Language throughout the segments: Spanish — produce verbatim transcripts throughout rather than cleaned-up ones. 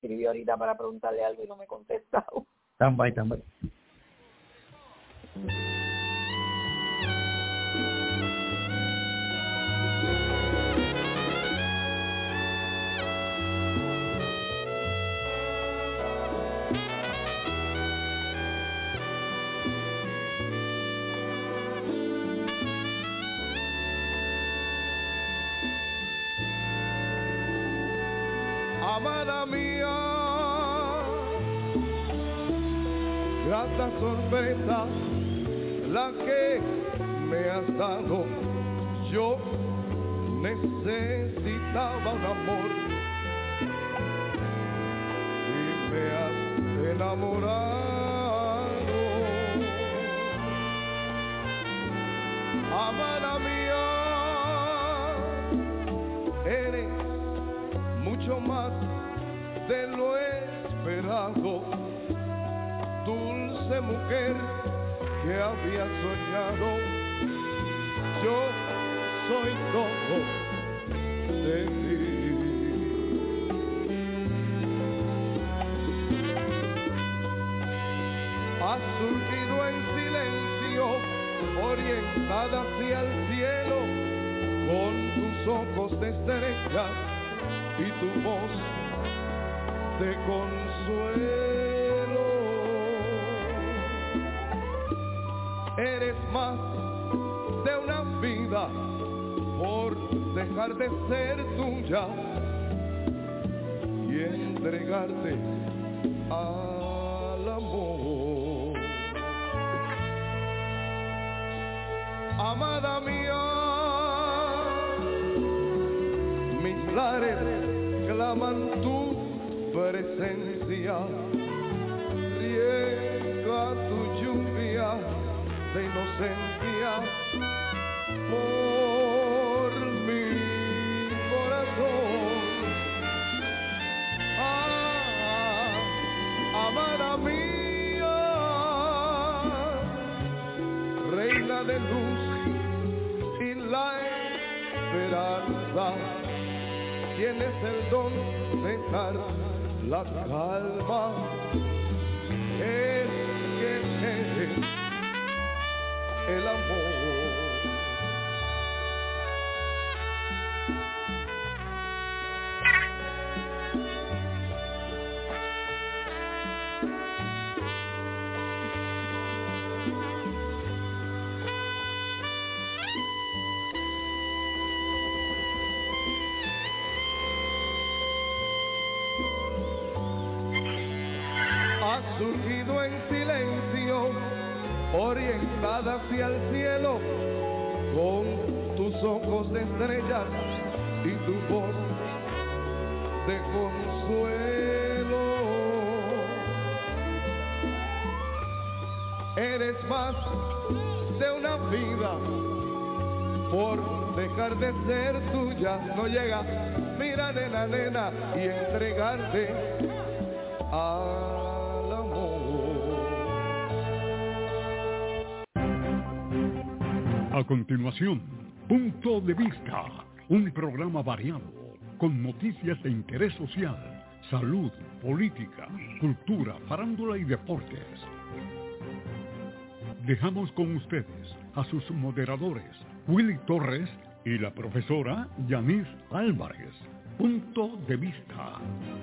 escribió ahorita para preguntarle algo y no me he contestado. Tambay, tambay. Amada mía, grata sorpresa la que me has dado. Yo necesitaba un amor y me has enamorado. Amada mía, eres mucho más de lo esperado, dulce mujer que había soñado. Yo soy todo de ti. Has surgido en silencio, orientada hacia el cielo, con tus ojos de estrellas y tu voz de consuelo. Eres más de una vida por dejar de ser tuya y entregarte al amor. Amada mía, mis lares claman tu presencia, riega tu lluvia de inocencia por mi corazón. Ah, amada mía, reina de luz y la esperanza, tienes el don de dar la calma, es que eres el amor. Has surgido en silencio, orientada hacia el cielo, con tus ojos de estrellas y tu voz de consuelo. Eres más de una vida por dejar de ser tuya. No llega, mira nena, nena, y entregarte al amor. A continuación, Punto de Vista, un programa variado con noticias de interés social, salud, política, cultura, farándula y deportes. Dejamos con ustedes a sus moderadores, Willy Torres y la profesora Yanis Álvarez. Punto de Vista.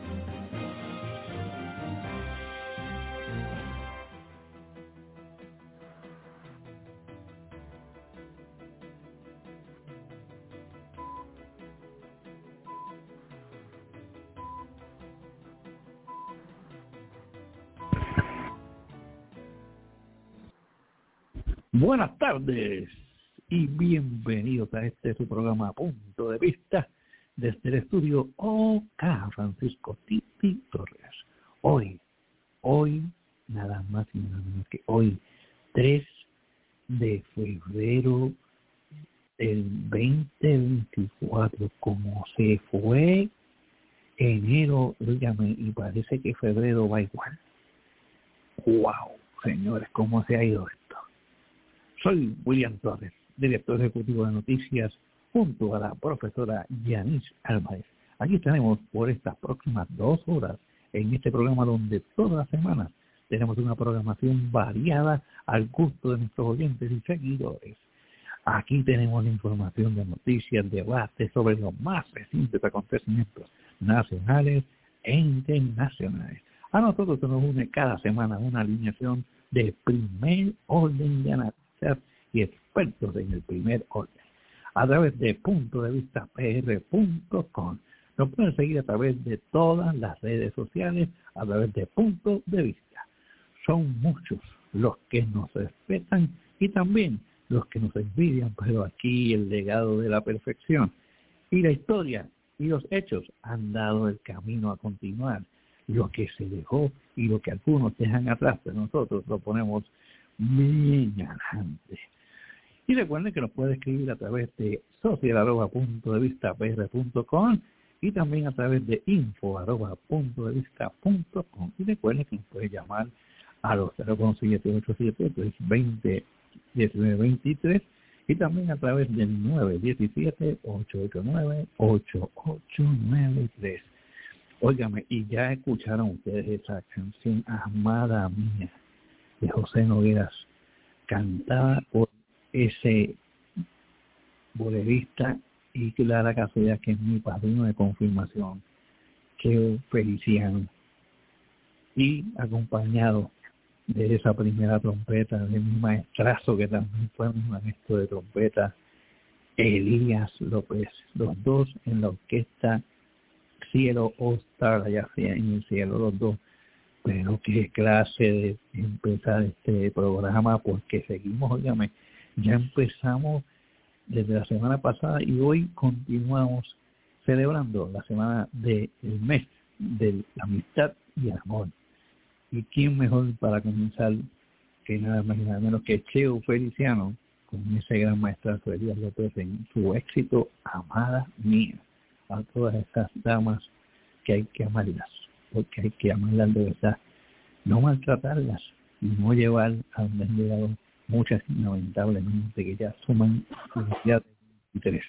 Buenas tardes y bienvenidos a este su programa Punto de Vista desde el estudio O K Francisco Titi Torres. Hoy, hoy, nada más y nada menos que hoy, tres de febrero del veinte veinticuatro, como se fue enero, dígame, y parece que febrero va igual. ¡Wow! Señores, ¿cómo se ha ido esto? Soy William Torres, director ejecutivo de noticias, junto a la profesora Yanis Álvarez. Aquí estaremos por estas próximas dos horas en este programa donde todas las semanas tenemos una programación variada al gusto de nuestros oyentes y seguidores. Aquí tenemos la información de noticias, debates sobre los más recientes acontecimientos nacionales e internacionales. A nosotros se nos une cada semana una alineación de primer orden de analistas y expertos en el primer orden. A través de punto de vista p r punto com. Nos pueden seguir a través de todas las redes sociales, a través de Punto de Vista. Son muchos los que nos respetan y también los que nos envidian, pero aquí el legado de la perfección y la historia y los hechos han dado el camino a continuar. Lo que se dejó y lo que algunos dejan atrás, pero nosotros lo ponemos bien adelante. Y recuerden que nos puede escribir a través de social arroba punto de vista p r punto com y también a través de info arroba punto de vista punto com. Y recuerden que nos puede llamar a los cero uno siete ocho siete tres dos cero uno nueve dos tres y también a través del nueve uno siete ocho ocho nueve ocho ocho nueve tres. Óigame, y ya escucharon ustedes esa canción Amada Mía de José Nogueras, cantada por ese bolerista y clara casualidad que es mi padrino de confirmación, Cheo Feliciano, y acompañado de esa primera trompeta de mi maestrazo que también fue mi maestro de trompeta, Elías López, los dos en la orquesta Cielo All Star, allá en el cielo los dos. Pero qué clase de empezar este programa, porque seguimos, óigame, ya empezamos desde la semana pasada y hoy continuamos celebrando la semana del mes de la amistad y el amor. Y quién mejor para comenzar que nada más y nada menos que Cheo Feliciano con ese gran maestrazo Elías López en su éxito Amada Mía. A todas estas damas que hay que amarlas, porque hay que amarlas de verdad, no maltratarlas y no llevar a donde han llegado muchas, lamentablemente, que ya suman ya de interés.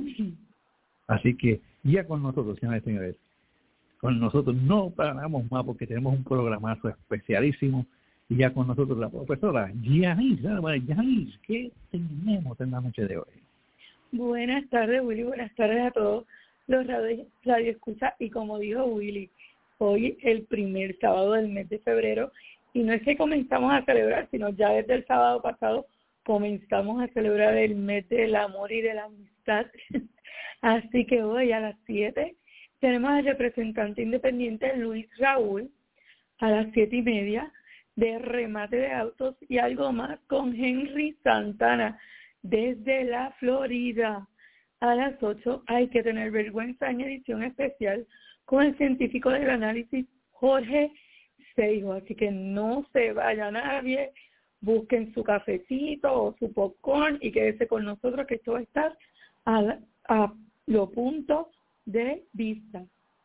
Así que ya con nosotros, señores y señores, con nosotros no paramos más porque tenemos un programazo especialísimo y ya con nosotros la profesora Yanis. Yanis, ¿qué tenemos en la noche de hoy? Buenas tardes, Willy, buenas tardes a todos los radio, radio escucha, y como dijo Willy, hoy el primer sábado del mes de febrero, y no es que comenzamos a celebrar, sino ya desde el sábado pasado comenzamos a celebrar el mes del amor y de la amistad. Así que hoy a las siete tenemos al representante independiente Luis Raúl, a las siete y media de remate de autos y algo más con Henry Santana desde la Florida. A las ocho hay que tener vergüenza en edición especial con el científico del análisis Jorge Seijo. Así que no se vaya nadie, busquen su cafecito o su popcorn y quédese con nosotros que esto va a estar a, la, a lo punto de vista.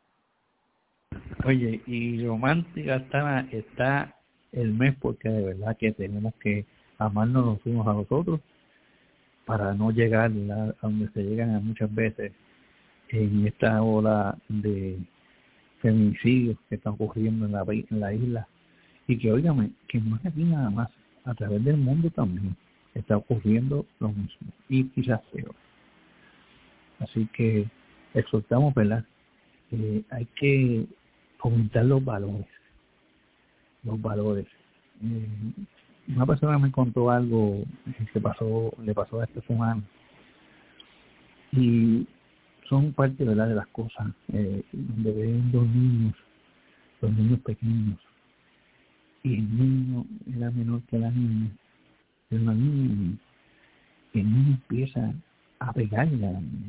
Oye, y romántica está, está el mes porque de verdad que tenemos que amarnos los unos a los otros para no llegar a donde se llegan a muchas veces en esta ola de feminicidios que están ocurriendo en la, en la isla y que, óigame, que no es aquí nada más, a través del mundo también está ocurriendo lo mismo y quizás peor. Así que exhortamos, ¿verdad? Eh, hay que fomentar los valores, los valores. Eh, una persona me contó algo que pasó, le pasó a esta semana y son parte, ¿verdad?, de las cosas, eh, donde ven dos niños, los niños pequeños, y el niño era menor que la niña, era una niña, y el niño empieza a pegarle a la niña.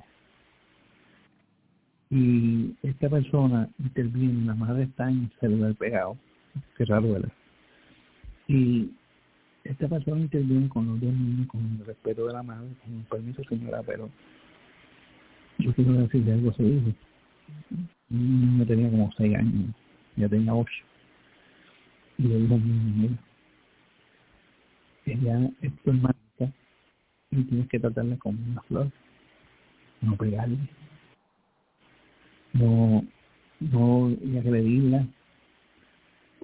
Y esta persona interviene, la madre está en el celular pegado, que raro, ¿verdad? Y esta persona interviene con los dos niños, con el respeto de la madre, con el permiso, señora, pero yo quiero decirle algo a su hijo. Un niño tenía como seis años, ya tenía ocho. Y le dijo a mi niña, ella es tu hermanita y tienes que tratarla como una flor, no pegarle, no, no agredirla,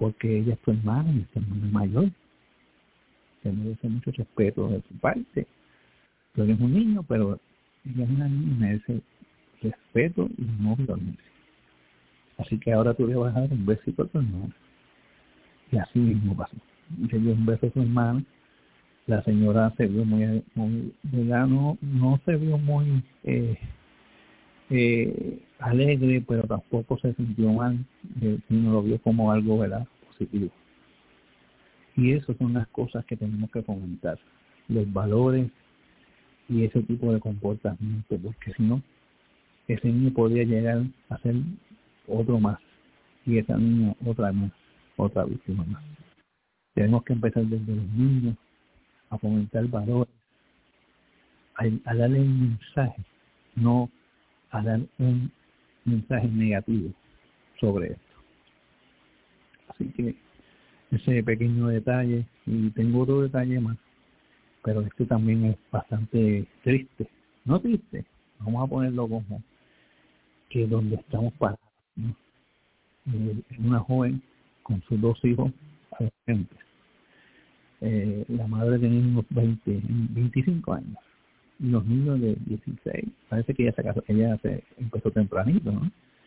porque ella es tu hermana y es tu hermana mayor. Se merece mucho respeto de su parte. Tú eres un niño, pero ella es una niña y merece respeto y no violencia. Así que ahora tú le vas a dar un besito a tu hermana. Y así mismo pasó. Le dio un beso a su hermana. La señora se vio muy, muy no, no se vio muy eh, eh, alegre, pero tampoco se sintió mal, eh, sino lo vio como algo, ¿verdad?, positivo. Y eso son las cosas que tenemos que fomentar, los valores y ese tipo de comportamiento, porque si no, ese niño podría llegar a ser otro más, y esa niña otra más, otra víctima más. Tenemos que empezar desde los niños a fomentar valores, a, a darle un mensaje, no a dar un mensaje negativo sobre esto. Así que ese pequeño detalle, y tengo otro detalle más, pero este también es bastante triste, no triste, vamos a ponerlo como que donde estamos parados, ¿no? Una joven con sus dos hijos adolescentes. Eh, la madre tenía unos veinte, veinticinco años, y los niños de dieciséis, parece que ella se casó, ella se empezó tempranito, ¿no?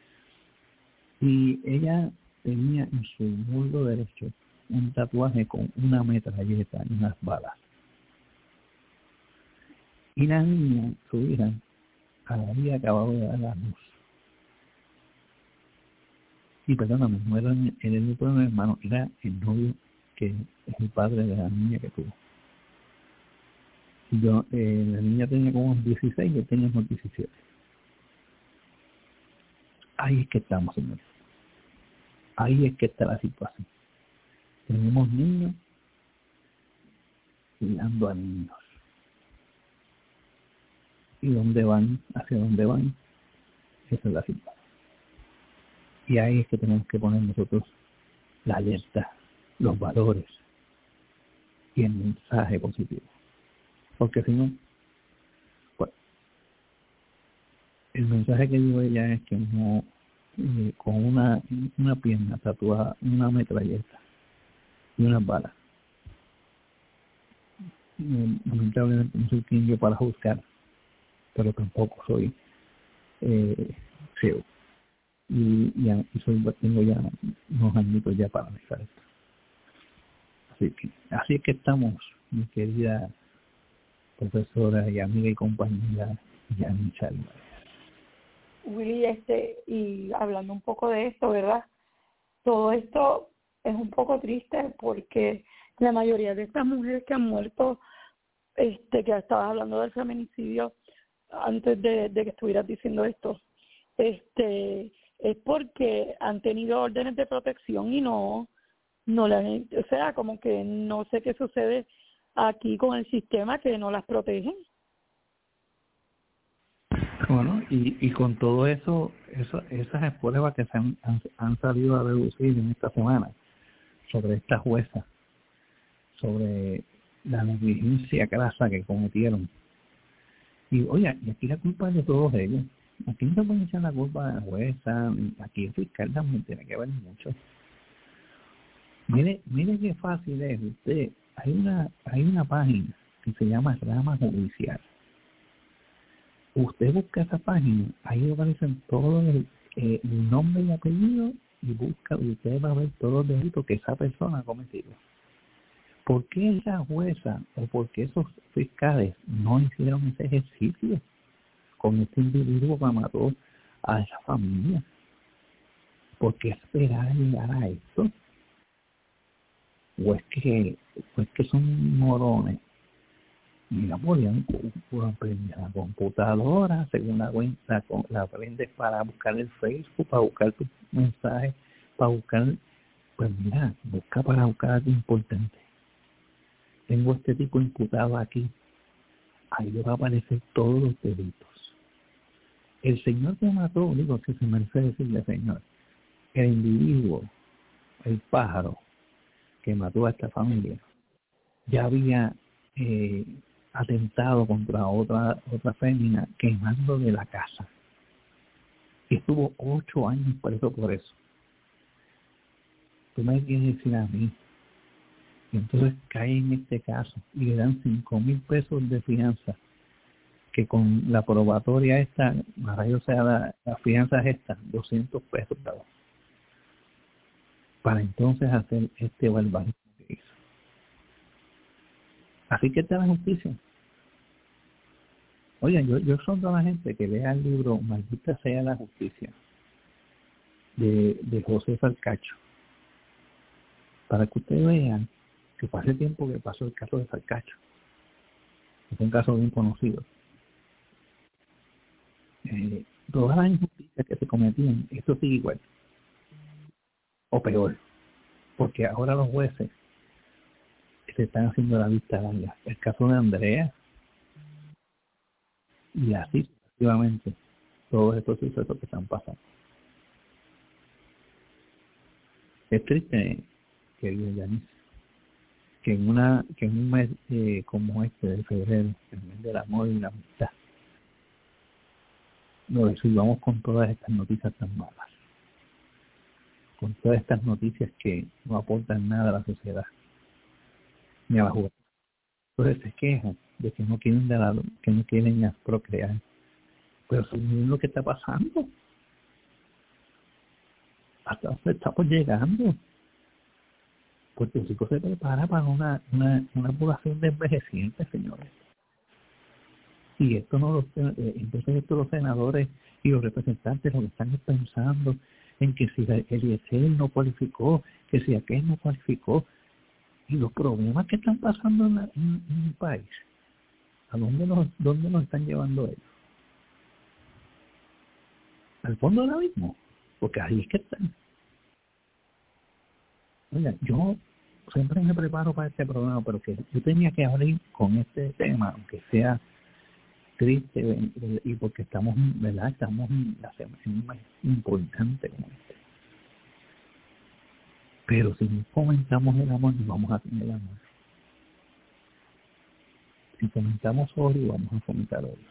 Y ella tenía en su muslo derecho un tatuaje con una metralleta y unas balas. Y la niña, su hija, había acabado de dar la luz. Y perdóname, no era el, el nieto de mi hermano, era el novio que es el padre de la niña que tuvo. Yo, eh, la niña tenía como dieciséis, yo tenía unos diecisiete. Ahí es que estamos, señores. Ahí es que está la situación. Tenemos niños cuidando a niños. ¿Y dónde van? ¿Hacia dónde van? Esa es la situación. Y ahí es que tenemos que poner nosotros la alerta, los valores y el mensaje positivo. Porque si no, pues, el mensaje que dio ella es que no, eh, con una, una pierna tatuada, una metralleta y unas balas. Eh, lamentablemente no soy quien yo para juzgar, pero tampoco soy eh, ciego. Y, y, y soy, tengo ya unos añitos ya para analizar esto. Así que, así es que estamos, mi querida profesora y amiga y compañera Yanni Chalma. Willy, este, y hablando un poco de esto, ¿verdad? Todo esto es un poco triste porque la mayoría de estas mujeres que han muerto, este, que estabas hablando del feminicidio antes de, de que estuvieras diciendo esto, este, es porque han tenido órdenes de protección y no, no la, o sea, como que no sé qué sucede aquí con el sistema que no las protegen. Bueno, y, y con todo eso, eso esas pruebas que se han, han, han salido a reducir en esta semana sobre esta jueza, sobre la negligencia grasa que cometieron. Y oye, y aquí la culpa es de todos ellos. Aquí no se puede echar la culpa de la jueza, aquí el fiscal también tiene que ver mucho. Mire, mire qué fácil es. Usted, hay una, hay una página que se llama Rama Judicial. Usted busca esa página, ahí aparecen todos el, eh, el nombre y apellido y busca, y usted va a ver todos los delitos que esa persona ha cometido. ¿Por qué esa jueza o por qué esos fiscales no hicieron ese ejercicio con este individuo que mató a esa familia? ¿Por qué esperar a llegar a esto? ¿O es que, o es que son morones? Mira, podían aprender la computadora, según la cuenta, la aprendes para buscar el Facebook, para buscar tus mensajes, para buscar, pues mira, busca para buscar algo importante. Tengo este tipo imputado aquí, ahí le va a aparecer todos los delitos. El señor que mató, digo que se merece decirle señor, el individuo, el pájaro que mató a esta familia, ya había eh, atentado contra otra otra fémina quemando de la casa. Y estuvo ocho años preso por eso. tú me quieres decir a mí. Y entonces cae en este caso y le dan cinco mil pesos de fianza, que con la probatoria esta, o sea, la, la fianza es esta, doscientos pesos cada, para entonces hacer este barbarismo que hizo. Así que está la justicia. Oigan, yo, yo soy de la gente que lea el libro Maldita sea la justicia de, de José Falcacho, para que ustedes vean que hace tiempo que pasó el caso de Falcacho. Es un caso bien conocido. Eh, todas las injusticias que se cometían, esto sigue igual, o peor, porque ahora los jueces se están haciendo la vista larga. El caso de Andrea, y así sucesivamente, todos estos sucesos que están pasando. Es triste, querido Yanis, que en una que en un mes eh, como este de febrero, el mes del amor y la amistad, nos recibamos con todas estas noticias tan malas, con todas estas noticias que no aportan nada a la sociedad ni a la juventud. Entonces se quejan de que no quieren dar, que no quieren procrear, pero eso no es lo que está pasando. ¿Hasta dónde estamos llegando? Puerto Rico se prepara para una, una, una población de envejecientes, señores. Y esto no lo, eh, entonces esto los senadores y los representantes lo que están pensando en que si Eliezer no cualificó, que si aquel no cualificó, y los problemas que están pasando en, la, en, en el país, ¿a dónde nos, dónde nos están llevando ellos? Al fondo del abismo, porque ahí es que están. Oiga, yo siempre me preparo para este programa, pero que yo tenía que abrir con este tema, aunque sea triste, y porque estamos, ¿verdad? Estamos en la semana más importante como este. Pero si no fomentamos el amor, no vamos a tener amor. Si fomentamos odio, vamos a fomentar odio.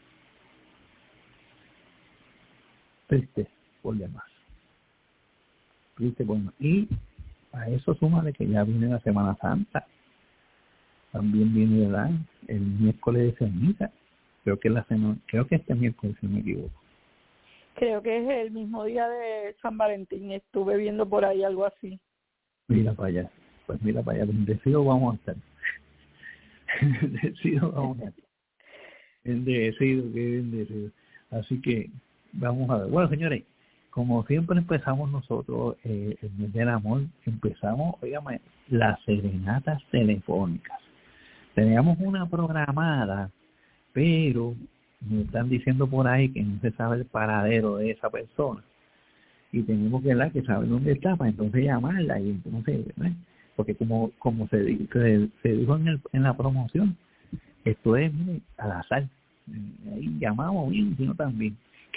Triste por demás. Triste por demás. Y a eso súmale que ya viene la Semana Santa. También viene, ¿verdad?, el miércoles de ceniza. Creo que la semana, creo que este miércoles, si no me equivoco. Creo que es el mismo día de San Valentín. Estuve viendo por ahí algo así. Mira para allá. Pues mira para allá. Bendecido vamos a estar. Bendecido vamos a estar. Bendecido, qué bendecido. Así que vamos a ver. Bueno, señores, como siempre empezamos nosotros eh, el mes del amor, empezamos, óigame, las serenatas telefónicas. Teníamos una programada, pero me están diciendo por ahí que no se sabe el paradero de esa persona. Y tenemos que la que saber dónde está para entonces llamarla. Y entonces, ¿eh? Porque como como se, se, se dijo en, el, en la promoción, esto es, mire, al azar. Ahí llamamos bien, sino también.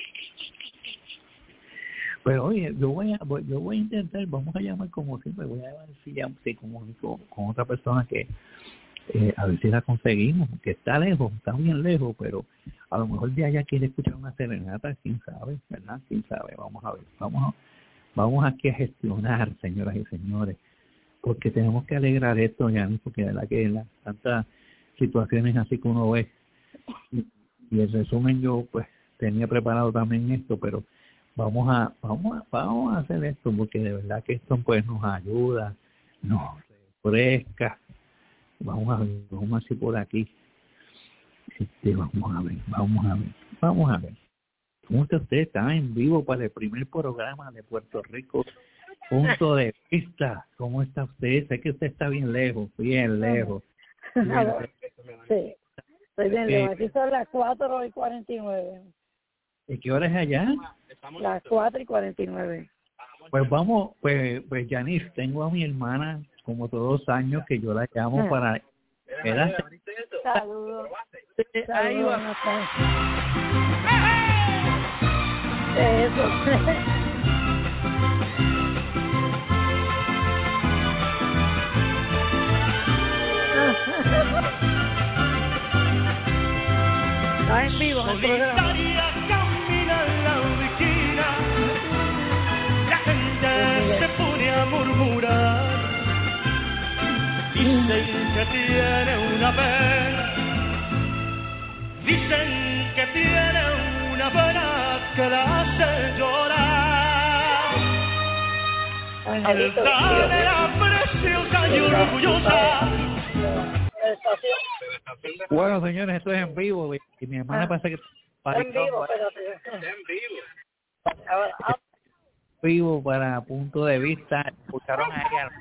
Pero oye, yo voy a yo voy a intentar, vamos a llamar como siempre, voy a ver si ya se comunico con otra persona que eh, a ver si la conseguimos, que está lejos, está bien lejos, pero a lo mejor de allá quiere escuchar una serenata, quién sabe, ¿verdad? Quién sabe, vamos a ver, vamos a, vamos aquí a gestionar, señoras y señores, porque tenemos que alegrar esto, ya, porque de verdad que las tantas situaciones así que uno ve, y, y el resumen yo pues tenía preparado también esto, pero vamos a vamos a, vamos a hacer esto porque de verdad que esto pues nos ayuda, nos refresca. Vamos a ver, vamos a hacer por aquí. Este, vamos a ver, vamos a ver, vamos a ver. ¿Cómo está usted? Está en vivo para el primer programa de Puerto Rico, Punto de Vista. ¿Cómo está usted? Sé que usted está bien lejos, bien lejos. Bien lejos. Sí, estoy bien lejos. Aquí son las cuatro y cuarenta y nueve. ¿Y qué hora es allá? Las cuatro y cuarenta y nueve. Pues vamos, pues, pues Yanis, tengo a mi hermana como todos los años que yo la llamo para... ¿verdad? Saludos. Ahí va. Eso. Está en vivo en el programa. Se pone a murmurar. que tiene una pena, dicen que tiene una pena que la hace llorar. Altanera preciosa y orgullosa. Bueno, señores, esto es en vivo y mi hermana parece que en vivo, pero en vivo. Ahora, vivo para Punto de Vista, escucharon a ella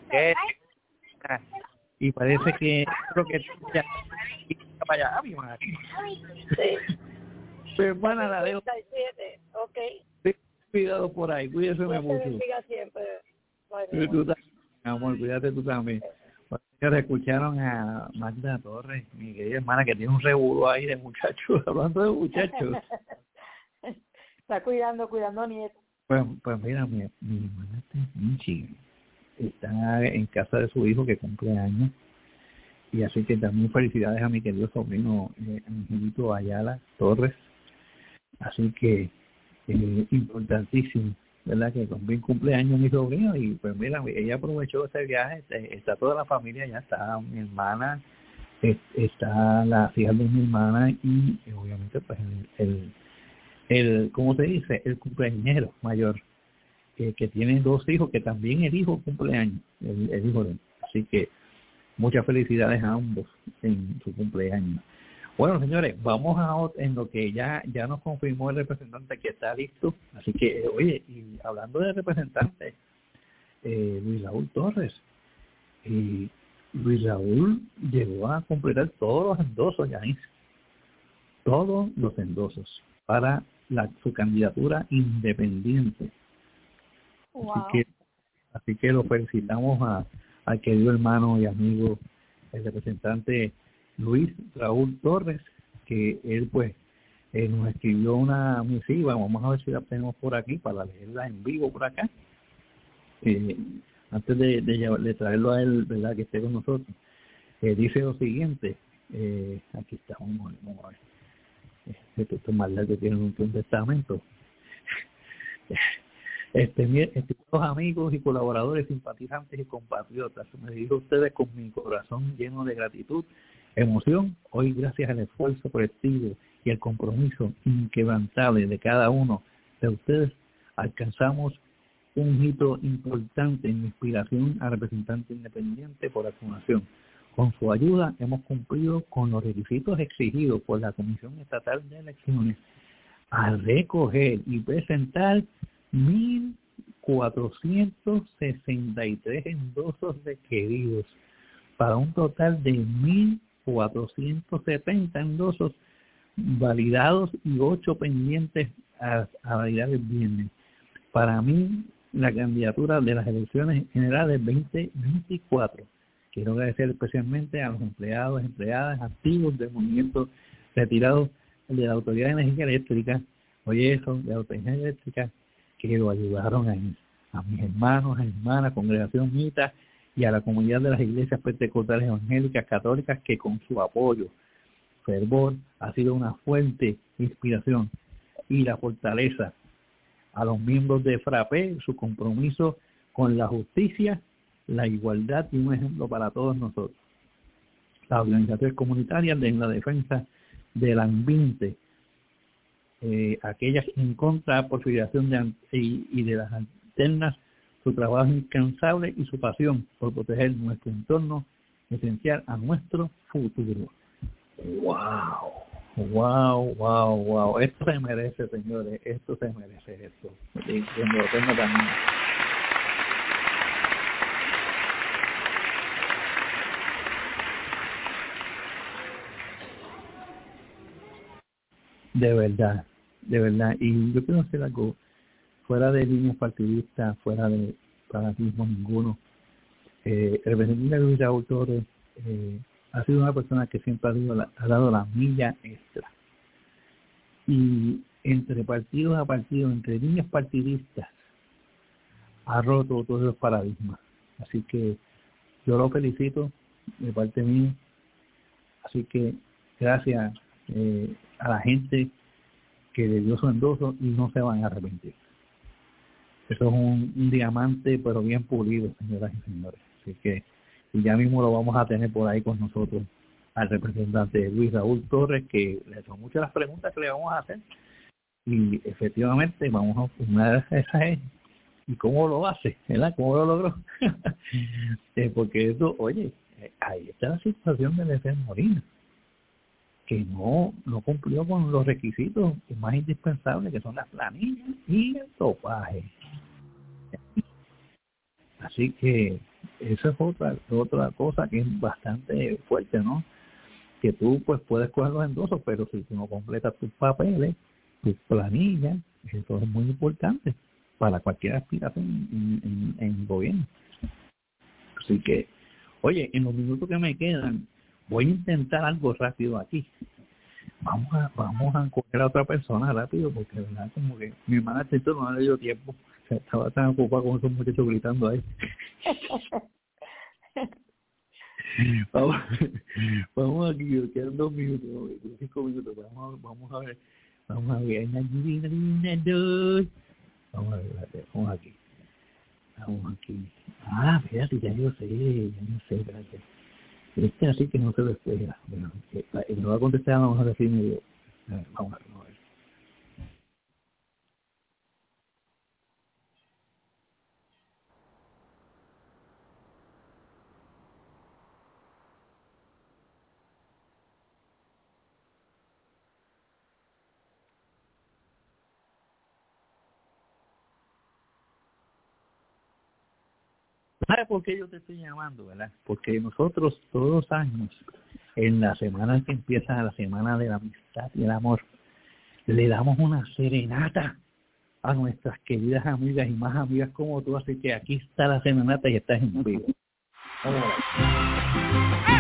y parece que creo que ya para allá, mi madre. Sí. Mi hermana la dejo. Ok. Cuidado por ahí, cuídese mucho. Siempre. Bye, tú también, amor, cuídate tú también. Bueno, señores, escucharon a Magda Torres, mi querida hermana, que tiene un revuelo ahí de muchachos, hablando de muchachos. Está cuidando, cuidando a nietos. Pues, pues mira, mi, mi hermana está en Michigan, está en casa de su hijo que cumple años, y así que también felicidades a mi querido sobrino eh, Angelito Ayala Torres, así que eh, importantísimo, ¿verdad? Que también cumpleaños mi sobrino, y pues mira, ella aprovechó ese viaje, está toda la familia, ya está mi hermana, está la hija de mi hermana, y obviamente pues el, el el, ¿cómo se dice? El cumpleañero mayor, que, que tiene dos hijos, que también el hijo cumpleaños, el, el hijo de él. Así que muchas felicidades a ambos en su cumpleaños. Bueno, señores, vamos a en lo que ya ya nos confirmó el representante que está listo. Así que, eh, oye, y hablando de representante, eh, Luis Raúl Torres, y Luis Raúl llegó a completar todos los endosos, ya todos los endosos para la, su candidatura independiente. Wow. Así que así que lo felicitamos a al querido hermano y amigo, el representante Luis Raúl Torres, que él pues eh, nos escribió una misiva. Vamos a ver si la tenemos por aquí para leerla en vivo por acá. Eh, antes de, de, de traerlo a él, ¿verdad?, que esté con nosotros. Eh, dice lo siguiente, eh, aquí está, vamos, vamos a ver. Esto es más largo que tiene un, un testamento. Este, estimados amigos y colaboradores, simpatizantes y compatriotas, me dirijo a ustedes con mi corazón lleno de gratitud, emoción. Hoy, gracias al esfuerzo colectivo y el compromiso inquebrantable de cada uno de ustedes, alcanzamos un hito importante en inspiración al representante independiente por acumulación. Con su ayuda hemos cumplido con los requisitos exigidos por la Comisión Estatal de Elecciones al recoger y presentar mil cuatrocientos sesenta y tres endosos requeridos para un total de mil cuatrocientos setenta endosos validados y ocho pendientes a, a validar el viernes. Para mí, la candidatura de las elecciones generales veinte veinticuatro. Quiero agradecer especialmente a los empleados, empleadas, activos del movimiento retirados de la Autoridad de Energía Eléctrica, oye eso, de la Autoridad Eléctrica, que lo ayudaron a, a mis hermanos, hermanas, congregación mita y a la comunidad de las iglesias pentecostales evangélicas católicas, que con su apoyo, fervor, ha sido una fuente de inspiración y la fortaleza. A los miembros de FRAPE, su compromiso con la justicia, la igualdad y un ejemplo para todos nosotros. Las organizaciones comunitarias en la defensa del ambiente, eh, aquellas en contra por su creación de, y, y de las antenas, su trabajo incansable y su pasión por proteger nuestro entorno esencial a nuestro futuro. ¡Wow! ¡Wow, wow, wow! Esto se merece, señores, esto se merece esto. Y lo tengo también. De verdad, de verdad. Y yo quiero hacer algo fuera de líneas partidistas, fuera de fanatismo ninguno. Eh, el representante Luis Raúl Torres eh, ha sido una persona que siempre ha dado, la, ha dado la milla extra. Y entre partidos a partidos, entre líneas partidistas, ha roto todos los paradigmas. Así que yo lo felicito de parte mía. Así que gracias eh, a la gente que le dio su endoso y no se van a arrepentir. Eso es un, un diamante, pero bien pulido, señoras y señores. Así que y ya mismo lo vamos a tener por ahí con nosotros al representante Luis Raúl Torres, que le son muchas las preguntas que le vamos a hacer, y efectivamente vamos a una de esas es ¿y cómo lo hace? ¿Verdad? ¿Cómo lo logró? eh, porque eso, oye, ahí está la situación de Eliezer Molina, que no, no cumplió con los requisitos más indispensables, que son las planillas y el topaje. Así que eso es otra otra cosa que es bastante fuerte, ¿no? Que tú pues puedes coger los endosos, pero si tú no completas tus papeles, tus planillas, eso es muy importante para cualquier aspiración en, en, en el gobierno. Así que, oye, en los minutos que me quedan, voy a intentar algo rápido aquí. Vamos a vamos a coger a otra persona rápido, porque verdad como que mi hermana Tito no le dio tiempo. Estaba tan ocupado con esos muchachos gritando ahí. vamos, vamos aquí, quedan dos minutos, cinco minutos. Vamos a, vamos a ver, vamos a ver. Vamos a ver, vamos aquí. Vamos aquí. Ah, fíjate, ya yo sé, ya yo sé, gracias. Este así que no se lo espera. Bueno, eh, me va a contestar, vamos a decir medio. A ver, vamos a ver, vamos a ver. ¿Sabes por qué yo te estoy llamando, verdad? Porque nosotros todos los años, en la semana que empieza la semana de la amistad y el amor, le damos una serenata a nuestras queridas amigas y más amigas como tú, así que aquí está la serenata y estás en vivo. Vamos a ver.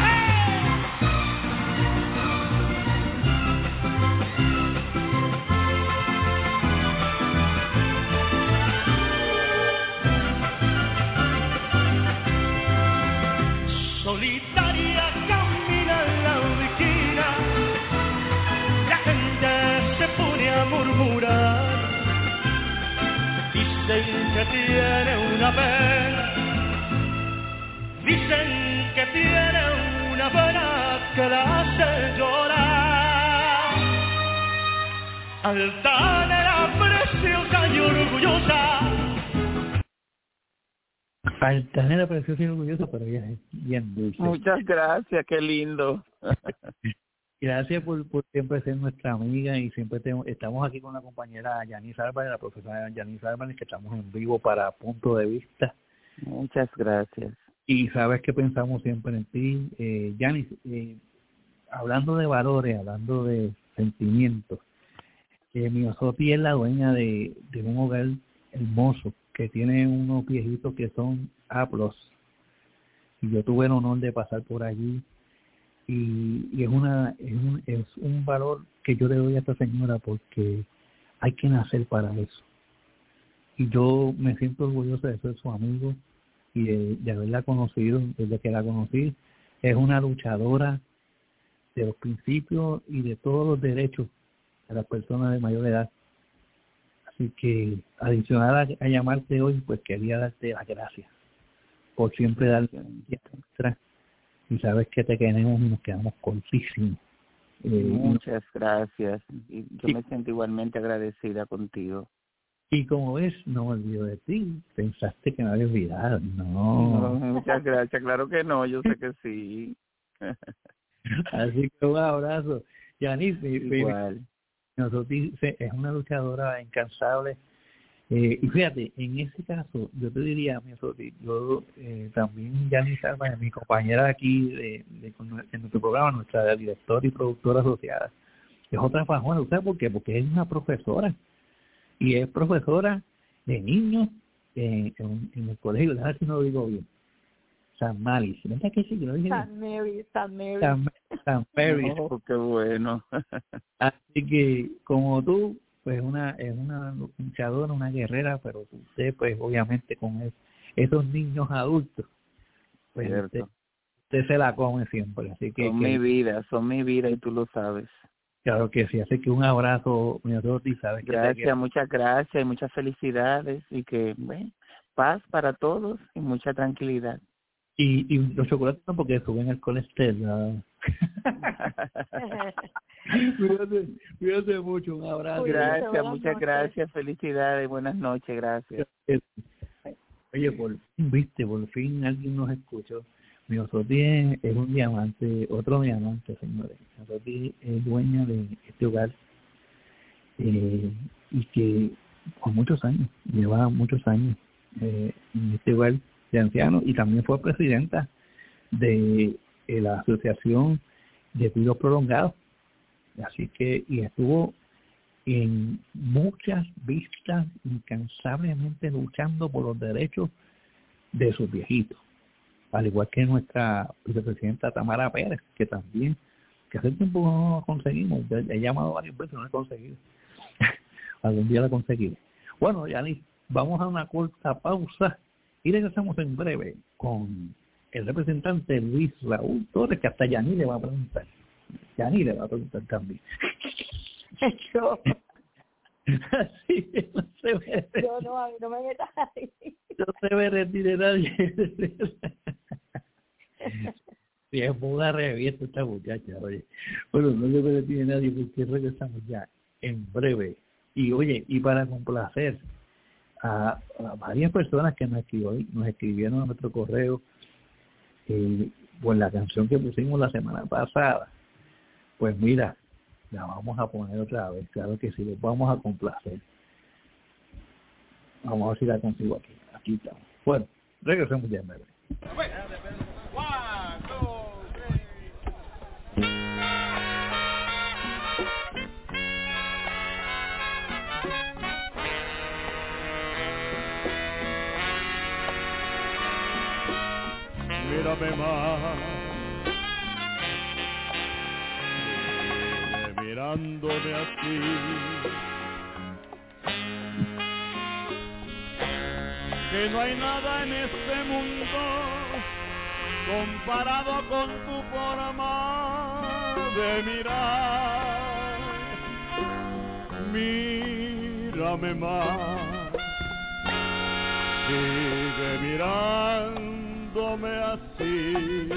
Solitaria camina en la esquina, la gente se pone a murmurar, dicen que tiene una pena, dicen que tiene una pena que la hace llorar. Altanera, preciosa y orgullosa, Altanera, preciosa y orgullosa, pero ella es bien dulce. Muchas gracias, qué lindo. Gracias por, por siempre ser nuestra amiga y siempre te, estamos aquí con la compañera Yanis Álvarez, la profesora Yanis Álvarez, que estamos en vivo para Punto de Vista. Muchas gracias. Y sabes que pensamos siempre en ti. Eh, Yanis, eh, hablando de valores, hablando de sentimientos, eh, mi Osoti es la dueña de, de un hogar hermoso que tiene unos viejitos que son aplos, y yo tuve el honor de pasar por allí, y, y es una es un, es un valor que yo le doy a esta señora, porque hay que nacer para eso, y yo me siento orgulloso de ser su amigo y de, de haberla conocido desde que la conocí. Es una luchadora de los principios y de todos los derechos de las personas de mayor edad. Así que, adicional a, a llamarte hoy, pues quería darte las gracias por siempre darte extra. Y sabes que te queremos y nos quedamos cortísimos. Eh, Muchas y, gracias. Y yo y, me siento igualmente agradecida contigo. Y como ves, no me olvido de ti. Pensaste que me había olvidado. No. no. Muchas gracias. Claro que no, yo sé que sí. Así que un abrazo. Yanis, igual. Nosotros es una luchadora incansable, eh, y fíjate, en ese caso yo te diría, yo eh, también Yanis Álvarez, mi compañera aquí de, de, en nuestro programa, nuestra directora y productora asociada, es otra fajona. ¿Sabes por qué? Porque es una profesora, y es profesora de niños eh, en, en el colegio, déjame ver si no lo digo bien, San Mary's, ¿verdad que sí? Yo lo dije San Mary, San Mary. San, San Mary's. Oh, qué bueno. Así que, como tú, pues una es una luchadora, una guerrera, pero usted, pues obviamente con es, esos niños adultos, pues usted, usted se la come siempre. Así que son que, mi vida, son mi vida y tú lo sabes. Claro que sí, así que un abrazo, mi Osoti, sabes que gracias, muchas gracias y muchas felicidades y que, bueno, paz para todos y mucha tranquilidad. Y, y los chocolates no, porque suben el colesterol. cuídate, cuídate mucho, un abrazo. Gracias, muchas gracias, felicidades, buenas noches, gracias. Oye, por fin, viste, por fin alguien nos escuchó. Mi Osoti es un diamante, otro diamante, señores. Mi Osoti es dueña de este hogar eh, y que por muchos años, lleva muchos años eh, en este hogar de ancianos, y también fue presidenta de, de la Asociación de Cuidados Prolongados. Así que, y estuvo en muchas vistas, incansablemente luchando por los derechos de sus viejitos, al igual que nuestra vicepresidenta Tamara Pérez, que también, que hace tiempo no lo conseguimos, he llamado varias veces, no lo he conseguido. Algún día la conseguiré. Bueno, Yanis, vamos a una corta pausa y regresamos en breve con el representante Luis Raúl Torres, que hasta Yanis le va a preguntar. Yanis le va a preguntar también. Yo, Así que no se ve. yo no, a mí no me metas ahí. No se ve retire nadie. Sí, es una revienta esta muchacha, oye. Bueno, no se ve retire nadie porque regresamos ya en breve. Y oye, y para complacer a, a varias personas que nos escribieron, nos escribieron a nuestro correo eh, por la canción que pusimos la semana pasada, pues mira, la vamos a poner otra vez, claro que sí, los vamos a complacer. Vamos a ver si la consigo aquí. Aquí estamos. Bueno, regresemos ya en breve. Mírame más, sigue mirándome así, que no hay nada en este mundo comparado con tu forma de mirar. Mírame más, sigue mirándome así,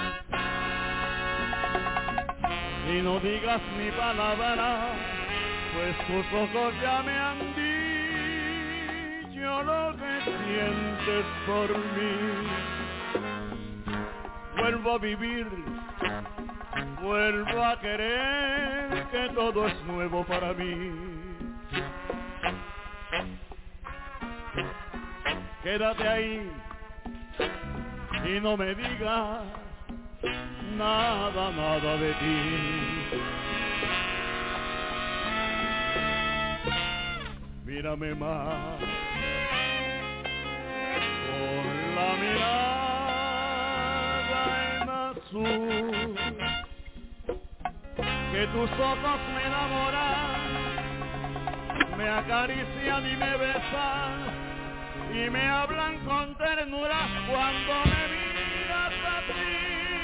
y no digas ni palabra, pues tus ojos ya me han dicho lo que sientes por mí. Vuelvo a vivir, vuelvo a querer, que todo es nuevo para mí. Quédate ahí y no me digas nada, nada de ti. Mírame más con la mirada en azul, que tus ojos me enamoran, me acarician y me besan y me hablan con ternura cuando me miras a ti.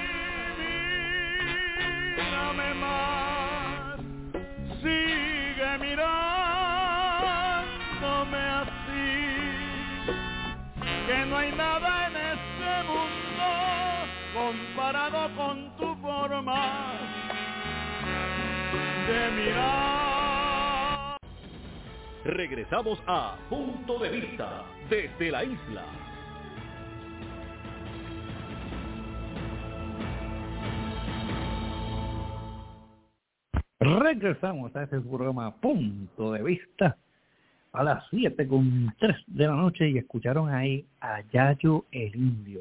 Mírame más, sigue mirándome así, que no hay nada en este mundo comparado con tu forma de mirar. Regresamos a Punto de Vista desde la isla. Regresamos a este programa Punto de Vista a las siete con tres de la noche, y escucharon ahí a Yayo el Indio,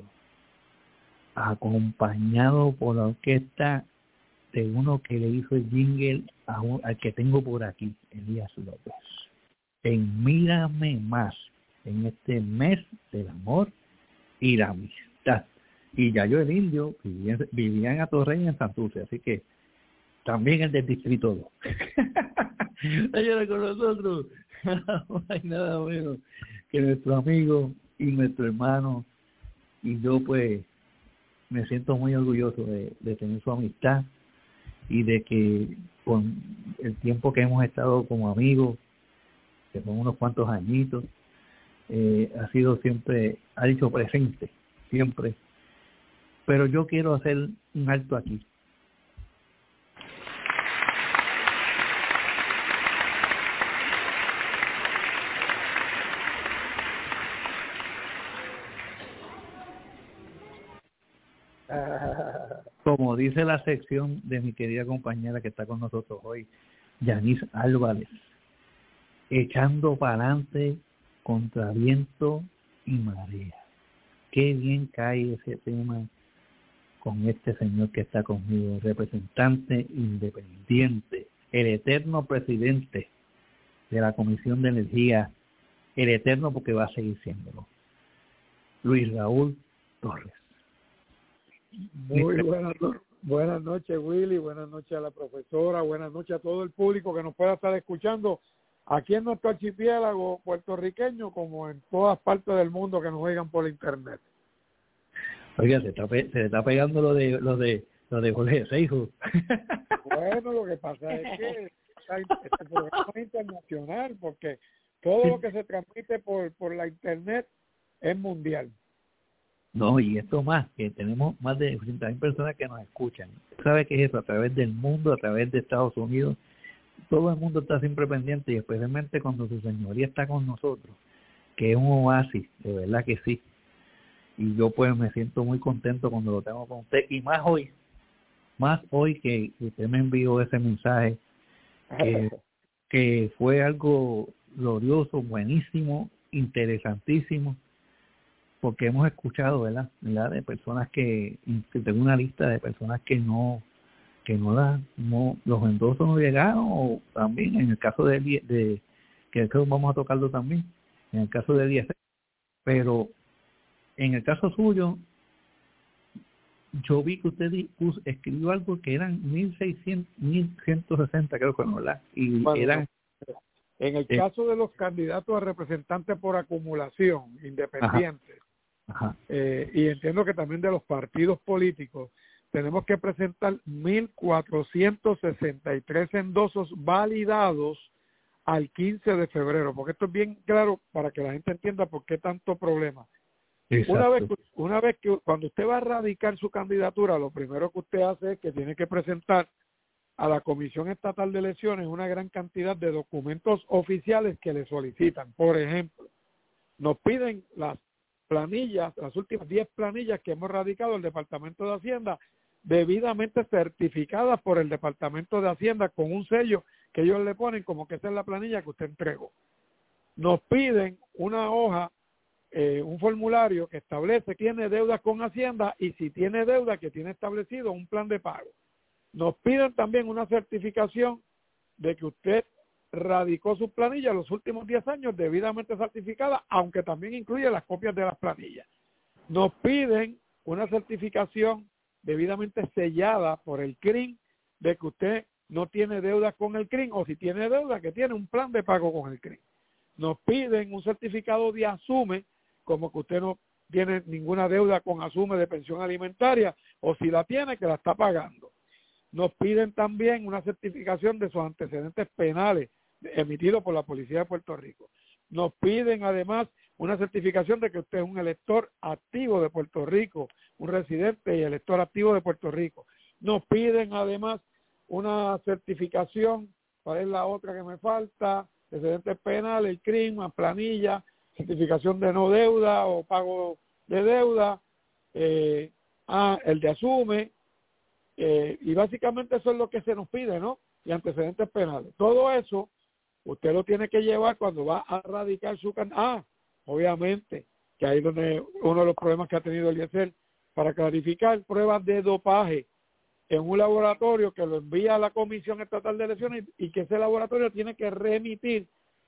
acompañado por la orquesta de uno que le hizo el jingle a un, al que tengo por aquí, Elías López, en Mírame Más, en este mes del amor y la amistad. Y Yayo el Indio vivía, vivía en Atorrey, en Santurce, así que también el del Distrito dos. Señora, con nosotros no hay nada menos que nuestro amigo y nuestro hermano, y yo pues me siento muy orgulloso de, de tener su amistad, y de que con el tiempo que hemos estado como amigos, que son unos cuantos añitos, eh, ha sido siempre, ha dicho presente, siempre Pero yo quiero hacer un alto aquí. Como dice la sección de mi querida compañera que está con nosotros hoy, Yanis Álvarez, echando para adelante contra viento y marea. Qué bien cae ese tema con este señor que está conmigo, representante independiente, el eterno presidente de la Comisión de Energía, el eterno porque va a seguir siéndolo, Luis Raúl Torres. Muy buenas, buenas noches, Willy, buenas noches a la profesora, buenas noches a todo el público que nos pueda estar escuchando aquí en nuestro archipiélago puertorriqueño como en todas partes del mundo que nos oigan por internet. Oiga, se está, pe- se está pegando lo de lo de lo de Jorge Seijo. Bueno, lo que pasa es que este programa es internacional porque todo lo que se transmite por por la internet es mundial. No, y esto más, que tenemos más de ochenta mil personas que nos escuchan. ¿Sabe qué es eso? A través del mundo, a través de Estados Unidos, todo el mundo está siempre pendiente y especialmente cuando su señoría está con nosotros, que es un oasis, de verdad que sí. Y yo pues me siento muy contento cuando lo tengo con usted, y más hoy, más hoy que usted me envió ese mensaje, que, que fue algo glorioso, buenísimo, interesantísimo, porque hemos escuchado, ¿verdad? ¿verdad? De personas que, que tengo una lista de personas que no, que no la, no, los endosos no llegaron, o también en el caso de, de que creo que vamos a tocarlo también, en el caso de diez, pero en el caso suyo, yo vi que usted puso, escribió algo que eran mil seiscientos, mil ciento sesenta, creo que no, ¿verdad? Y bueno, eran... En el eh, caso de los candidatos a representantes por acumulación, independientes, ajá, ajá. Eh, y entiendo que también de los partidos políticos, tenemos que presentar mil cuatrocientos sesenta y tres endosos validados al quince de febrero, porque esto es bien claro para que la gente entienda por qué tanto problema. Exacto. Una vez, una vez que cuando usted va a radicar su candidatura, lo primero que usted hace es que tiene que presentar a la Comisión Estatal de Elecciones una gran cantidad de documentos oficiales que le solicitan. Por ejemplo, nos piden las planillas, las últimas diez planillas que hemos radicado el Departamento de Hacienda, debidamente certificadas por el Departamento de Hacienda con un sello que ellos le ponen como que esa es la planilla que usted entregó. Nos piden una hoja, eh, un formulario que establece que tiene deuda con Hacienda y si tiene deuda que tiene establecido un plan de pago. Nos piden también una certificación de que usted radicó sus planillas los últimos diez años debidamente certificada, aunque también incluye las copias de las planillas. Nos piden una certificación debidamente sellada por el C R I M de que usted no tiene deuda con el C R I M o si tiene deuda que tiene un plan de pago con el C R I M. Nos piden un certificado de ASUME, como que usted no tiene ninguna deuda con ASUME de pensión alimentaria o si la tiene que la está pagando. Nos piden también una certificación de sus antecedentes penales emitidos por la Policía de Puerto Rico. Nos piden además una certificación de que usted es un elector activo de Puerto Rico, un residente y elector activo de Puerto Rico. Nos piden además una certificación, ¿cuál es la otra que me falta? Antecedentes penales, el C R I M, planilla, certificación de no deuda o pago de deuda, eh, ah, el de ASUME, Eh, y básicamente eso es lo que se nos pide, ¿no? Y antecedentes penales. Todo eso usted lo tiene que llevar cuando va a radicar su candidatura. Ah, obviamente, que ahí es donde uno de los problemas que ha tenido Eliezer para clarificar pruebas de dopaje en un laboratorio que lo envía a la Comisión Estatal de Elecciones y que ese laboratorio tiene que remitir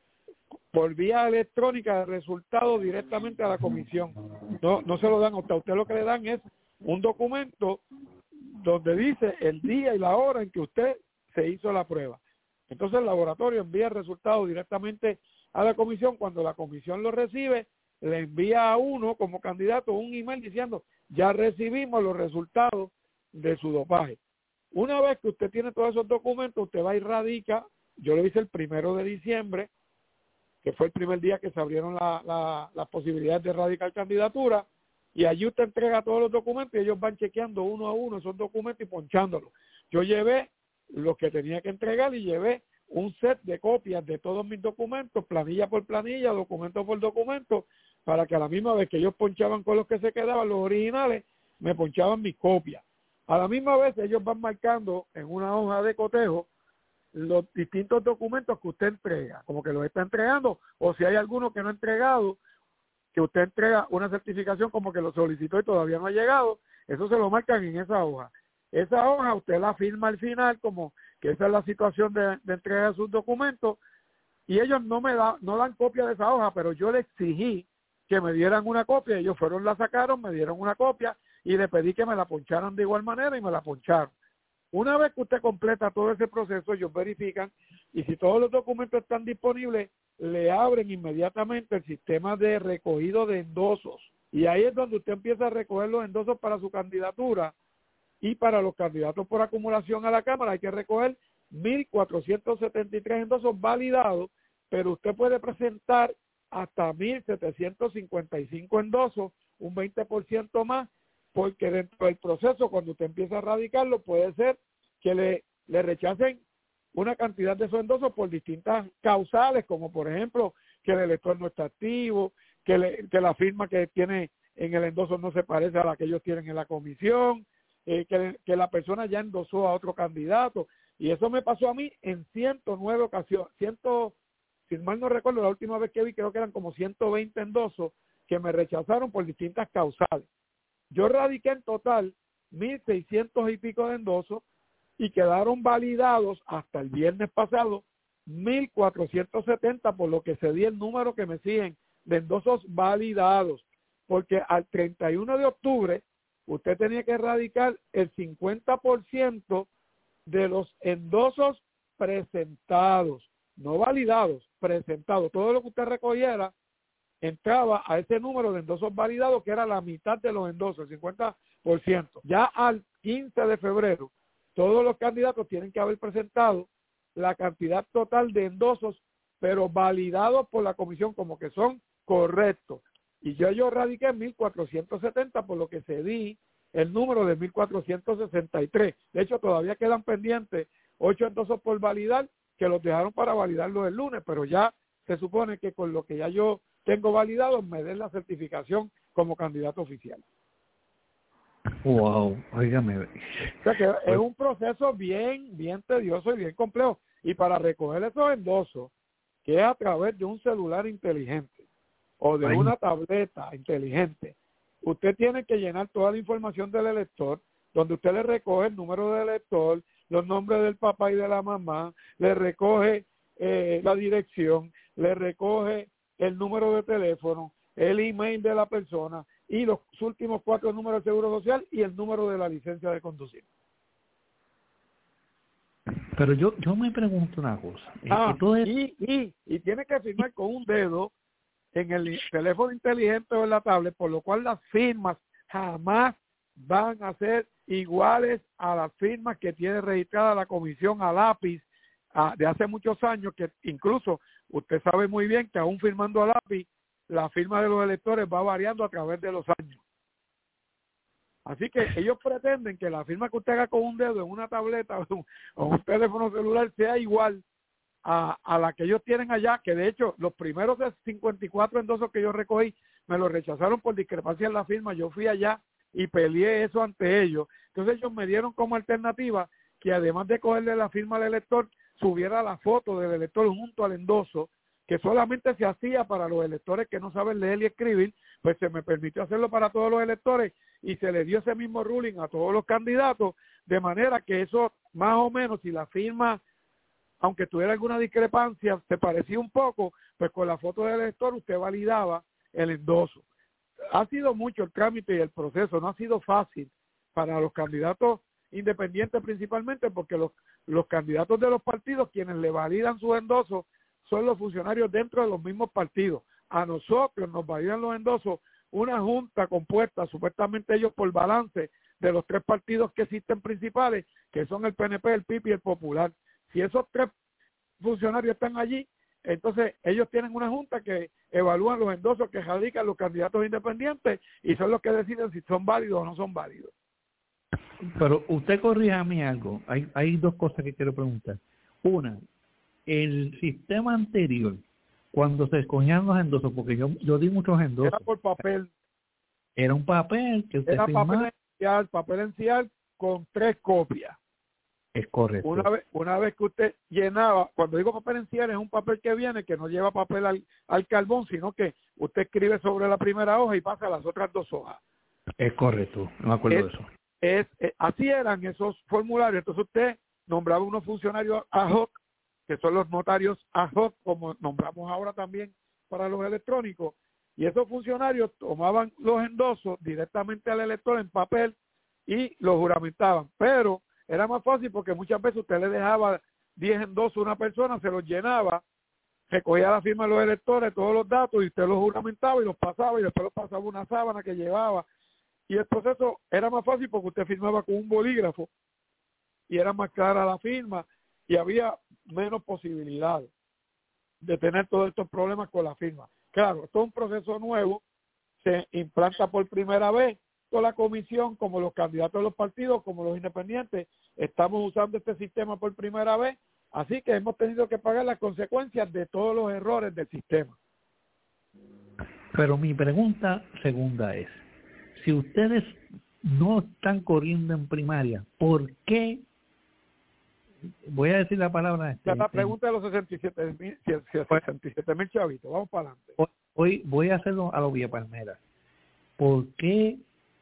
por vía electrónica el resultado directamente a la comisión. No, no se lo dan a usted. A usted lo que le dan es un documento donde dice el día y la hora en que usted se hizo la prueba. Entonces el laboratorio envía el resultado directamente a la comisión. Cuando la comisión lo recibe, le envía a uno como candidato un email diciendo, ya recibimos los resultados de su dopaje. Una vez que usted tiene todos esos documentos, usted va y radica. Yo lo hice el primero de diciembre, que fue el primer día que se abrieron la, la, las posibilidades de radicar candidatura. y allí usted entrega todos los documentos y ellos van chequeando uno a uno esos documentos y ponchándolos. Yo llevé lo que tenía que entregar y llevé un set de copias de todos mis documentos, planilla por planilla, documento por documento, para que a la misma vez que ellos ponchaban con los que se quedaban, los originales, me ponchaban mis copias. A la misma vez ellos van marcando en una hoja de cotejo los distintos documentos que usted entrega, como que los está entregando, o si hay alguno que no ha entregado, que usted entrega una certificación como que lo solicitó y todavía no ha llegado, eso se lo marcan en esa hoja. Esa hoja usted la firma al final como que esa es la situación de, de entrega de sus documentos, y ellos no me da, no dan copia de esa hoja, pero yo le exigí que me dieran una copia, ellos fueron, la sacaron, me dieron una copia y le pedí que me la poncharan de igual manera y me la poncharon. Una vez que usted completa todo ese proceso, ellos verifican y si todos los documentos están disponibles, le abren inmediatamente el sistema de recogido de endosos. Y ahí es donde usted empieza a recoger los endosos para su candidatura y para los candidatos por acumulación a la Cámara hay que recoger mil cuatrocientos setenta y tres endosos validados, pero usted puede presentar hasta mil setecientos cincuenta y cinco endosos, un veinte por ciento más, porque dentro del proceso, cuando usted empieza a radicarlo, puede ser que le, le rechacen una cantidad de esos endosos por distintas causales, como por ejemplo, que el elector no está activo, que, le, que la firma que tiene en el endoso no se parece a la que ellos tienen en la comisión, eh, que, que la persona ya endosó a otro candidato. Y eso me pasó a mí en ciento nueve ocasiones, ciento, si mal no recuerdo, la última vez que vi creo que eran como ciento veinte endosos que me rechazaron por distintas causales. Yo radiqué en total mil seiscientos y pico de endosos y quedaron validados hasta el viernes pasado mil cuatrocientos setenta, por lo que se dio el número que me siguen de endosos validados, porque al treinta y uno de octubre usted tenía que radicar el cincuenta por ciento de los endosos presentados, no validados, presentados. Todo lo que usted recogiera entraba a ese número de endosos validados, que era la mitad de los endosos, el cincuenta por ciento. Ya al quince de febrero, todos los candidatos tienen que haber presentado la cantidad total de endosos, pero validados por la comisión como que son correctos. Y yo, yo radiqué en mil cuatrocientos setenta, por lo que cedí el número de mil cuatrocientos sesenta y tres. De hecho, todavía quedan pendientes ocho endosos por validar, que los dejaron para validarlo el lunes, pero ya se supone que con lo que ya yo tengo validado, me den la certificación como candidato oficial. Wow, óigame. O sea que es un proceso bien, bien tedioso y bien complejo. Y para recoger esos endosos, que es a través de un celular inteligente o de una tableta inteligente, usted tiene que llenar toda la información del elector, donde usted le recoge el número del elector, los nombres del papá y de la mamá, le recoge eh, la dirección, le recoge el número de teléfono, el email de la persona y los últimos cuatro números de seguro social y el número de la licencia de conducir. Pero yo yo me pregunto una cosa. Ah, Entonces... y, y, y tiene que firmar con un dedo en el teléfono inteligente o en la tablet, por lo cual las firmas jamás van a ser iguales a las firmas que tiene registrada la comisión a lápiz a, de hace muchos años, que incluso usted sabe muy bien que aún firmando a lápiz, la firma de los electores va variando a través de los años. Así que ellos pretenden que la firma que usted haga con un dedo en una tableta o un, o un teléfono celular sea igual a, a la que ellos tienen allá, que de hecho los primeros de cincuenta y cuatro endosos que yo recogí me los rechazaron por discrepancia en la firma. Yo fui allá y peleé eso ante ellos. Entonces ellos me dieron como alternativa que además de cogerle la firma al elector, subiera la foto del elector junto al endoso, que solamente se hacía para los electores que no saben leer y escribir. Pues se me permitió hacerlo para todos los electores y se le dio ese mismo ruling a todos los candidatos, de manera que eso más o menos, si la firma, aunque tuviera alguna discrepancia, se parecía un poco, pues con la foto del elector usted validaba el endoso. Ha sido mucho el trámite y el proceso, no ha sido fácil para los candidatos independientes principalmente, porque los, los candidatos de los partidos, quienes le validan sus endosos, son los funcionarios dentro de los mismos partidos. A nosotros nos validan los endosos una junta compuesta, supuestamente ellos por balance, de los tres partidos que existen principales, que son el P N P, el P I P y el Popular. Si esos tres funcionarios están allí, entonces ellos tienen una junta que evalúan los endosos que radican los candidatos independientes y son los que deciden si son válidos o no son válidos. Pero usted corríjame algo. Hay, hay dos cosas que quiero preguntar. Una, el sistema anterior, cuando se escogían los endosos, porque yo, yo di muchos endosos. Era por papel. Era un papel que usted Era firmaba. papel encial, papel encial con tres copias. Es correcto. Una vez, una vez que usted llenaba, cuando digo papel encial, es un papel que viene, que no lleva papel al, al carbón, sino que usted escribe sobre la primera hoja y pasa a las otras dos hojas. Es correcto, no me acuerdo es, de eso. Es, es, así eran esos formularios. Entonces usted nombraba unos funcionarios ad hoc, que son los notarios ad hoc, como nombramos ahora también para los electrónicos, y esos funcionarios tomaban los endosos directamente al elector en papel y los juramentaban. Pero era más fácil porque muchas veces usted le dejaba diez endosos a una persona, se los llenaba, recogía la firma de los electores, todos los datos, y usted los juramentaba y los pasaba, y después los pasaba una sábana que llevaba. Y el proceso era más fácil porque usted firmaba con un bolígrafo y era más clara la firma y había menos posibilidades de tener todos estos problemas con la firma. Claro, esto es un proceso nuevo, se implanta por primera vez con la comisión, como los candidatos de los partidos, como los independientes, estamos usando este sistema por primera vez, así que hemos tenido que pagar las consecuencias de todos los errores del sistema. Pero mi pregunta segunda es, si ustedes no están corriendo en primaria, ¿por qué? Voy a decir la palabra. Este, la pregunta de los sesenta y siete mil chavitos. Vamos para adelante. Hoy voy a hacerlo a lo Villa Palmera. ¿Por qué?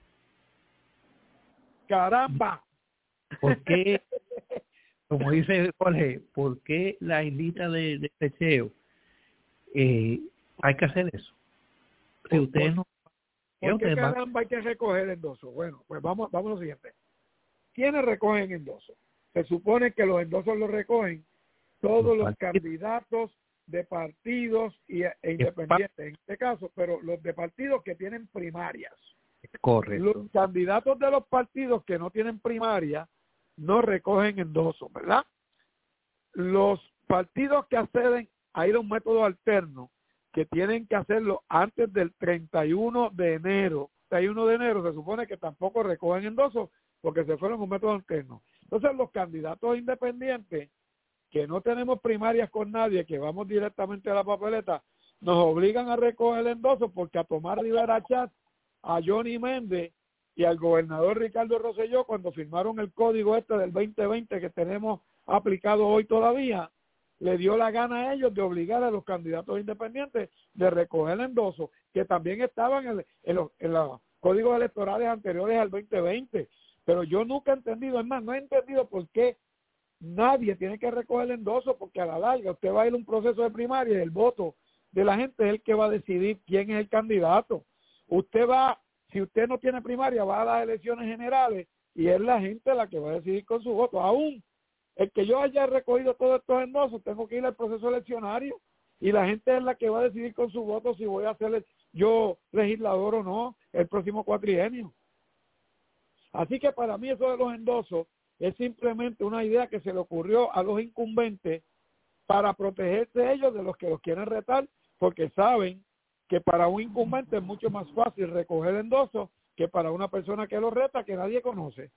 ¡Caramba! ¿Por qué? Como dice Jorge, ¿por qué la islita de, de techeo? Eh, hay que hacer eso. Si ustedes no... ¿Por qué caramba hay que recoger endosos? Bueno, pues vamos, vamos a lo siguiente. ¿Quiénes recogen endosos? Se supone que los endosos los recogen todos los, los candidatos de partidos y, e independientes, en este caso, pero los de partidos que tienen primarias. Correcto. Los candidatos de los partidos que no tienen primaria no recogen endosos, ¿verdad? Los partidos que acceden a ir a un método alterno, que tienen que hacerlo antes del treinta y uno de enero. treinta y uno de enero se supone que tampoco recogen endosos porque se fueron a un método alterno. Entonces los candidatos independientes que no tenemos primarias con nadie, que vamos directamente a la papeleta, nos obligan a recoger el endoso porque a Tomás Rivera Chat, a Johnny Méndez y al gobernador Ricardo Rosselló, cuando firmaron el código este del veinte veinte que tenemos aplicado hoy todavía, le dio la gana a ellos de obligar a los candidatos independientes de recoger el endoso, que también estaban en, en, los, en los códigos electorales anteriores al veinte veinte. Pero yo nunca he entendido, es más, no he entendido por qué nadie tiene que recoger el endoso, porque a la larga usted va a ir a un proceso de primaria y el voto de la gente es el que va a decidir quién es el candidato. Usted va, si usted no tiene primaria, va a las elecciones generales y es la gente la que va a decidir con su voto. Aún el que yo haya recogido todos estos endosos, tengo que ir al proceso eleccionario y la gente es la que va a decidir con su voto si voy a ser yo legislador o no el próximo cuatrienio. Así que para mí eso de los endosos es simplemente una idea que se le ocurrió a los incumbentes para protegerse ellos de los que los quieren retar, porque saben que para un incumbente es mucho más fácil recoger endosos que para una persona que lo reta que nadie conoce.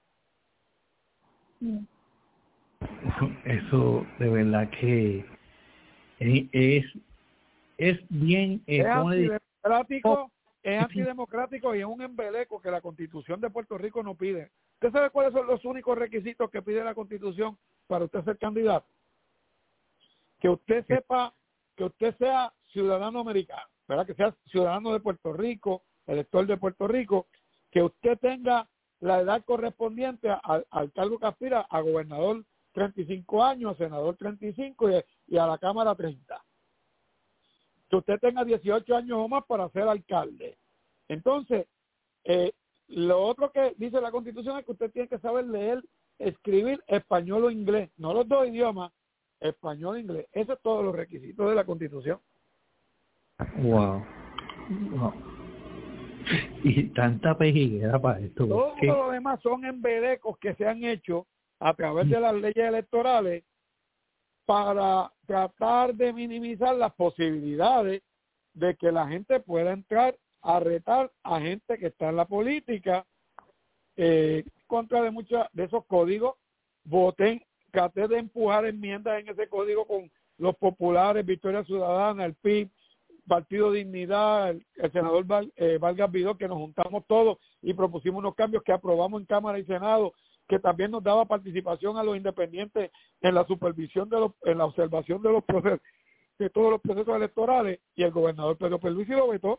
Eso de verdad que es es bien eh, es antidemocrático, es antidemocrático y es un embeleco que la Constitución de Puerto Rico no pide. ¿Usted sabe cuáles son los únicos requisitos que pide la Constitución para usted ser candidato? Que usted sepa, que usted sea ciudadano americano, ¿verdad? Que sea ciudadano de Puerto Rico, elector de Puerto Rico, que usted tenga la edad correspondiente al, al cargo que aspira, a gobernador treinta y cinco años, a senador treinta y cinco y, y a la Cámara treinta. Que usted tenga dieciocho años o más para ser alcalde. Entonces, eh, lo otro que dice la Constitución es que usted tiene que saber leer, escribir español o inglés, no los dos idiomas, español e inglés. Esos son todos los requisitos de la Constitución. Wow. wow. Y tanta pejiguera para esto. Todo ¿Qué? lo demás son embelecos que se han hecho a través de las leyes electorales para tratar de minimizar las posibilidades de que la gente pueda entrar a retar a gente que está en la política, eh, contra de muchos de esos códigos. Voten, traté de empujar enmiendas en ese código con los populares, Victoria Ciudadana, el P I B, Partido Dignidad, el, el senador Val, eh, Vargas Vidó, que nos juntamos todos y propusimos unos cambios que aprobamos en Cámara y Senado, que también nos daba participación a los independientes en la supervisión de los, en la observación de los procesos, de todos los procesos electorales, y el gobernador Pedro Pierluisi lo vetó.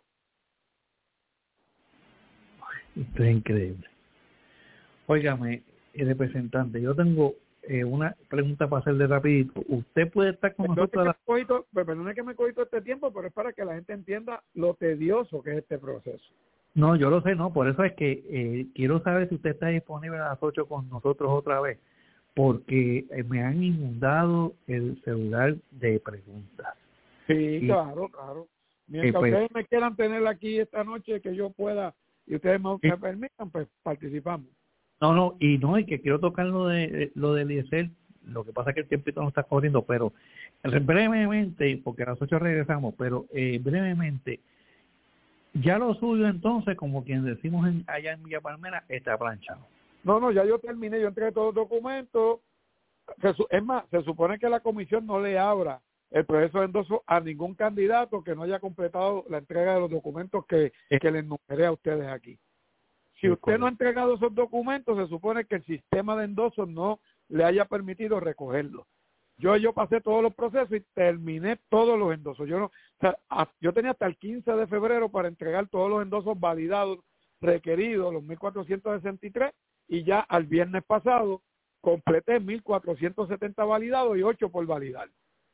Esto es increíble. Óigame, el representante, yo tengo eh, una pregunta para hacerle rapidito. Usted puede estar con Perdón nosotros... que La... me cogito, perdón que me cogito este tiempo, pero es para que la gente entienda lo tedioso que es este proceso. No, yo lo sé, no, por eso es que eh, quiero saber si usted está disponible a las ocho con nosotros otra vez, porque eh, me han inundado el celular de preguntas. Sí, y, claro, claro. Mientras eh, pues, ustedes me quieran tener aquí esta noche, que yo pueda, y ustedes me, me permitan, pues participamos. No, no, y no, y que quiero tocar lo de lo de Eliezer, lo que pasa es que el tiempito no está corriendo, pero brevemente, porque a las ocho regresamos, pero eh, brevemente, ya lo suyo entonces, como quien decimos en, allá en Villa Palmera, está planchado. No, no, ya yo terminé, yo entregué todos los documentos. Se, es más, se supone que la comisión no le abra el proceso de endoso a ningún candidato que no haya completado la entrega de los documentos que, que les enumeré a ustedes aquí. Si usted no ha entregado esos documentos, se supone que el sistema de endosos no le haya permitido recogerlos. Yo yo pasé todos los procesos y terminé todos los endosos. Yo no, o sea, a, yo tenía hasta el quince de febrero para entregar todos los endosos validados requeridos, los mil cuatrocientos sesenta y tres, y ya al viernes pasado completé mil cuatrocientos setenta validados y ocho por validar.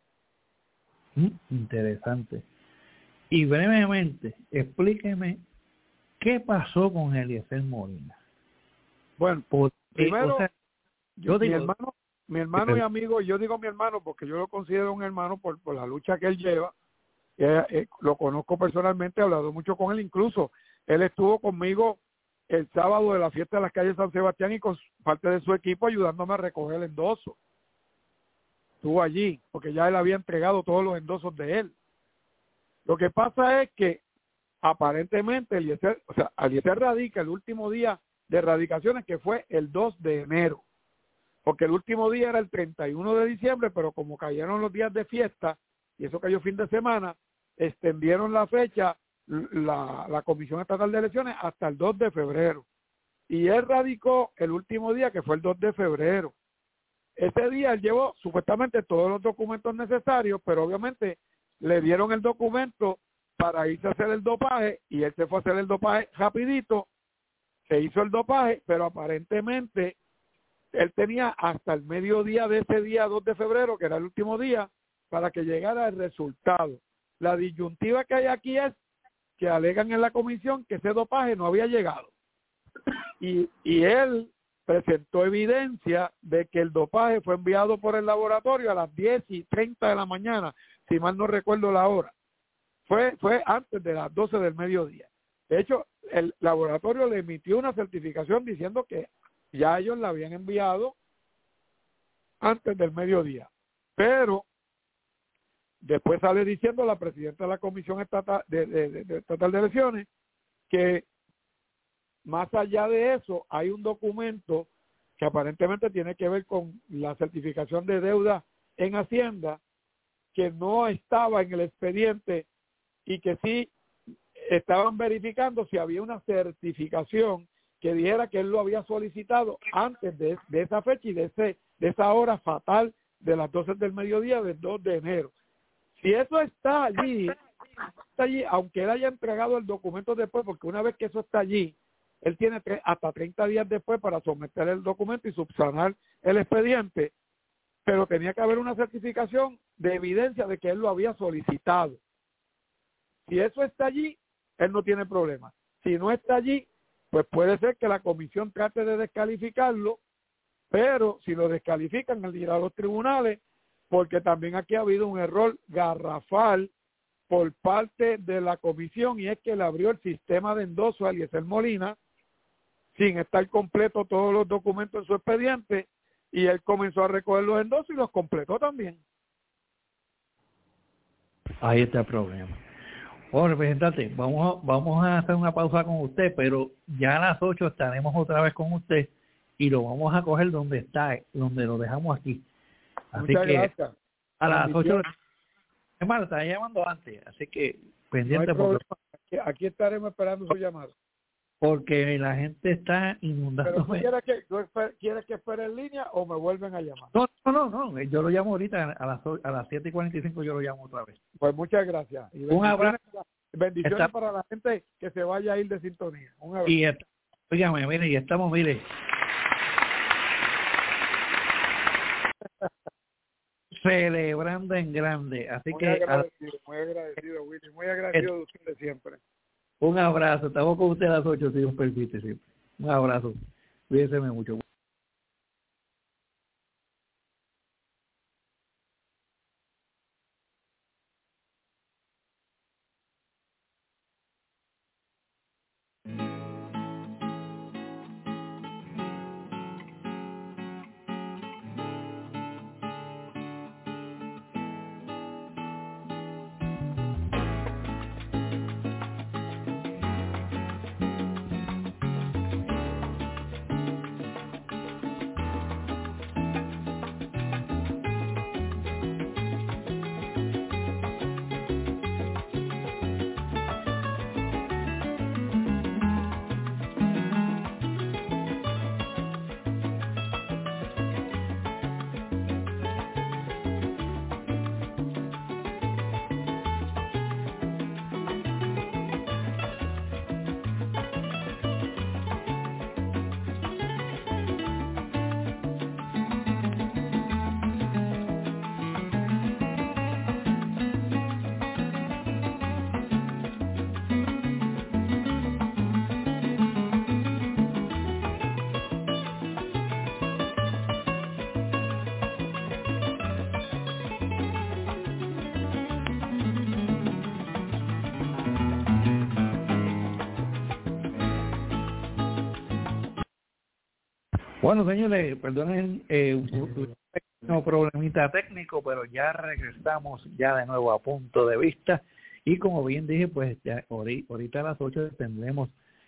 Mm, interesante. Y brevemente, explíqueme qué pasó con Eliezer Molina. Bueno, Porque, primero, o sea, yo, yo digo, mi hermano, mi hermano y amigo, yo digo mi hermano porque yo lo considero un hermano por, por la lucha que él lleva. Eh, eh, lo conozco personalmente, he hablado mucho con él, incluso él estuvo conmigo el sábado de la fiesta de las calles San Sebastián y con parte de su equipo ayudándome a recoger el endoso. Estuvo allí, porque ya él había entregado todos los endosos de él. Lo que pasa es que aparentemente Eliezer, o sea, Eliezer radica el último día de erradicaciones, que fue el dos de enero, porque el último día era el treinta y uno de diciembre, pero como cayeron los días de fiesta, y eso cayó fin de semana, extendieron la fecha, la, la Comisión Estatal de Elecciones, hasta el dos de febrero. Y él radicó el último día, que fue el dos de febrero. Ese día él llevó supuestamente todos los documentos necesarios, pero obviamente le dieron el documento para irse a hacer el dopaje, y él se fue a hacer el dopaje rapidito, se hizo el dopaje, pero aparentemente él tenía hasta el mediodía de ese día, dos de febrero, que era el último día, para que llegara el resultado. La disyuntiva que hay aquí es que alegan en la comisión que ese dopaje no había llegado. Y, y él presentó evidencia de que el dopaje fue enviado por el laboratorio a las diez y treinta de la mañana, si mal no recuerdo la hora. Fue, fue antes de las doce del mediodía. De hecho, el laboratorio le emitió una certificación diciendo que ya ellos la habían enviado antes del mediodía. Pero después sale diciendo la presidenta de la Comisión Estatal de, de, de, de, Estatal de Elecciones que más allá de eso hay un documento que aparentemente tiene que ver con la certificación de deuda en Hacienda, que no estaba en el expediente y que sí estaban verificando si había una certificación que dijera que él lo había solicitado antes de, de esa fecha y de ese de esa hora fatal de las doce del mediodía del dos de enero. Si eso está allí, está allí, aunque él haya entregado el documento después, porque una vez que eso está allí, él tiene tre- hasta treinta días después para someter el documento y subsanar el expediente, pero tenía que haber una certificación de evidencia de que él lo había solicitado. Si eso está allí, él no tiene problema. Si no está allí, pues puede ser que la comisión trate de descalificarlo, pero si lo descalifican, él irá a los tribunales, porque también aquí ha habido un error garrafal por parte de la comisión, y es que le abrió el sistema de endoso a Eliezer Molina sin estar completo todos los documentos en su expediente, y él comenzó a recoger los endosos y los completó también. Ahí está el problema. Bueno, representante, vamos a, vamos a hacer una pausa con usted, pero ya a las ocho estaremos otra vez con usted y lo vamos a coger donde está, donde lo dejamos aquí. Así Muchas que gracias. a las ocho, es más, lo estaba llamando antes, así que pendiente, no hay porque, aquí, aquí estaremos esperando su llamada. porque la gente está inundando. ¿Pero tú quieres que, tú esper, quieres que espere en línea o me vuelven a llamar? No, no, no, no, yo lo llamo ahorita a las a las siete y cuarenta y cinco, yo lo llamo otra vez. Pues muchas gracias. Y un abrazo. Bendiciones está, para la gente que se vaya a ir de sintonía. Un abrazo. Y oígame, mire, y estamos, mire, celebrando en grande. Así muy que agradecido, muy agradecido, Willy, muy agradecido de ustedes siempre. Un abrazo, estamos con usted a las ocho, si Dios permite siempre. Un abrazo, cuídense mucho. Bueno, señores, perdonen eh, un pequeño problemita técnico, pero ya regresamos ya de nuevo a Punto de Vista. Y como bien dije, pues ya ahorita a las ocho tendremos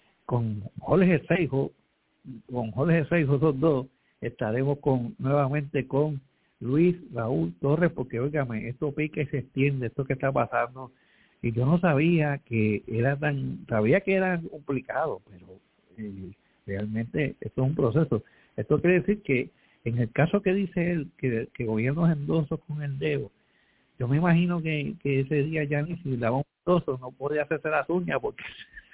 con Jorge Seijo, con Jorge Seijo, esos dos, estaremos con nuevamente con Luis Raúl Torres, porque óigame, esto pica y se extiende, esto que está pasando, y yo no sabía que era tan, sabía que era complicado, pero eh, realmente esto es un proceso. Esto quiere decir que en el caso que dice él, que, que gobiernos endosos con el dedo, yo me imagino que, que ese día ya ni si daba un endoso no podía hacerse las uñas porque...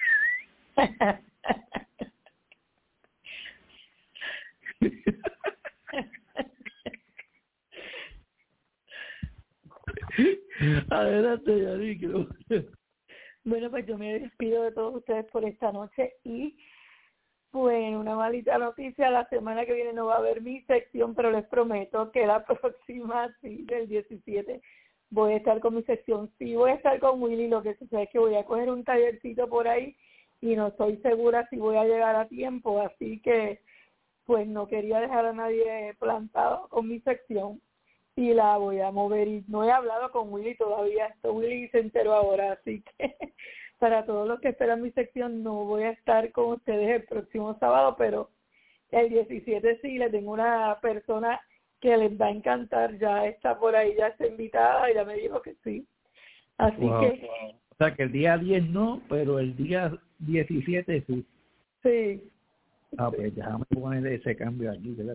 Adelante, Yarí. Bueno, pues yo me despido de todos ustedes por esta noche y bueno, una malita noticia, la semana que viene no va a haber mi sección, pero les prometo que la próxima, sí, del diecisiete, voy a estar con mi sección. Sí, voy a estar con Willy, lo que sucede es que voy a coger un tallercito por ahí y no estoy segura si voy a llegar a tiempo, así que pues no quería dejar a nadie plantado con mi sección y la voy a mover. Y no he hablado con Willy todavía, esto Willy se enteró ahora, así que... Para todos los que esperan mi sección, no voy a estar con ustedes el próximo sábado, pero el diecisiete sí, le tengo una persona que les va a encantar, ya está por ahí, ya está invitada, ya me dijo que sí. Así wow, que... Wow. O sea, que el día diez no, pero el día diecisiete sí. Sí. Ah, pues déjame poner ese cambio aquí, ¿verdad?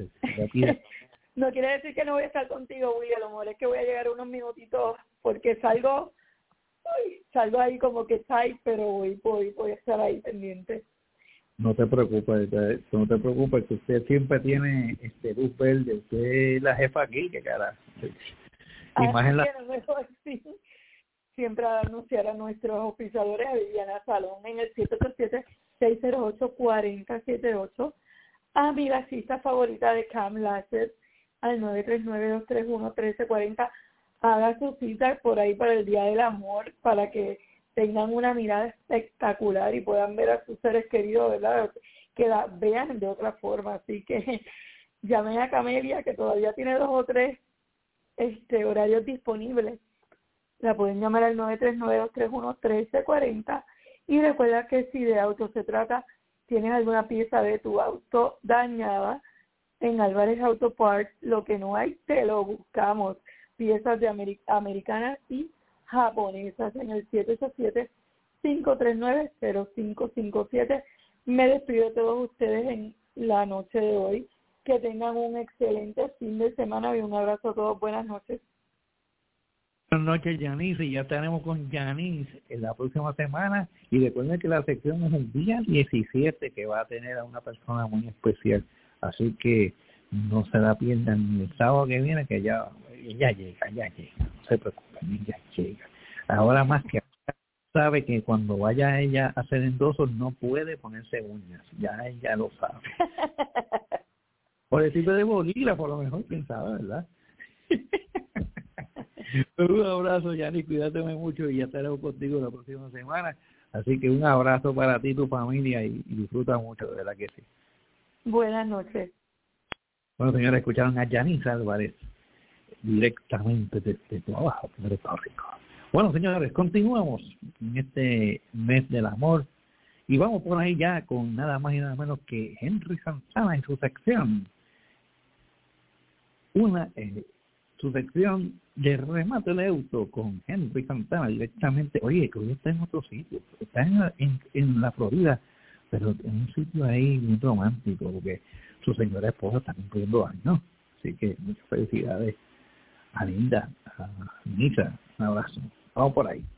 No quiere decir que no voy a estar contigo, Willy, a lo mejor es que voy a llegar unos minutitos, porque salgo... Uy, salgo ahí como que tight, pero voy, voy, voy a estar ahí pendiente. No te preocupes, no te preocupes, que usted siempre tiene este luz verde, usted es la jefa aquí, que cara. Así la... que no mejor sí, siempre a anunciar a nuestros oficiadores, a Viviana Salón en el siete ocho siete, seis cero ocho, cuatro cero siete ocho, a mi gasista favorita de Cam Lasset al nueve tres nueve, dos tres uno, uno tres cuatro cero. Haga su cita por ahí para el Día del Amor, para que tengan una mirada espectacular y puedan ver a sus seres queridos, ¿verdad? Que la vean de otra forma. Así que llamen a Camelia, que todavía tiene dos o tres este horarios disponibles La pueden llamar al nueve tres nueve, dos tres uno, uno tres cuatro cero. Y recuerda que si de auto se trata, tienes alguna pieza de tu auto dañada, en Álvarez Auto Parts, lo que no hay, te lo buscamos. Piezas de Ameri- americanas y japonesas en el siete ocho siete, cinco tres nueve, cero cinco cinco siete. Me despido de todos ustedes en la noche de hoy. Que tengan un excelente fin de semana y un abrazo a todos. Buenas noches. Buenas noches, Yanis, y ya estaremos con Yanis en la próxima semana. Y recuerden que la sección es el día diecisiete, que va a tener a una persona muy especial. Así que no se la pierdan el sábado que viene, que ya, ya llega, ya llega. No se preocupen, ya llega. Ahora más que sabe que cuando vaya ella a hacer endosos no puede ponerse uñas. Ya ella lo sabe. Por el tipo de bolígrafo, a lo mejor, quién sabe, ¿verdad? Un abrazo, Yanis, cuídate mucho y ya estaremos contigo la próxima semana. Así que un abrazo para ti y tu familia y, y disfruta mucho, de verdad que sí. Buenas noches. Bueno, señores, escucharon a Yanis Álvarez directamente desde tu abajo, Puerto Rico. Bueno, señores, continuamos en este mes del amor y vamos por ahí ya con nada más y nada menos que Henry Santana en su sección. Una... Eh, su sección de remate de auto con Henry Santana directamente. Oye, que hoy está en otro sitio, está en, en, en la Florida, pero en un sitio ahí muy romántico, porque su señora esposa está cumpliendo años. Así que muchas felicidades a Linda, a Nisa, un abrazo. Vamos por ahí.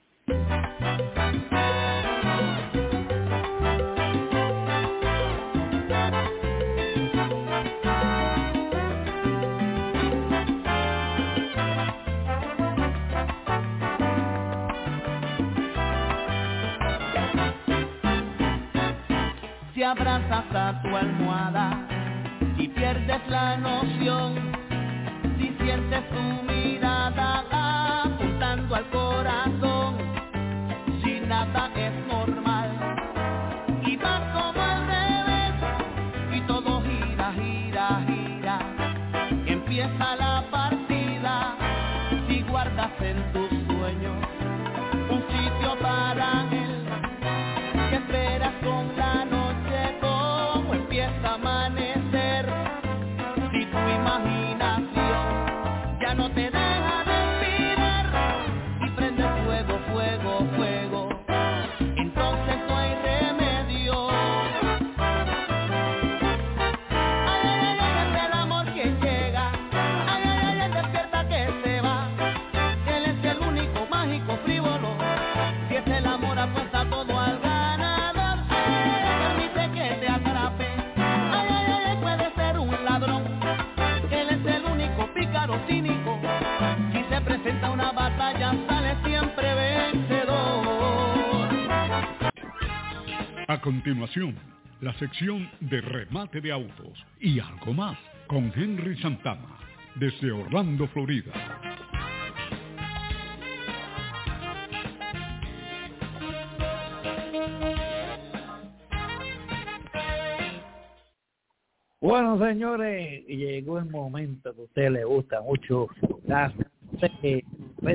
Si abrazas a tu almohada, si pierdes la noción, si sientes tu mirada apuntando al corazón, si nada es normal y vas como al revés y todo gira, gira, gira, empieza la partida. Si guardas en tus sueños un sitio para él, que esperas con la noche como empieza a amanecer. Si tu imaginación ya no te deja respirar y prende fuego, fuego, fuego, entonces no hay remedio. Ay, ay, ay, es el amor que llega. Ay, ay, ay, despierta que se va. Él es el único mágico frívolo. Si es el amor, apuesta todo al ganador. Ay, permite que te atrape. Ay, ay, ay, puede ser un ladrón. Él es el único pícaro cínico. Si se presenta una batalla, sale siempre vencedor. A continuación, la sección de remate de autos y algo más con Henry Santana, desde Orlando, Florida. Bueno, señores, llegó el momento que a usted le gusta mucho. La, eh,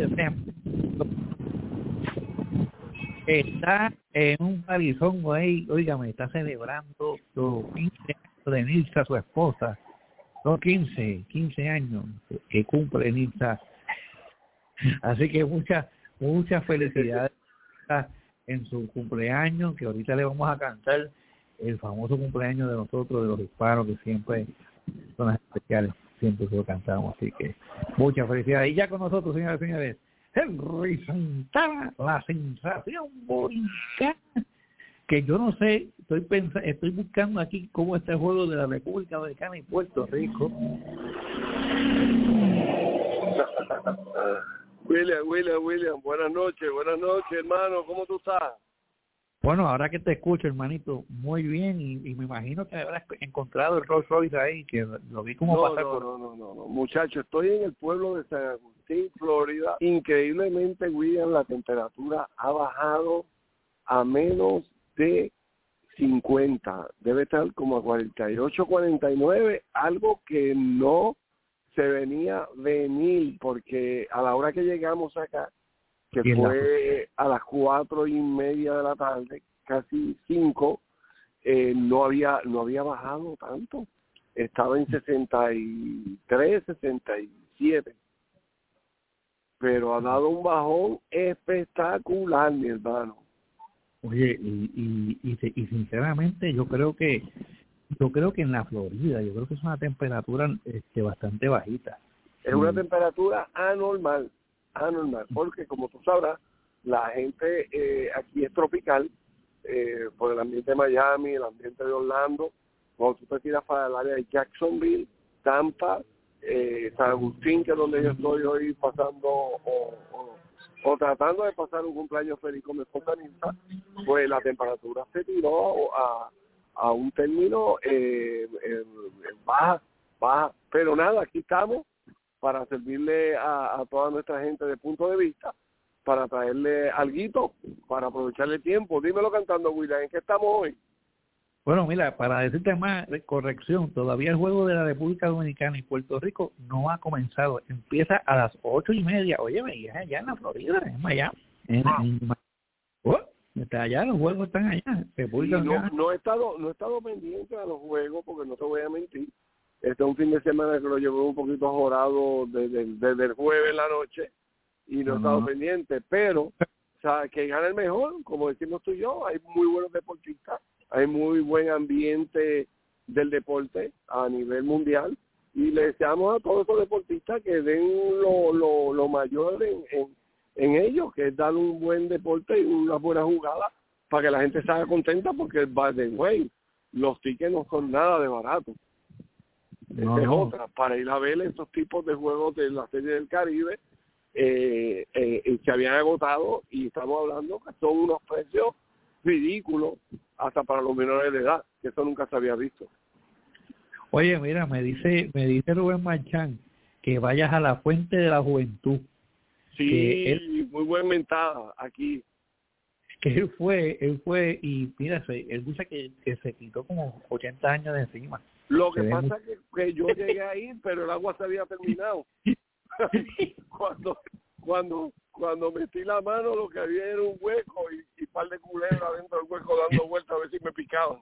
está en un parizongo ahí, oígame, está celebrando los quince años de Nilsa, su esposa. Son quince, quince años que cumple Nilsa. Así que muchas, muchas felicidades en su cumpleaños, que ahorita le vamos a cantar el famoso cumpleaños de nosotros, de los hispanos, que siempre son las especiales, siempre se lo cantamos. Así que muchas felicidades. Y ya con nosotros, señoras y señores, Henry Santana, la sensación boricua, que yo no sé, estoy pensando, estoy buscando aquí cómo está el juego de la República Dominicana y Puerto Rico. William, William, William, buenas noches, buenas noches, hermano, ¿cómo tú estás? Bueno, ahora que te escucho, hermanito, muy bien, y, y me imagino que habrás encontrado el Rolls Royce ahí, que lo vi como no, pasar no, por... No, no, no, no, muchacho, estoy en el pueblo de San Agustín, Florida. Increíblemente, William, la temperatura ha bajado a menos de cincuenta. Debe estar como a cuarenta y ocho, cuarenta y nueve, algo que no se venía venir, porque a la hora que llegamos acá, que fue a las cuatro y media de la tarde, casi cinco, eh, no había no había bajado tanto, estaba en sesenta y tres, sesenta y siete, pero ha dado un bajón espectacular, mi hermano. Oye, y, y, y, y sinceramente yo creo que yo creo que en la Florida, yo creo que es una temperatura este, bastante bajita. Es una temperatura anormal, anormal, porque como tú sabrás, la gente eh, aquí es tropical, eh, por el ambiente de Miami, el ambiente de Orlando. Cuando tú te tiras para el área de Jacksonville, Tampa, eh, San Agustín, que es donde yo estoy hoy pasando o, o, o tratando de pasar un cumpleaños feliz con mi esposa Nilsa, pues la temperatura se tiró a, a un término eh, eh, baja, baja. Pero nada, aquí estamos para servirle a, a toda nuestra gente de Punto de Vista, para traerle alguito, para aprovecharle tiempo. Dímelo cantando, William, ¿en qué estamos hoy? Bueno, mira, para decirte más corrección, todavía el juego de la República Dominicana y Puerto Rico no ha comenzado. Empieza a las ocho y media. Oye, me allá en la Florida, en Miami. En, ah. en, oh, está allá, los juegos están allá. República no, no he estado, no he estado pendiente a los juegos, porque no te voy a mentir. Este es un fin de semana que lo llevo un poquito jorado desde, desde el jueves en la noche y no he estado pendiente, pero o sea, que gane el mejor, como decimos tú y yo. Hay muy buenos deportistas, hay muy buen ambiente del deporte a nivel mundial, y le deseamos a todos esos deportistas que den lo, lo, lo mayor en, en, en ellos, que es dar un buen deporte y una buena jugada para que la gente salga contenta, porque by the way, los tickets no son nada de barato. No, Esa es no. otra, para ir a ver estos tipos de juegos de la Serie del Caribe eh, eh, que habían agotado, y estamos hablando que son unos precios ridículos hasta para los menores de edad, que eso nunca se había visto. Oye, mira, me dice me dice Rubén Marchán que vayas a la Fuente de la Juventud. Sí, él, muy buen mentada aquí. Que él fue, él fue y mira, él dice que, que se quitó como ochenta años de encima. Lo que se pasa es que, que yo llegué a ir, pero el agua se había terminado. cuando cuando cuando metí la mano, lo que había era un hueco y, y un par de culebras dentro del hueco dando vueltas a ver si me picaban.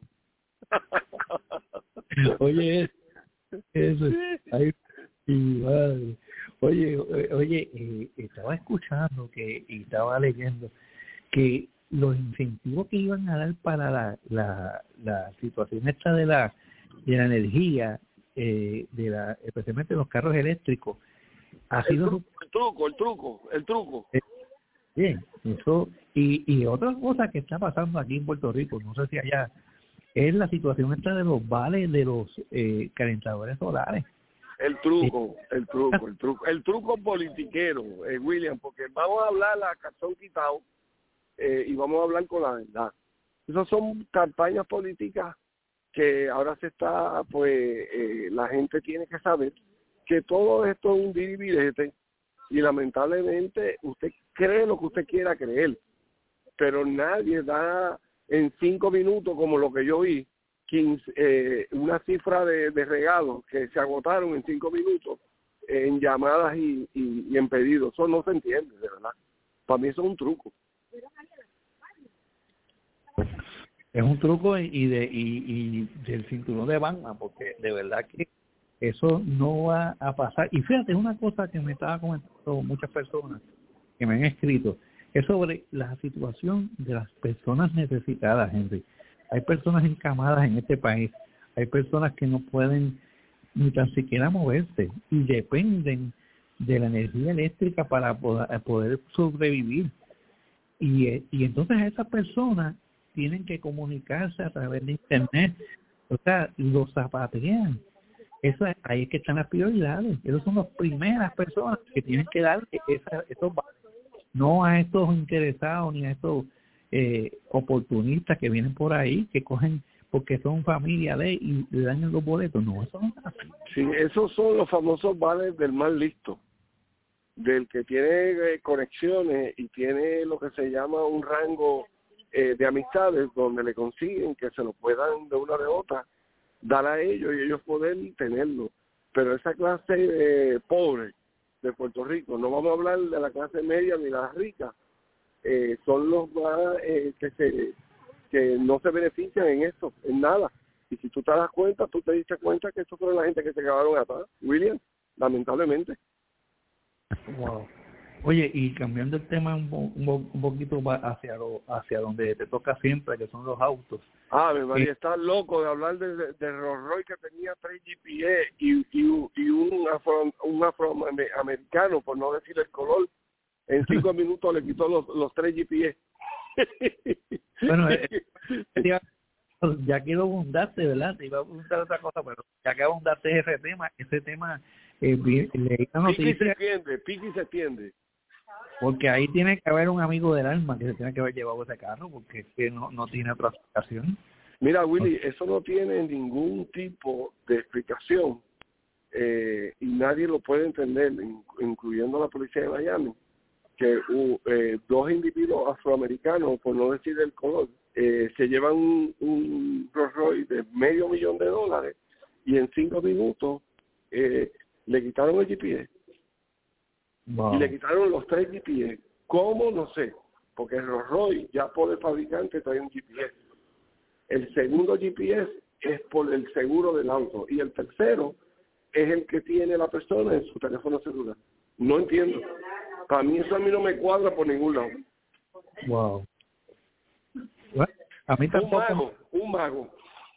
Oye, eso, ay, madre. Oye, oye, eh, estaba escuchando que y estaba leyendo que los incentivos que iban a dar para la la, la situación esta de la de la energía, eh, de la especialmente los carros eléctricos, ha el sido truco, el truco, el truco, el truco. Eh, bien, eso y y otra cosa que está pasando aquí en Puerto Rico, no sé si allá, es la situación esta de los vales de los eh, calentadores solares. El truco, el truco, el truco, el truco politiquero, eh, William, porque vamos a hablar a calzón quitado eh, y vamos a hablar con la verdad. Esas son campañas políticas que ahora se está, pues, eh, la gente tiene que saber que todo esto es un dividirete, y lamentablemente usted cree lo que usted quiera creer, pero nadie da en cinco minutos, como lo que yo vi, quince, eh, una cifra de, de regalos que se agotaron en cinco minutos en llamadas y, y, y en pedidos. Eso no se entiende, de verdad. Para mí eso es un truco. Es un truco y de y, y del cinturón de Batman, porque de verdad que eso no va a pasar. Y fíjate, una cosa que me estaba comentando muchas personas que me han escrito, es sobre la situación de las personas necesitadas, Henry. Hay personas encamadas en este país, hay personas que no pueden ni tan siquiera moverse y dependen de la energía eléctrica para poder, poder sobrevivir. Y, y entonces esas personas tienen que comunicarse a través de internet, o sea, los zapatean. Eso es, ahí es que están las prioridades. Esas son las primeras personas que tienen que dar esa, esos no a estos interesados ni a estos eh, oportunistas que vienen por ahí, que cogen porque son familia de y le dañan los boletos. No, eso no es así. Sí, esos son los famosos vales del más listo, del que tiene eh, conexiones y tiene lo que se llama un rango eh, de amistades, donde le consiguen que se lo puedan de una de otra dar a ellos y ellos poder tenerlo. pero esa clase eh, pobre de Puerto Rico, no vamos a hablar de la clase media ni la rica, eh, son los más eh, que se que no se benefician en esto, en nada. Y si tú te das cuenta, tú te diste cuenta que estos fueron la gente que se quedaron atrás, William, lamentablemente. Wow. Oye, y cambiando el tema un, un, un poquito hacia lo, hacia donde te toca siempre, que son los autos. Ah, mi María, estás loco de hablar de, de, de Rolls Royce que tenía tres G P S y, y, y un afro, un afroamericano, por no decir el color, en cinco minutos le quitó los, los tres G P S. Bueno, eh, ya que lo abundaste, ¿verdad? Te iba a preguntar otra cosa, pero ya que abundaste ese tema, ese tema, eh, leí la noticia. Piqui se entiende, Piqui se entiende. Porque ahí tiene que haber un amigo del alma que se tiene que haber llevado ese carro, porque es que no, no tiene otra explicación. Mira, Willy, eso no tiene ningún tipo de explicación eh, y nadie lo puede entender, incluyendo la policía de Miami, que uh, eh, dos individuos afroamericanos, por no decir el color, eh, se llevan un, un Rolls Royce de medio millón de dólares y en cinco minutos eh, le quitaron el G P S. Wow. Y le quitaron los tres G P S. ¿Cómo? No sé. Porque el Rolls Royce ya por el fabricante trae un G P S. El segundo G P S es por el seguro del auto. Y el tercero es el que tiene la persona en su teléfono celular. No entiendo. Para mí eso a mí no me cuadra por ningún lado. Wow. Bueno, a mí tampoco. Un mago. Un mago.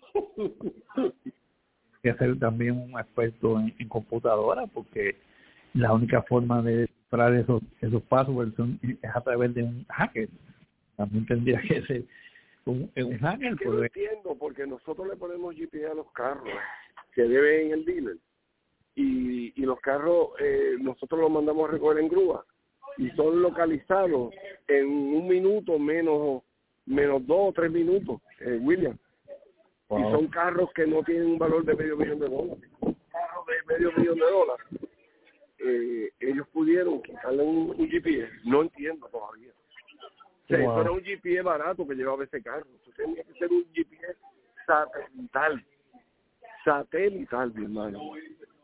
Que ser también un experto en, en computadora, porque la única forma de descifrar esos esos passwords son, es a través de un hacker. También tendría que ser un, un hacker. Es que no entiendo, porque nosotros le ponemos G P S a los carros que deben en el dealer y, y los carros eh, nosotros los mandamos a recoger en grúa y son localizados en un minuto menos menos dos o tres minutos, eh, William. Wow. Y son carros que no tienen un valor de medio millón de dólares. Un carro de medio millón de dólares. Eh, ellos pudieron quitarle un, un G P S, no entiendo todavía. O sea, wow. Eso era un G P S barato que llevaba ese carro, eso tenía que ser un G P S satelital, satelital, mi hermano. Wow.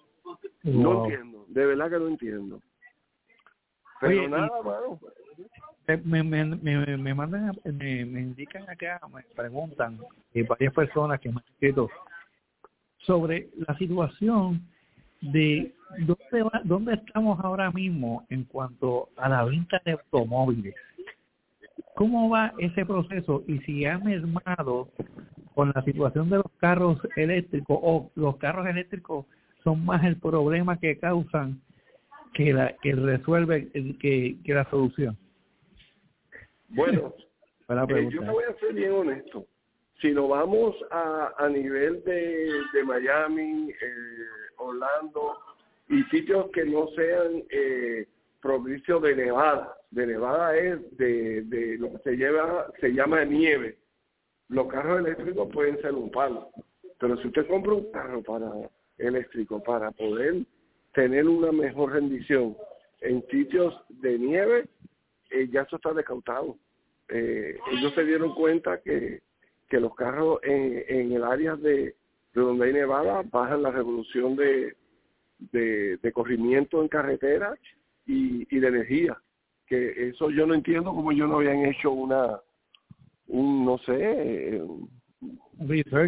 No entiendo, de verdad que no entiendo. Pero Oye, nada, mano. Me, me, me, me mandan, me, me indican acá, me preguntan eh, varias personas que me han escrito sobre la situación de dónde va, dónde estamos ahora mismo en cuanto a la venta de automóviles. ¿Cómo va ese proceso? Y si ha mermado con la situación de los carros eléctricos, o los carros eléctricos son más el problema que causan que la que resuelve que, que la solución. Bueno, eh, yo te voy a ser bien honesto. Si nos vamos a, a nivel de, de Miami, eh, Orlando y sitios que no sean eh, provincias de Nevada, de Nevada es de, de lo que se lleva se llama nieve. Los carros eléctricos pueden ser un palo, pero si usted compra un carro para eléctrico para poder tener una mejor rendición en sitios de nieve, eh, ya eso está descautado. Eh, ellos se dieron cuenta que, que los carros en, en el área de, de donde hay nevada bajan la revolución de, de, de corrimiento en carretera y, y de energía. Que eso yo no entiendo cómo ellos no habían hecho una, un no sé, research.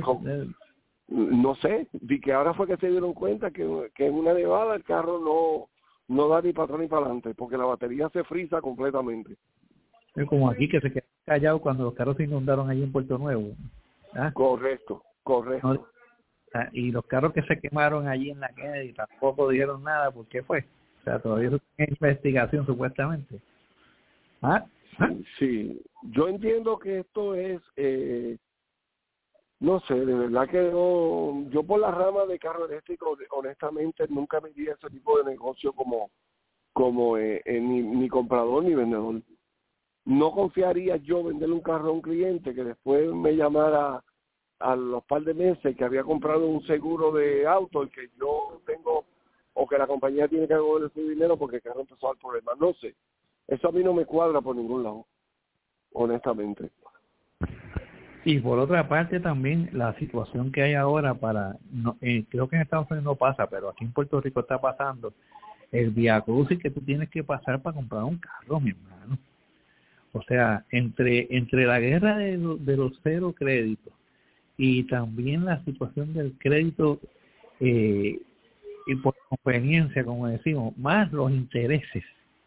No sé, y que ahora fue que se dieron cuenta que, que en una nevada el carro no no da ni para atrás ni para adelante, porque la batería se frisa completamente. Es como aquí que se quedó callado cuando los carros se inundaron allí en Puerto Nuevo. ¿Ah? Correcto, correcto. No, ah, y los carros que se quemaron allí en la Kennedy tampoco dijeron nada, ¿por qué fue? O sea, todavía eso es investigación supuestamente. ¿Ah? ¿Ah? Sí, sí, yo entiendo que esto es... Eh, No sé, de verdad que no, yo por la rama de carro eléctrico, honestamente, nunca me di ese tipo de negocio como como eh, eh, ni, ni comprador ni vendedor. No confiaría yo venderle un carro a un cliente que después me llamara a los par de meses que había comprado un seguro de auto y que yo tengo, o que la compañía tiene que devolver su dinero porque el carro empezó a dar problemas. No sé, eso a mí no me cuadra por ningún lado, honestamente. Y por otra parte también la situación que hay ahora para, no, eh, creo que en Estados Unidos no pasa, pero aquí en Puerto Rico está pasando, el viacrucis que tú tienes que pasar para comprar un carro, mi hermano. O sea, entre entre la guerra de, de los cero créditos y también la situación del crédito eh, y por conveniencia, como decimos, más los intereses.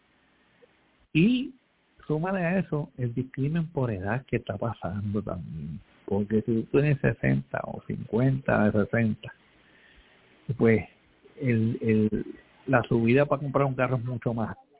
Y súmale a eso el discrimen por edad que está pasando también. Porque si tú tienes sesenta o cincuenta, sesenta, pues el, el, la subida para comprar un carro es mucho más alta.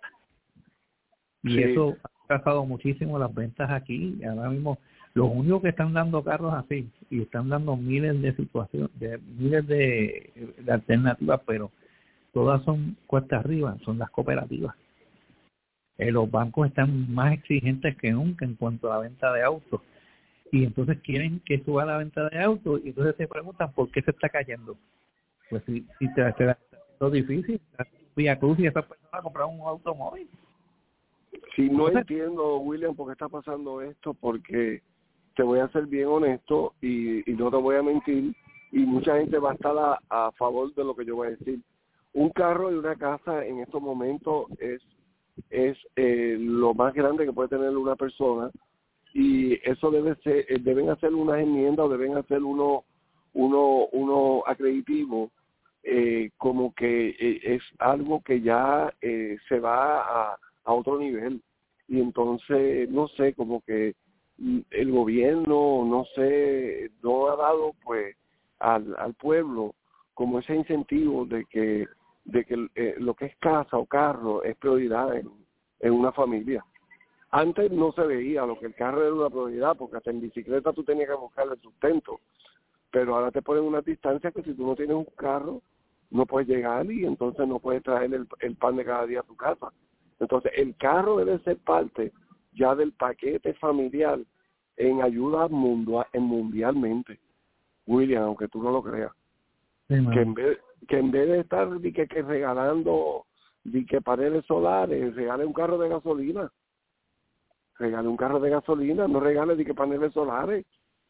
Y sí. Eso ha pasado muchísimo las ventas aquí. Ahora mismo, los únicos que están dando carros así, y están dando miles de situaciones, de, miles de, de alternativas, pero todas son cuesta arriba, son las cooperativas. Eh, los bancos están más exigentes que nunca en cuanto a la venta de autos. Y entonces quieren que suba la venta de autos y entonces se preguntan por qué se está cayendo. Pues si, si te está haciendo difícil, Vía Cruz y esa persona comprar un automóvil. Sí, no entonces, entiendo, William, por qué está pasando esto, porque te voy a ser bien honesto y, y no te voy a mentir, y mucha gente va a estar a, a favor de lo que yo voy a decir. Un carro y una casa en estos momentos es es eh, lo más grande que puede tener una persona, y eso debe ser, eh, deben hacer unas enmiendas o deben hacer uno uno uno acreditivo eh, como que eh, es algo que ya eh, se va a, a otro nivel, y entonces no sé, como que el gobierno no sé no ha dado pues al, al pueblo como ese incentivo de que de que eh, lo que es casa o carro es prioridad en, en una familia. Antes no se veía lo que el carro era una prioridad, porque hasta en bicicleta tú tenías que buscar el sustento, pero ahora te ponen una distancia que si tú no tienes un carro no puedes llegar, y entonces no puedes traer el, el pan de cada día a tu casa. Entonces el carro debe ser parte ya del paquete familiar en ayuda mundial, en mundialmente, William, aunque tú no lo creas. Sí, que en vez que en vez de estar di que, que regalando di que paneles solares, regale un carro de gasolina, regale un carro de gasolina, no regale di que paneles solares,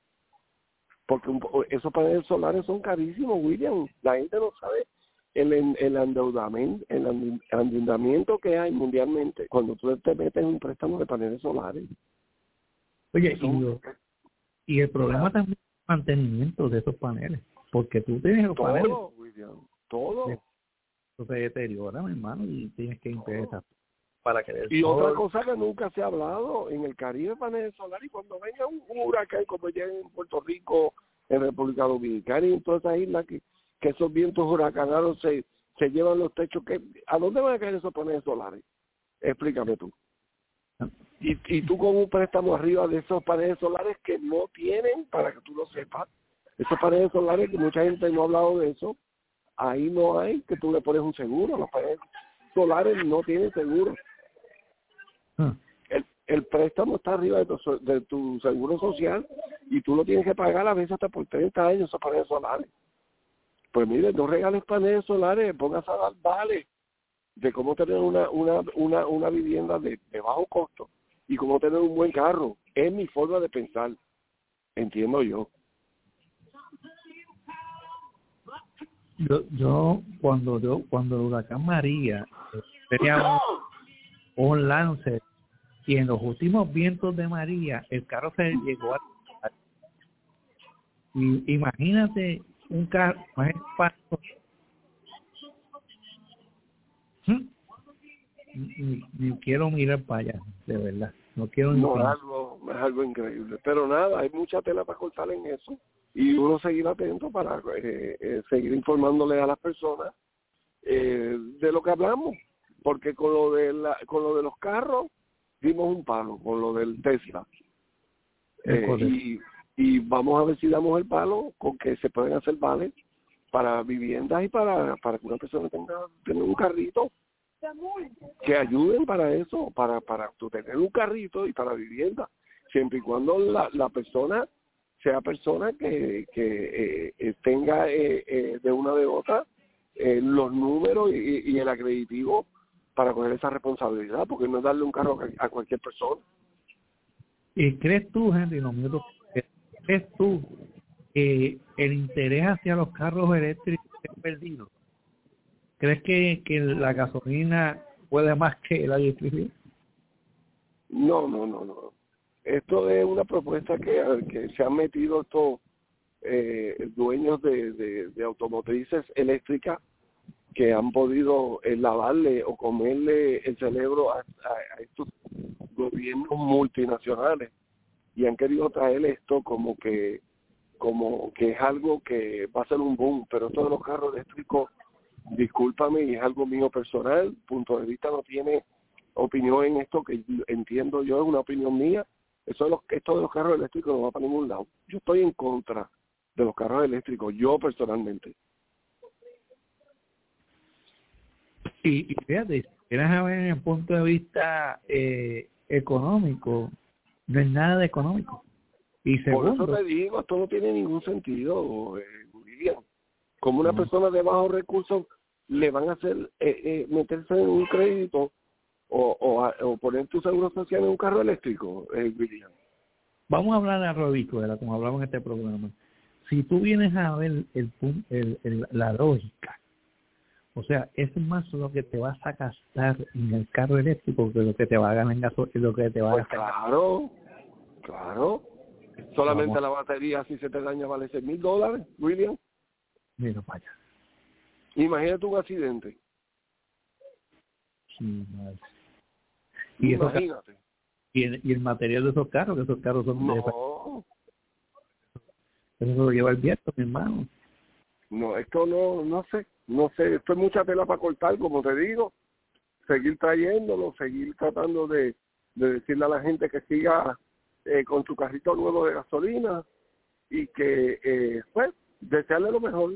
porque un, esos paneles solares son carísimos, William. La gente no sabe el, el endeudamiento, el endeudamiento que hay mundialmente cuando tú te metes en un préstamo de paneles solares. Oye, y, y el problema también es el mantenimiento de esos paneles. Porque tú tienes los todo, paneles, William, todo. Eso se deteriora, mi hermano, y tienes que empezar para que... Y sol... otra cosa que nunca se ha hablado, en el Caribe paneles solares, y cuando venga un huracán como llega en Puerto Rico, en República Dominicana y en todas esas islas, que, que esos vientos huracanados se, se llevan los techos, que ¿a dónde van a caer esos paneles solares? Explícame tú. Y, y tú con un préstamo arriba de esos paneles solares que no tienen, para que tú lo sepas, esos paneles solares, que mucha gente no ha hablado de eso, ahí no hay que tú le pones un seguro. Los paneles solares no tienen seguro. Hmm. El, el préstamo está arriba de tu, de tu seguro social y tú lo tienes que pagar a veces hasta por treinta años esos paneles solares. Pues mire, no regales paneles solares, pongas a dar vale de cómo tener una una una, una vivienda de, de bajo costo y cómo tener un buen carro. Es mi forma de pensar, entiendo yo. Yo, yo cuando yo cuando el huracán María tenía un, un Lancer, y en los últimos vientos de María el carro se llegó a... Y imagínate un carro más espacio. ¿Mm? Ni, ni quiero mirar para allá, de verdad. No quiero no, es algo, es algo increíble. Pero nada, hay mucha tela para cortar en eso. Y uno seguir atento para eh, eh, seguir informándole a las personas eh, de lo que hablamos, porque con lo de la, con lo de los carros dimos un palo, con lo del Tesla eh, y, y vamos a ver si damos el palo con que se pueden hacer vales para viviendas y para para que una persona tenga tener un carrito, que ayuden para eso, para para tú tener un carrito y para vivienda, siempre y cuando la, la persona sea persona que, que eh, tenga eh, eh, de una de otra eh, los números y, y el acreditivo para coger esa responsabilidad, porque no es darle un carro a, a cualquier persona. ¿Y crees tú, Henry, los minutos, que ¿ves tú que el interés hacia los carros eléctricos es perdido? ¿Crees que, que la gasolina puede más que la electricidad? No, no, no, no. Esto es una propuesta que, que se han metido estos eh, dueños de, de, de automotrices eléctricas que han podido eh, lavarle o comerle el cerebro a, a, a estos gobiernos multinacionales y han querido traer esto como que como que es algo que va a ser un boom, pero esto de los carros eléctricos, discúlpame, y es algo mío personal, punto de vista no tiene opinión en esto, que entiendo yo, es una opinión mía. Eso de los, esto de los carros eléctricos no va para ningún lado. Yo estoy en contra de los carros eléctricos, yo personalmente. Y, y fíjate, si quieres ver en el punto de vista eh, económico, no es nada de económico. Y segundo, por eso te digo, esto no tiene ningún sentido, eh, William. Como una no. persona de bajos recursos le van a hacer eh, eh, meterse en un crédito o, o, a, o poner tu seguro social en un carro eléctrico, eh, William. Vamos a hablar de Robicuela, como hablamos en este programa. Si tú vienes a ver el, el, el, la lógica, o sea, es más lo que te vas a gastar en el carro eléctrico que lo que te va a ganar en gasolina, lo que te va pues a gastar. Claro, claro. Solamente Vamos. La batería, si se te daña, vale seis mil dólares, William. Mira, vaya. Imagínate un accidente. Sí, madre. Y Imagínate. Eso, y, el, y el material de esos carros, que esos carros son no. de eso. Eso lo lleva el viento, mi hermano. No, esto no, no sé, no sé, esto es mucha tela para cortar, como te digo. Seguir trayéndolo, seguir tratando de, de decirle a la gente que siga eh, con su carrito nuevo de gasolina y que, eh, pues, desearle lo mejor.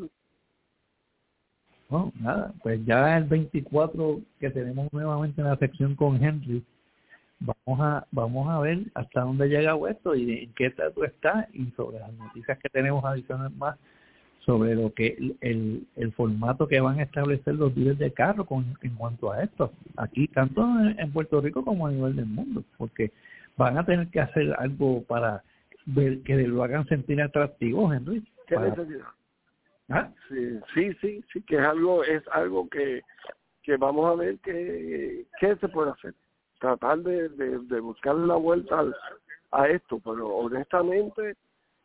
No, nada, pues ya el veinticuatro que tenemos nuevamente en la sección con Henry, vamos a vamos a ver hasta dónde llega esto y en qué estado está y sobre las noticias que tenemos adicionales más sobre lo que el, el, el formato que van a establecer los dealers de carro con en cuanto a esto, aquí tanto en, en Puerto Rico como a nivel del mundo, porque van a tener que hacer algo para ver que lo hagan sentir atractivo, Henry. ¿Qué para... necesidad? ¿Ah? Sí, sí, sí, sí, que es algo, es algo que, que vamos a ver que, qué se puede hacer. Tratar de, de, de buscar la vuelta al, a esto, pero honestamente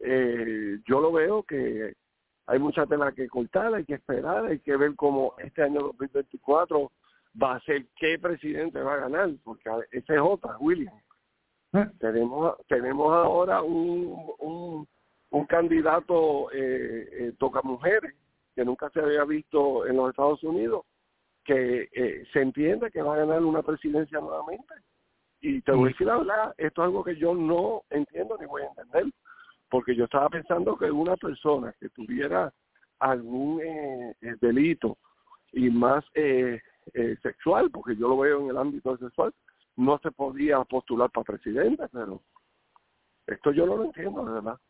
eh, yo lo veo que hay mucha tela que cortar, hay que esperar, hay que ver cómo este año dos mil veinticuatro va a ser, qué presidente va a ganar, porque ese es otra, William. ¿Eh? Tenemos tenemos ahora un, un, un candidato eh, eh, toca mujeres, que nunca se había visto en los Estados Unidos, que eh, se entiende que va a ganar una presidencia nuevamente. Y te voy a decir la verdad, esto es algo que yo no entiendo ni voy a entender. Porque yo estaba pensando que una persona que tuviera algún eh, eh, delito y más eh, eh, sexual, porque yo lo veo en el ámbito sexual, no se podía postular para presidente, pero esto yo no lo entiendo, de verdad.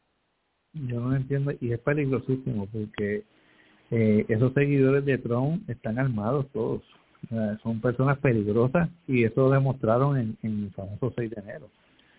Yo no lo entiendo y es peligrosísimo porque eh, esos seguidores de Trump están armados todos. Eh, son personas peligrosas y eso lo demostraron en, en el famoso seis de enero.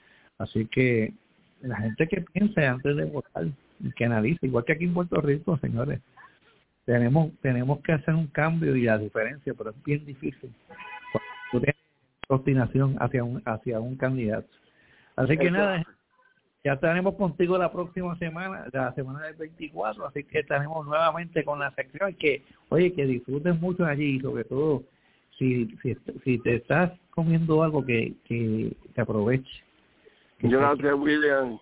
Así que la gente que piense antes de votar, que analice, igual que aquí en Puerto Rico, señores, tenemos tenemos que hacer un cambio y la diferencia, pero es bien difícil cuando tú tienes obstinación hacia un hacia un candidato. Así que nada, ya estaremos contigo la próxima semana, la semana del veinticuatro, así que estaremos nuevamente con la sección que, oye, que disfruten mucho allí y sobre todo si si, si te estás comiendo algo que, que te aproveche. Gracias, William.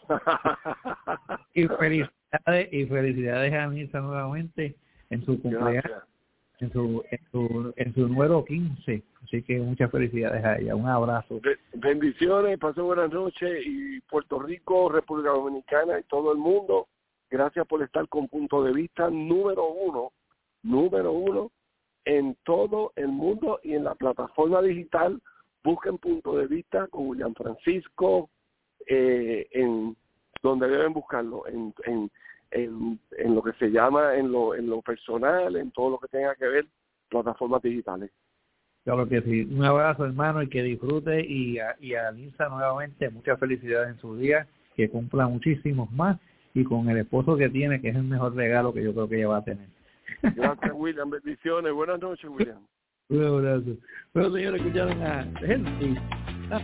y felicidades y felicidades a Anisa nuevamente en su cumpleaños, en su, en su en su número quince, así que muchas felicidades a ella, un abrazo. Bendiciones, pasen buenas noches y Puerto Rico, República Dominicana y todo el mundo, gracias por estar con Punto de Vista número uno, número uno en todo el mundo y en la plataforma digital. Busquen Punto de Vista con William Francisco, Eh, en donde deben buscarlo, en, en, en, en lo que se llama, en lo, en lo personal, en todo lo que tenga que ver plataformas digitales. Claro que sí. Un abrazo, hermano, y que disfrute, y a, y a Lisa nuevamente muchas felicidades en su día, que cumpla muchísimos más, y con el esposo que tiene, que es el mejor regalo que yo creo que ella va a tener. Gracias, William. Bendiciones. Buenas noches, William. Un abrazo. Bueno, señores, escucharon a Henry. Ah.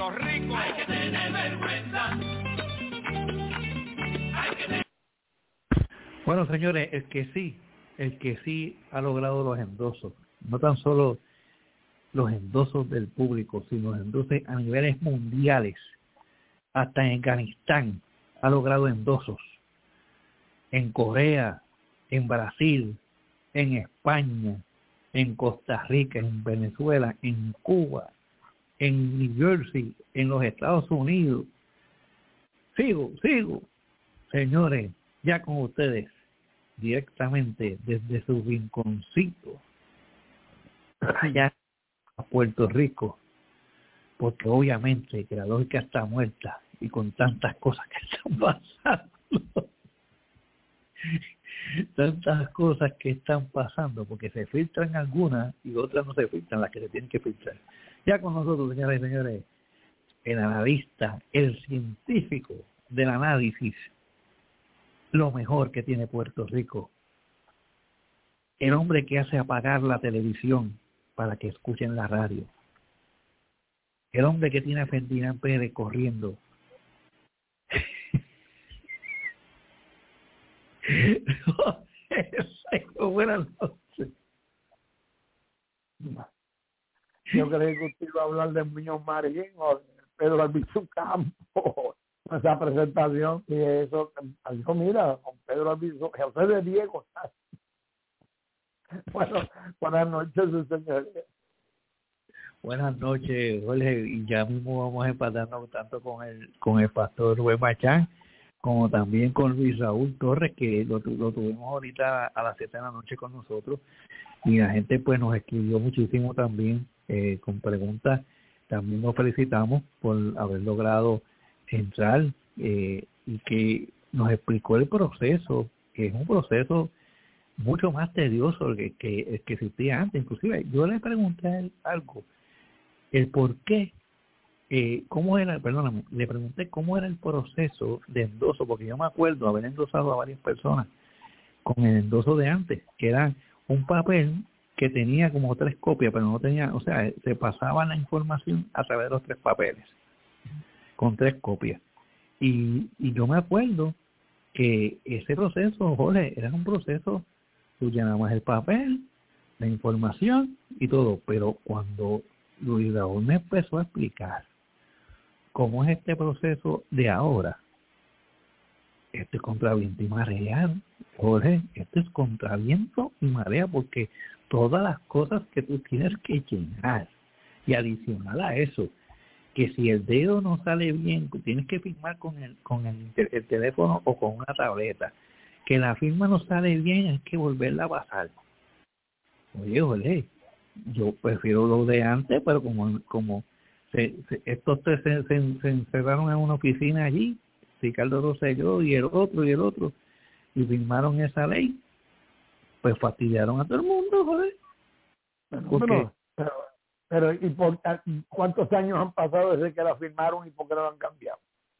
Puerto Rico. Hay que tener vergüenza. Hay que tener... Bueno, señores, el que sí, el que sí ha logrado los endosos, no tan solo los endosos del público, sino los endosos a niveles mundiales. Hasta en Afganistán ha logrado endosos. En Corea, en Brasil, en España, en Costa Rica, en Venezuela, en Cuba, en New Jersey, en los Estados Unidos. Sigo, sigo. Señores, ya con ustedes, directamente desde su rinconcito, allá a Puerto Rico, porque obviamente que la lógica está muerta y con tantas cosas que están pasando, tantas cosas que están pasando, porque se filtran algunas y otras no se filtran, las que se tienen que filtrar. Ya con nosotros, señoras y señores, el analista, el científico del análisis, lo mejor que tiene Puerto Rico, el hombre que hace apagar la televisión para que escuchen la radio, el hombre que tiene a Ferdinand Pérez corriendo. Buenas noches. Yo creí que usted iba a hablar de Muñoz Marín o de Pedro Albizu Campos. Esa presentación y eso, yo mira, con Pedro Albizu, José de Diego. Bueno, buenas noches, señoría. Buenas noches, Jorge, y ya mismo vamos empatando tanto con el con el pastor Rubén Machán, como también con Luis Raúl Torres, que lo, lo tuvimos ahorita a las siete de la noche con nosotros, y la gente pues nos escribió muchísimo también eh, con preguntas. También nos felicitamos por haber logrado entrar eh, y que nos explicó el proceso, que es un proceso mucho más tedioso que, que, que existía antes. Inclusive yo le pregunté a él algo, el por qué, eh, cómo era, perdóname, le pregunté cómo era el proceso de endoso, porque yo me acuerdo haber endosado a varias personas con el endoso de antes, que era un papel que tenía como tres copias, pero no tenía, o sea, se pasaba la información a través de los tres papeles, con tres copias. Y, y yo me acuerdo que ese proceso, Jorge, era un proceso, tú llenabas el papel, la información y todo, pero cuando Luis Raúl me empezó a explicar cómo es este proceso de ahora, esto es contra viento y marea, Jorge, esto es contra viento y marea, porque todas las cosas que tú tienes que llenar, y adicional a eso, que si el dedo no sale bien, tienes que firmar con el con el, el teléfono o con una tableta, que la firma no sale bien, hay que volverla a pasar. Oye, oye, yo prefiero lo de antes, pero como como se, se, estos tres se, se, se encerraron en una oficina allí, Ricardo Rosselló y el otro y el otro, y firmaron esa ley, pues fastidiaron a todo el mundo, joder. Porque, pero, pero ¿y por cuántos años han pasado desde que la firmaron y por qué no la han cambiado?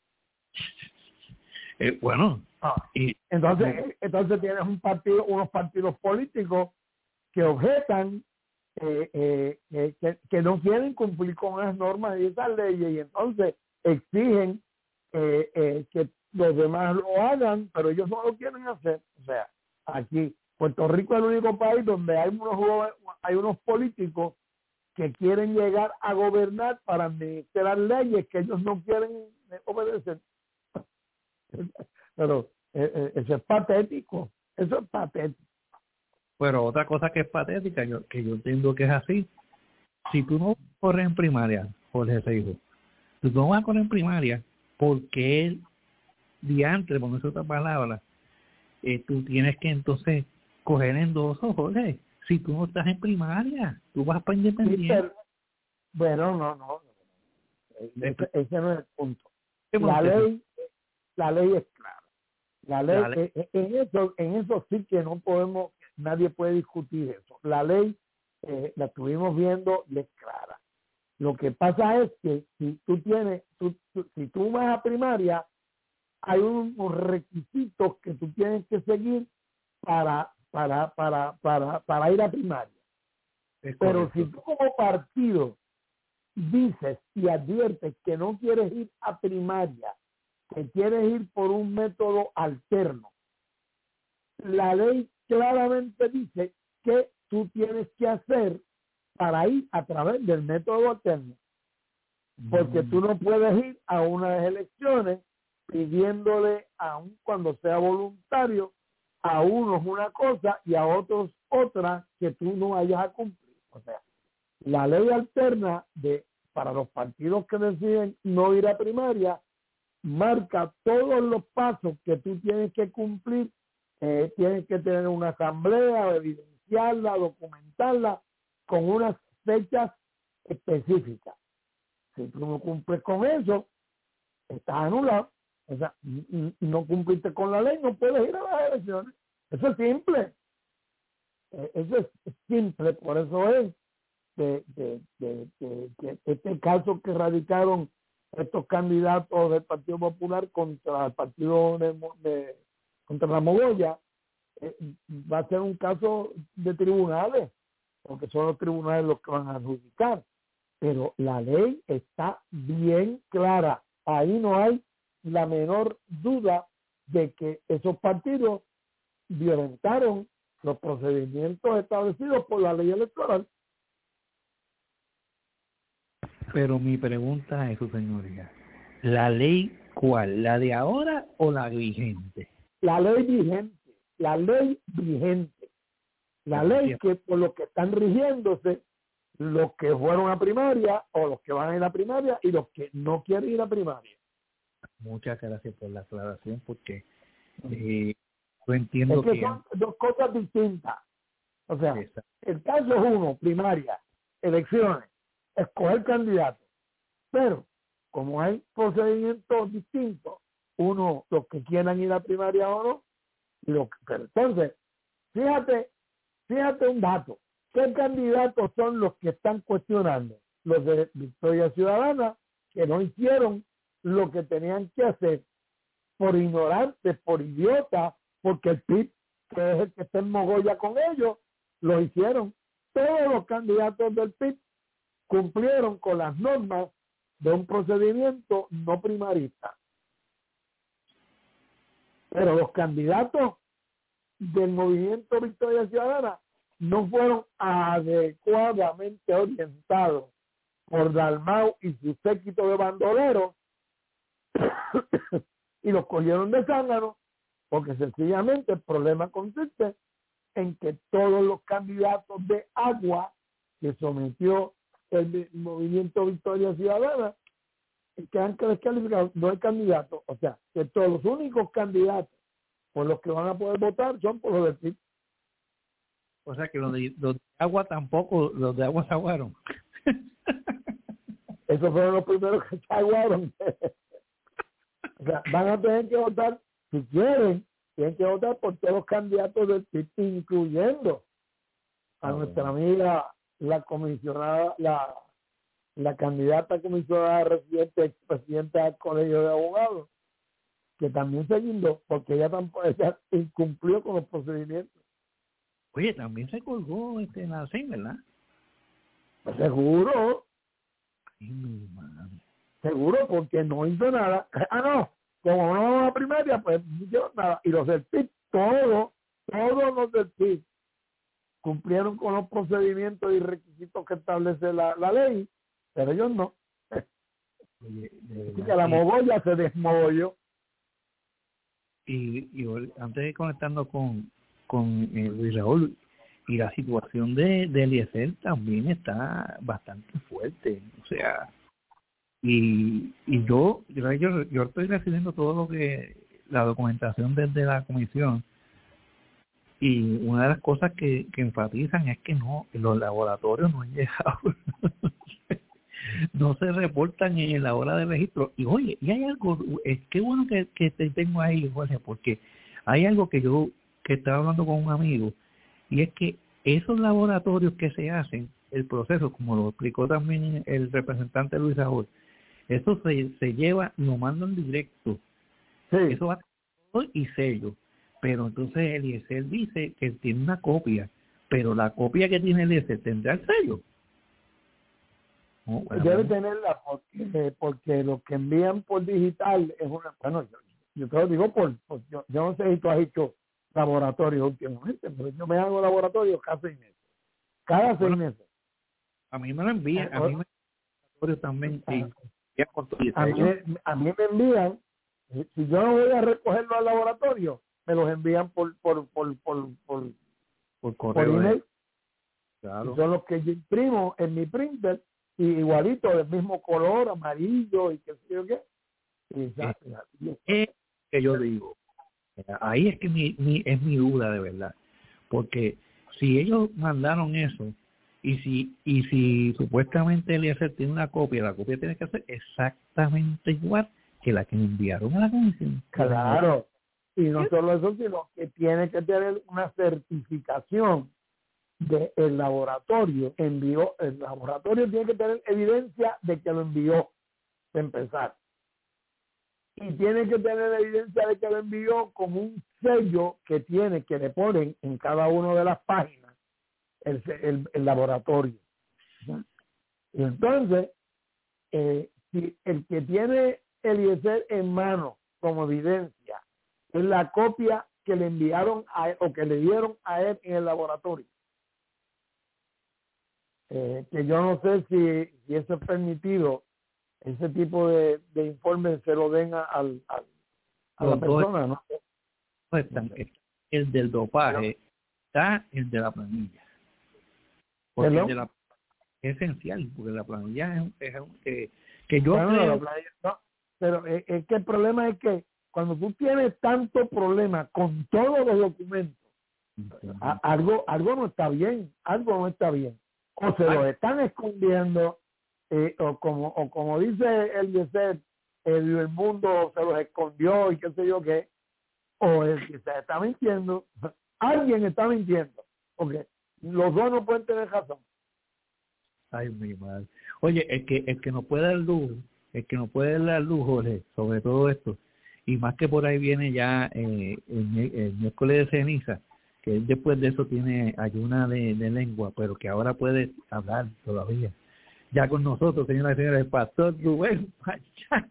Eh, bueno, ah, y entonces no. entonces tienes un partido, unos partidos políticos que objetan eh, eh, eh, que, que no quieren cumplir con las normas y esas leyes, y entonces exigen eh, eh, que los demás lo hagan, pero ellos no lo quieren hacer. O sea, aquí Puerto Rico es el único país donde hay unos hay unos políticos que quieren llegar a gobernar para administrar leyes que ellos no quieren obedecer. Pero eh, eh, eso es patético, eso es patético. Pero otra cosa que es patética, yo, que yo entiendo que es así, si tú no corres en primaria, Jorge se dijo, tú no vas a correr en primaria porque el diantre, por no es otra palabra, eh, tú tienes que entonces coger endoso, Jorge. Si tú no estás en primaria, tú vas para independiente. Sí, pero, bueno, no, no, ese, ese no es el punto. La ley, la ley es clara. La ley, la ley. En, en eso, en eso sí que no podemos, nadie puede discutir eso. La ley eh, la estuvimos viendo y es clara. Lo que pasa es que si tú tienes, tú, tú, si tú vas a primaria, hay unos requisitos que tú tienes que seguir para para para para para ir a primaria. Es Pero correcto. Si tú como partido dices y adviertes que no quieres ir a primaria, que quieres ir por un método alterno, la ley claramente dice que tú tienes que hacer para ir a través del método alterno. Porque tú no puedes ir a unas elecciones pidiéndole, aun cuando sea voluntario, a unos una cosa y a otros otra que tú no vayas a cumplir. O sea, la ley alterna de para los partidos que deciden no ir a primaria marca todos los pasos que tú tienes que cumplir. Eh, tienes que tener una asamblea, evidenciarla, documentarla con unas fechas específicas. Si tú no cumples con eso, estás anulado. O sea, no cumpliste con la ley, no puedes ir a las elecciones. Eso es simple. Eso es simple, por eso es que, que, que, que, que este caso que radicaron estos candidatos del Partido Popular contra el partido de, de contra la Mogolla, eh, va a ser un caso de tribunales, porque son los tribunales los que van a adjudicar. Pero la ley está bien clara. Ahí no hay la menor duda de que esos partidos violentaron los procedimientos establecidos por la ley electoral. Pero mi pregunta es, su señoría, ¿la ley cuál? ¿La de ahora o la vigente? La ley vigente, la ley vigente. La ley que por lo que están rigiéndose los que fueron a primaria o los que van a ir a primaria y los que no quieren ir a primaria. Muchas gracias por la aclaración, porque eh, yo entiendo es que, que son dos cosas distintas. O sea, exacto. El caso es uno, primaria, elecciones, escoger candidatos. Pero como hay procedimientos distintos, uno, los que quieran ir a primaria o no, y los que, pero entonces, fíjate, fíjate un dato. ¿Qué candidatos son los que están cuestionando? Los de Victoria Ciudadana, que no hicieron lo que tenían que hacer por ignorantes, por idiotas, porque el P I B, que es el que está en Mogolla con ellos, lo hicieron. Todos los candidatos del P I B cumplieron con las normas de un procedimiento no primarista. Pero los candidatos del movimiento Victoria Ciudadana no fueron adecuadamente orientados por Dalmau y su séquito de bandoleros y los cogieron de zángano, porque sencillamente el problema consiste en que todos los candidatos de agua que sometió el movimiento Victoria Ciudadana quedan descalificados, no hay candidatos. O sea, que todos los únicos candidatos por los que van a poder votar son por los del P I B. O sea que los de, los de agua tampoco, los de agua se aguaron. Esos fueron los primeros que se aguaron. O sea, van a tener que votar, si quieren, tienen que votar por todos los candidatos del P I B, incluyendo a nuestra amiga, la comisionada, la, la candidata comisionada residente, expresidenta del Colegio de Abogados, que también se guindó, porque ella tampoco ella incumplió con los procedimientos. Oye, también se colgó este Nacín, ¿verdad? Pues seguro. Ay, mi madre. Seguro, porque no hizo nada. Ah, no, como no vamos a primaria, pues no hicieron nada. Y los del P I B, todos, todos los del P I B, cumplieron con los procedimientos y requisitos que establece la, la ley, pero ellos no. Oye, Así que la Mogolla se desmogolló. Y, y antes de conectando con con eh, Luis Raúl, y la situación de, de Eliezer también está bastante fuerte, o sea, y, y yo, yo yo estoy recibiendo todo lo que la documentación desde la comisión, y una de las cosas que, que enfatizan es que no, los laboratorios no han llegado, no se reportan en la hora de registro. Y oye, y hay algo, es qué bueno que, que te tengo ahí, Jorge, porque hay algo que yo que estaba hablando con un amigo, y es que esos laboratorios que se hacen, el proceso, como lo explicó también el representante Luis Raúl, eso se, se lleva, lo mandan directo. Sí. Eso va y sello. Pero entonces Eliezer dice que tiene una copia, pero la copia que tiene Eliezer tendrá el sello. Oh, bueno, Debe bueno. tenerla porque, porque lo que envían por digital es una... Bueno, yo, yo te lo digo por... por yo, yo no sé si tú has hecho laboratorio últimamente, pero yo me hago laboratorio cada seis meses. Cada seis Bueno, meses. A mí me lo envían, a mí me laboratorio también. Y, y a, mí, a mí me envían, si yo no voy a recogerlo al laboratorio, me los envían por por por por por, por por correo. email. De, claro. Y son los que yo imprimo en mi printer, y igualito, del mismo color, amarillo y qué sé yo qué. Y ya, es, ya, es que yo digo, ahí es que mi, mi, es mi duda de verdad, porque si ellos mandaron eso, y si y si supuestamente Eliezer tiene una copia, la copia tiene que ser exactamente igual que la que enviaron a la comisión. Claro, y no solo eso, sino que tiene que tener una certificación del laboratorio. Envió, el laboratorio tiene que tener evidencia de que lo envió, de empezar. Y tiene que tener evidencia de que lo envió con un sello que tiene, que le ponen en cada una de las páginas el, el, el laboratorio. Y entonces, eh, si el que tiene Eliezer en mano como evidencia es la copia que le enviaron a él, o que le dieron a él en el laboratorio, eh, que yo no sé si, si eso es permitido, ese tipo de, de informes se lo den a, al, a, a la persona, ¿no? Están, el del dopaje, está el de la planilla. Porque el de la, es esencial, porque la planilla es, es eh, que yo bueno, creo... la planilla, no, pero es, es que el problema es que cuando tú tienes tanto problema con todos los documentos, uh-huh. a, algo algo no está bien, algo no está bien. O se los están escondiendo, eh, o como o como dice el Eliezer, el, el mundo se los escondió y qué sé yo qué, o el que se está mintiendo, alguien está mintiendo, porque los dos no pueden tener razón. Ay, mi madre. Oye, el que el que no puede dar luz, el que no puede dar luz, Jorge, sobre todo esto, y más que por ahí viene ya eh, el, el miércoles de ceniza, que él después de eso tiene ayuna de, de lengua, pero que ahora puede hablar todavía. Ya con nosotros, señoras y señores, el pastor Rubén Pachán.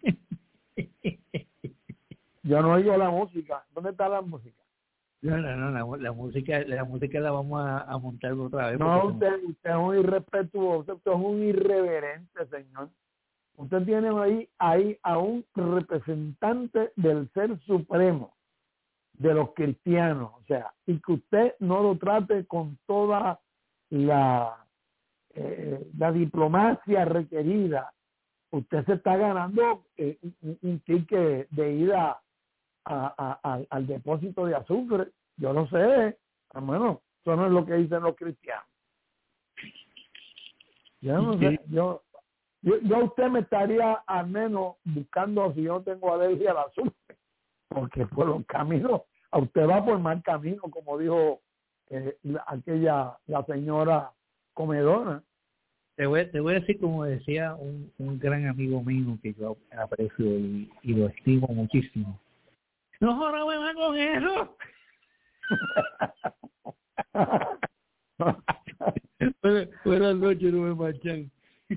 Yo no oigo la música. ¿Dónde está la música? No, no, no, la, la música la música la vamos a, a montar otra vez. No, usted, usted es un irrespetuoso, usted es un irreverente, señor. Usted tiene ahí, ahí a un representante del Ser Supremo, de los cristianos, o sea, y que usted no lo trate con toda la, eh, la diplomacia requerida. Usted se está ganando eh, un, un ticket de ida a, a, a, al depósito de azufre. Yo no sé, bueno, eso no es lo que dicen los cristianos. Yo no sé, yo, yo, yo usted me estaría al menos buscando si yo tengo alergia al azufre, porque por los caminos, a usted va por mal camino, como dijo eh, la, aquella, la señora comedona. Te voy, te voy a decir, como decía un, un gran amigo mío que yo aprecio y, y lo estimo muchísimo. No jodas más con eso. Buenas noches, Rubén Pachán.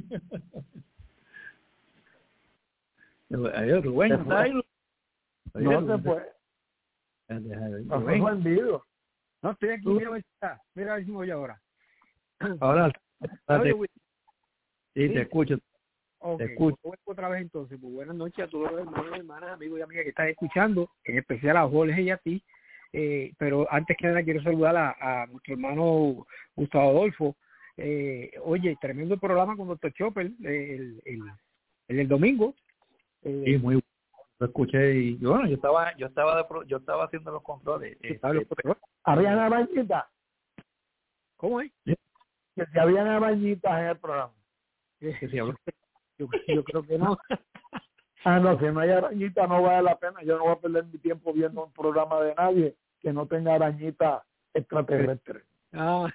Adiós, Rubén. ¿Se fue? No se fue. No se fue en vivo. No, estoy aquí, mira, mira, mira, a ver si me voy ahora. Ahora, Oye, sí, te escucho. Okay, te escucho. Pues, otra vez entonces, pues buenas noches a todos los hermanos, hermanas, amigos y amigas que están escuchando, en especial a Jorge y a ti. Eh, pero antes que nada quiero saludar a, a nuestro hermano Gustavo Adolfo. Eh, oye, tremendo programa con doctor Chopper eh, el, el, el, el domingo. Eh, sí, muy bueno. Lo escuché y yo, bueno, yo estaba yo estaba de pro, yo estaba haciendo los controles. Eh, eh, ¿Había una bañita? ¿Cómo es? ¿Sí? Que si había una bañita en el programa. Que si habló. Yo, yo creo que no. Ah, no, si no hay arañita no vale la pena. Yo no voy a perder mi tiempo viendo un programa de nadie que no tenga arañita extraterrestre. Ah.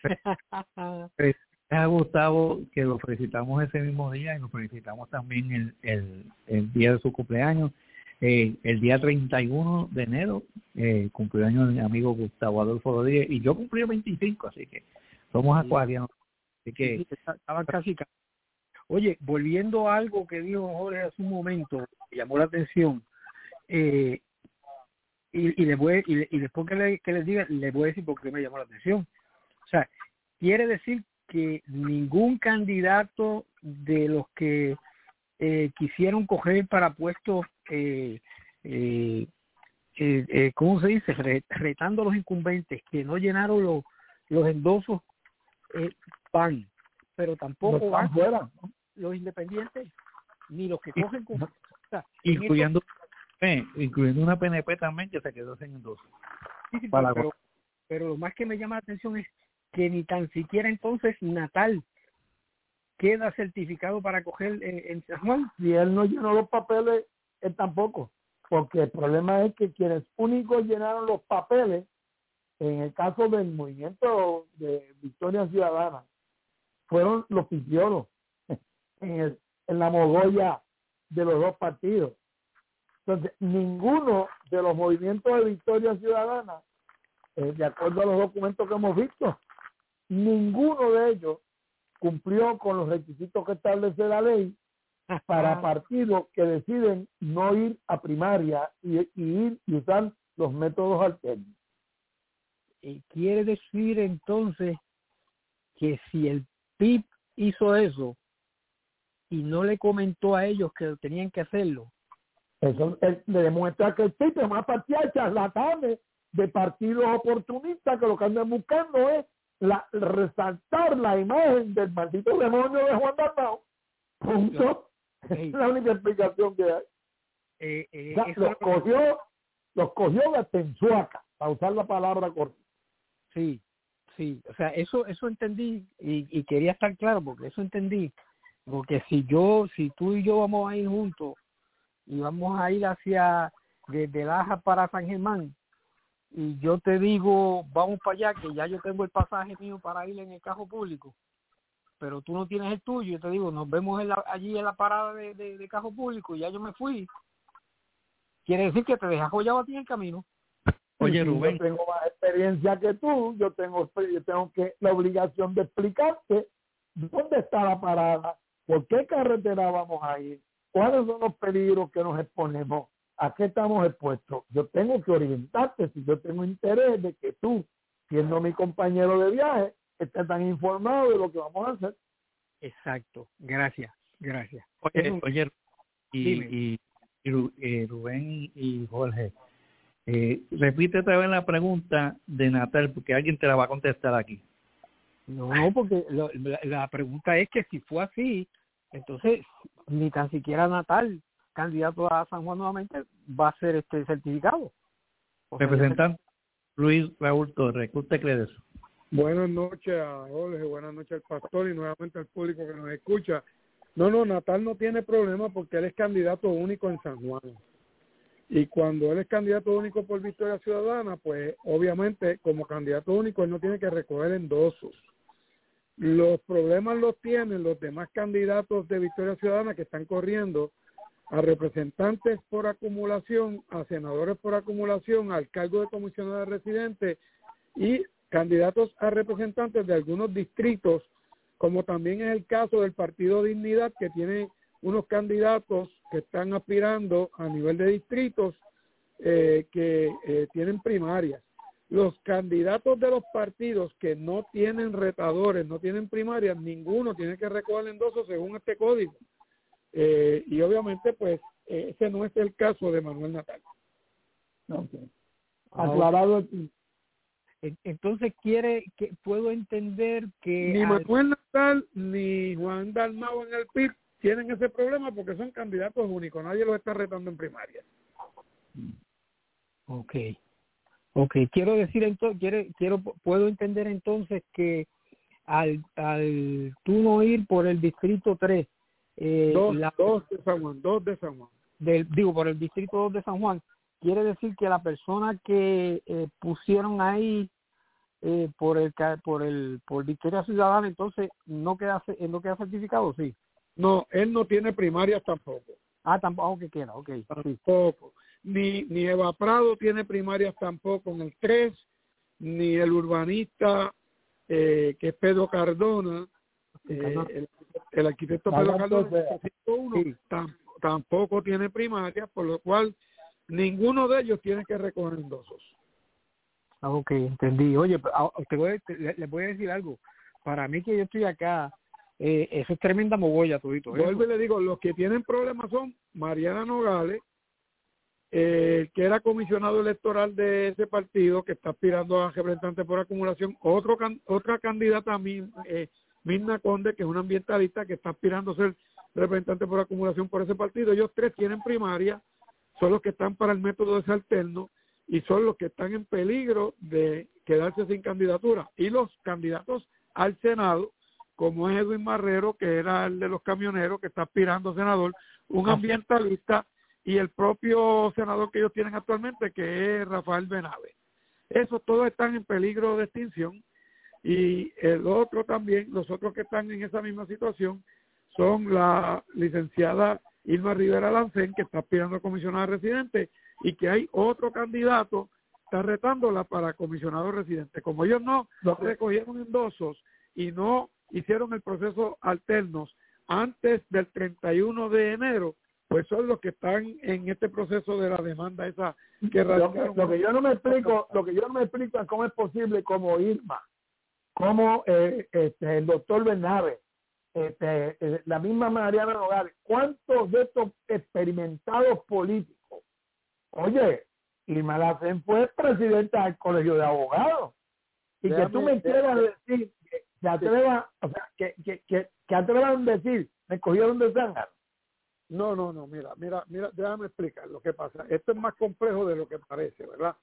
A Gustavo, que lo felicitamos ese mismo día y lo felicitamos también el, el, el día de su cumpleaños. Eh, el día treinta y uno de enero, eh, cumpleaños de mi amigo Gustavo Adolfo Rodríguez, y yo cumplí veinticinco, así que somos acuarianos. Así que estaban casi. Oye, volviendo a algo que dijo Jorge hace un momento, me llamó la atención, eh, y, y, le voy, y, y después que, le, que les diga, le voy a decir por qué me llamó la atención. O sea, quiere decir que ningún candidato de los que eh, quisieron coger para puestos, eh, eh, eh, eh, ¿cómo se dice? Re, retando a los incumbentes, que no llenaron los, los endosos, eh, van, pero tampoco no van fuera, ¿no? Los independientes, ni los que cogen con... O sea, incluyendo, eh, incluyendo una P N P también que se quedó sin endoso. Sí, sí, pero, pero, pero lo más que me llama la atención es que ni tan siquiera entonces Natal queda certificado para coger en, en San Juan. Si él no llenó los papeles, él tampoco, porque el problema es que quienes únicos llenaron los papeles, en el caso del movimiento de Victoria Ciudadana, fueron los pipiolos en, el, en la mogolla de los dos partidos. Entonces, ninguno de los movimientos de Victoria Ciudadana, eh, de acuerdo a los documentos que hemos visto, ninguno de ellos cumplió con los requisitos que establece la ley para partidos que deciden no ir a primaria y, y ir y usar los métodos alternos. Eh, quiere decir entonces que si el P I B hizo eso y no le comentó a ellos que tenían que hacerlo, eso es, le demuestra que el P I B es más partida de charlatanes, de partidos oportunistas que lo que andan buscando es la, resaltar la imagen del maldito demonio de Juan Dalmau. Punto. Hey. Es la única explicación que hay. Eh, eh, o sea, los, cogió, los cogió de tensuaca, para usar la palabra corta. Sí, sí, o sea, eso eso entendí y, y quería estar claro porque eso entendí, porque si yo, si tú y yo vamos a ir juntos y vamos a ir hacia desde Laja para San Germán y yo te digo vamos para allá que ya yo tengo el pasaje mío para ir en el carro público, pero tú no tienes el tuyo, yo te digo nos vemos en la, allí en la parada de, de, de carro público y ya yo me fui, quiere decir que te dejas joyado a ti en el camino. Oye, Rubén, yo tengo más experiencia que tú, yo tengo yo tengo que la obligación de explicarte dónde está la parada, por qué carretera vamos a ir, cuáles son los peligros que nos exponemos, a qué estamos expuestos. Yo tengo que orientarte si yo tengo interés de que tú, siendo mi compañero de viaje, estés tan informado de lo que vamos a hacer. Exacto, gracias, gracias. Oye, un... oye y, y, y Rubén y, y Jorge, Eh, repite otra vez la pregunta de Natal porque alguien te la va a contestar aquí. No, no, porque lo, la, la pregunta es que si fue así, entonces ni tan siquiera Natal, candidato a San Juan nuevamente, va a ser este certificado. O sea, Representante Luis Raúl Torres, ¿qué usted cree de eso? Buenas noches a Jorge, buenas noches al pastor y nuevamente al público que nos escucha. No, no, Natal no tiene problema porque él es candidato único en San Juan. Y cuando él es candidato único por Victoria Ciudadana, pues obviamente como candidato único él no tiene que recoger endosos. Los problemas los tienen los demás candidatos de Victoria Ciudadana que están corriendo a representantes por acumulación, a senadores por acumulación, al cargo de comisionado residente y candidatos a representantes de algunos distritos, como también es el caso del Partido Dignidad, que tiene unos candidatos que están aspirando a nivel de distritos eh, que eh, tienen primarias. Los candidatos de los partidos que no tienen retadores, no tienen primarias, ninguno tiene que recoger endoso según este código. Eh, y obviamente, pues, eh, ese no es el caso de Manuel Natal. Okay. Aclarado aquí. Entonces, quiere que puedo entender que... Ni al... Manuel Natal ni Juan Dalmau en el P I B tienen ese problema porque son candidatos únicos, nadie los está retando en primaria. Ok, ok, quiero decir entonces, quiero, quiero puedo entender entonces que al, al tú no ir por el distrito tres, eh, dos, la, dos de San Juan, dos de San Juan. Del, digo, por el distrito dos de San Juan, quiere decir que la persona que eh, pusieron ahí eh, por el por el por Victoria Ciudadana, entonces no queda no queda certificado, sí. No, él no tiene primarias tampoco. Ah, tampoco que quiera, ok. Tampoco. Ni, ni Eva Prado tiene primarias tampoco en el tres, ni el urbanista, eh, que es Pedro Cardona, eh, el el arquitecto Pedro Cardona ciento uno sí. tam, tampoco tiene primaria, por lo cual ninguno de ellos tiene que recoger endosos. Ah, ok, entendí. Oye, te voy, te, les voy a decir algo. Para mí que yo estoy acá, eh, eso es tremenda mogolla, todito. Vuelvo y le digo, los que tienen problemas son Mariana Nogales, eh, que era comisionado electoral de ese partido, que está aspirando a representante por acumulación, otro otra candidata, eh, Mirna Conde, que es una ambientalista, que está aspirando a ser representante por acumulación por ese partido. Ellos tres tienen primaria, son los que están para el método de alterno, y son los que están en peligro de quedarse sin candidatura. Y los candidatos al Senado, como es Edwin Marrero, que era el de los camioneros, que está aspirando a senador, un ambientalista, y el propio senador que ellos tienen actualmente, que es Rafael Benave. Esos todos están en peligro de extinción, y el otro también, los otros que están en esa misma situación, son la licenciada Irma Rivera Lancén, que está aspirando a comisionada residente, y que hay otro candidato está retándola para comisionado residente. Como ellos no recogieron endosos y no hicieron el proceso alternos antes del treinta y uno de enero, pues son los que están en este proceso de la demanda esa que radicaron. Lo, lo que yo no me explico, lo que yo no me explico es cómo es posible, como Irma, como eh, este, el doctor Bernabe, este, eh, la misma Mariana Nogales, cuántos de estos experimentados políticos. Oye, Irma Lancén fue presidenta del Colegio de Abogados. Y déjame, que tú me quieras decir, que, que atrevas, o sea, que, que, que, que atrevan a decir, me cogieron de zángano. No, no, no, mira, mira, mira, déjame explicar lo que pasa. Esto es más complejo de lo que parece, ¿verdad?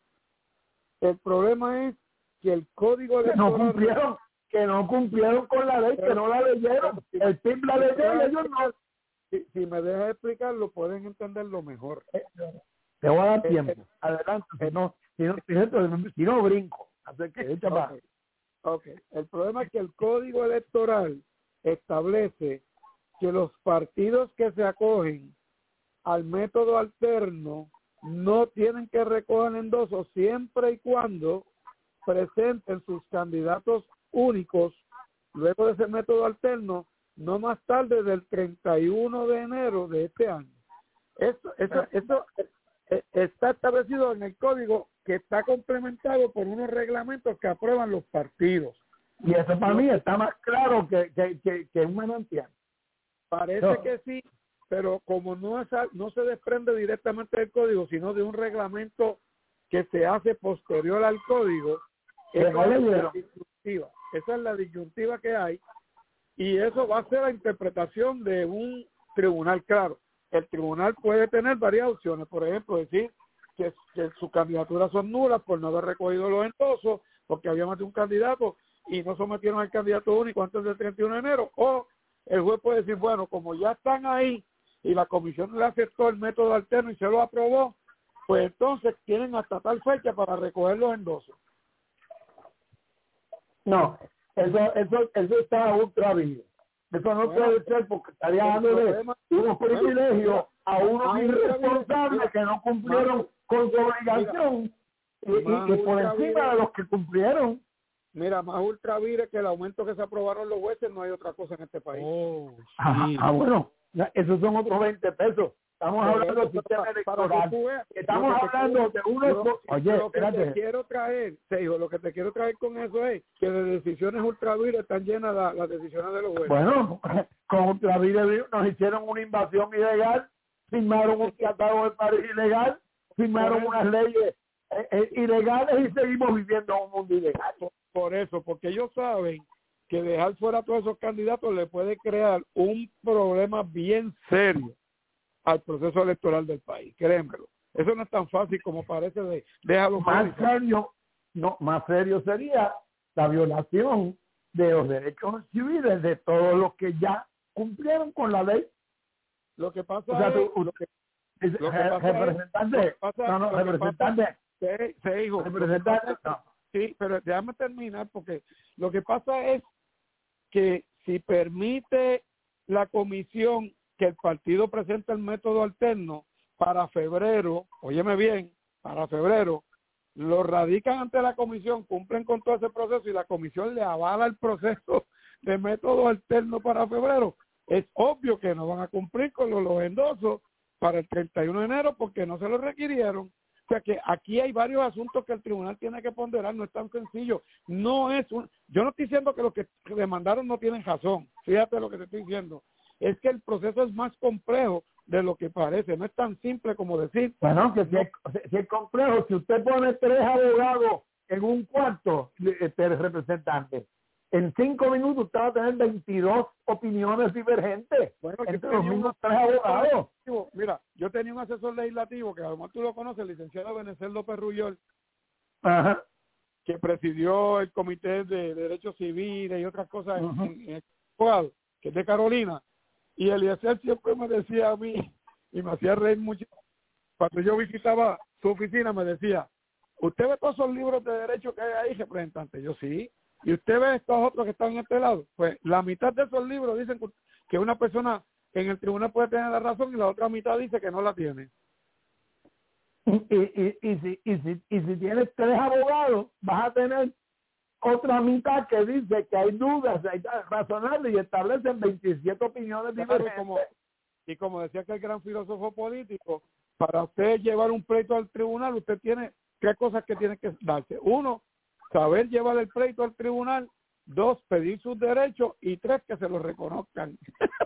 El problema es que el código electoral... Que no cumplieron, que no cumplieron con la ley, pero, que no la leyeron. El P I B la leyó y ellos no. Si, si me dejas explicarlo, pueden entenderlo mejor. Eh, Te voy a dar tiempo. Eh, Adelante, si no, si no, si no brinco. Así que echa para. Okay. ok, el problema es que el código electoral establece que los partidos que se acogen al método alterno no tienen que recoger endosos siempre y cuando presenten sus candidatos únicos luego de ese método alterno no más tarde del treinta y uno de enero de este año. Eso, eso, eso está establecido en el código, que está complementado por unos reglamentos que aprueban los partidos. Y eso para mí está más claro que, que, que, que un manantial. Parece no. que sí, pero como no, es, no se desprende directamente del código, sino de un reglamento que se hace posterior al código, esa es la disyuntiva. Esa es la disyuntiva que hay, y eso va a ser la interpretación de un tribunal. Claro, el tribunal puede tener varias opciones, por ejemplo, decir que, que sus candidaturas son nulas por no haber recogido los endosos, porque había más de un candidato y no sometieron al candidato único antes del treinta y uno de enero, o el juez puede decir, bueno, como ya están ahí y la comisión le aceptó el método alterno y se lo aprobó, pues entonces tienen hasta tal fecha para recoger los endosos. No, eso eso eso está ultra bien. Eso no bueno, puede ser, porque estaría dándole unos privilegios a unos irresponsables que no cumplieron Majo, con su obligación mira, y, y, y por encima de los que cumplieron. Mira, más ultra vire que el aumento que se aprobaron los jueces, no hay otra cosa en este país. Oh, sí. ah, ah, bueno, esos son otros veinte pesos. Estamos pero hablando del sistema electoral. Veas, Estamos hablando de unos... Lo, Oye, lo que te quiero traer, Seijo, lo que te quiero traer con eso es que de decisiones ultravires están llenas la, las decisiones de los jueces. Bueno, con ultravires nos hicieron una invasión ilegal, firmaron un tratado de París ilegal, firmaron por unas eso. leyes eh, eh, ilegales y seguimos viviendo en un mundo ilegal. Por, por eso, porque ellos saben que dejar fuera a todos esos candidatos le puede crear un problema bien serio al proceso electoral del país, créemelo. Eso no es tan fácil como parece de déjalo más serio, no, más serio sería la violación de los derechos civiles de todos los que ya cumplieron con la ley. Lo que pasa o sea, es, tú, lo que, es lo que pasa representante, es, pasa, no, no, representante, se, se dijo, representante, pasa, no. Sí, pero déjame terminar, porque lo que pasa es que si permite la comisión que el partido presente el método alterno para febrero, óyeme bien, para febrero, lo radican ante la comisión, cumplen con todo ese proceso y la comisión le avala el proceso de método alterno para febrero, es obvio que no van a cumplir con los, los endosos para el treinta y uno de enero porque no se los requirieron. O sea que aquí hay varios asuntos que el tribunal tiene que ponderar, no es tan sencillo. No es un, yo no estoy diciendo que los que demandaron no tienen razón, fíjate lo que te estoy diciendo. Es que el proceso es más complejo de lo que parece, no es tan simple como decir. Bueno, que si es, si es complejo, si usted pone tres abogados en un cuarto, este representante, en cinco minutos usted va a tener veintidós opiniones divergentes bueno, entre los mismos tres abogados. Mira, yo tenía un asesor legislativo, que además tú lo conoces, el licenciado Benecer López Rullol, Ajá. que presidió el Comité de Derechos Civiles y otras cosas uh-huh. en, en el cual, que es de Carolina, y Eliezer siempre me decía a mí, y me hacía reír mucho, cuando yo visitaba su oficina, me decía, ¿usted ve todos esos libros de derecho que hay ahí, representante? Yo sí. ¿Y usted ve estos otros que están en este lado? Pues la mitad de esos libros dicen que una persona en el tribunal puede tener la razón y la otra mitad dice que no la tiene. Y, y, y, y, si, y, si, y si tienes tres abogados, vas a tener otra mitad que dice que hay dudas hay razonables y establecen veintisiete opiniones diferentes. Y como, y como decía que el gran filósofo político, para usted llevar un pleito al tribunal, usted tiene tres cosas que tiene que darse. Uno, saber llevar el pleito al tribunal. Dos, pedir sus derechos. Y tres, que se los reconozcan.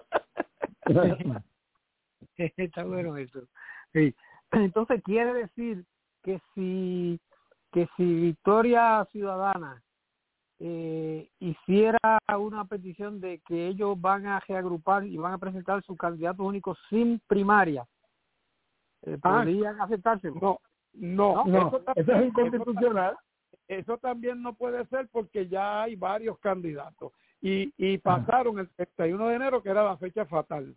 Está bueno eso. Sí. Entonces quiere decir que si que si Victoria Ciudadana eh, hiciera una petición de que ellos van a reagrupar y van a presentar sus candidatos únicos sin primaria, eh, ¿podrían ah, aceptarse? No, no, no, eso, eso es inconstitucional. Eso también no puede ser porque ya hay varios candidatos y, y pasaron el treinta y uno de enero, que era la fecha fatal.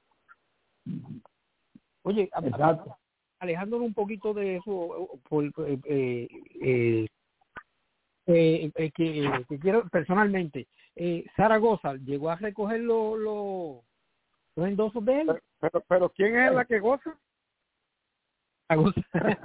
Oye, Exacto. alejándonos un poquito de eso, por, eh, eh, eh, eh, eh, que, que quiero personalmente, eh, Zaragoza llegó a recoger lo, lo, los endosos de él. Pero, pero, pero ¿quién es la que goza? Zaragoza.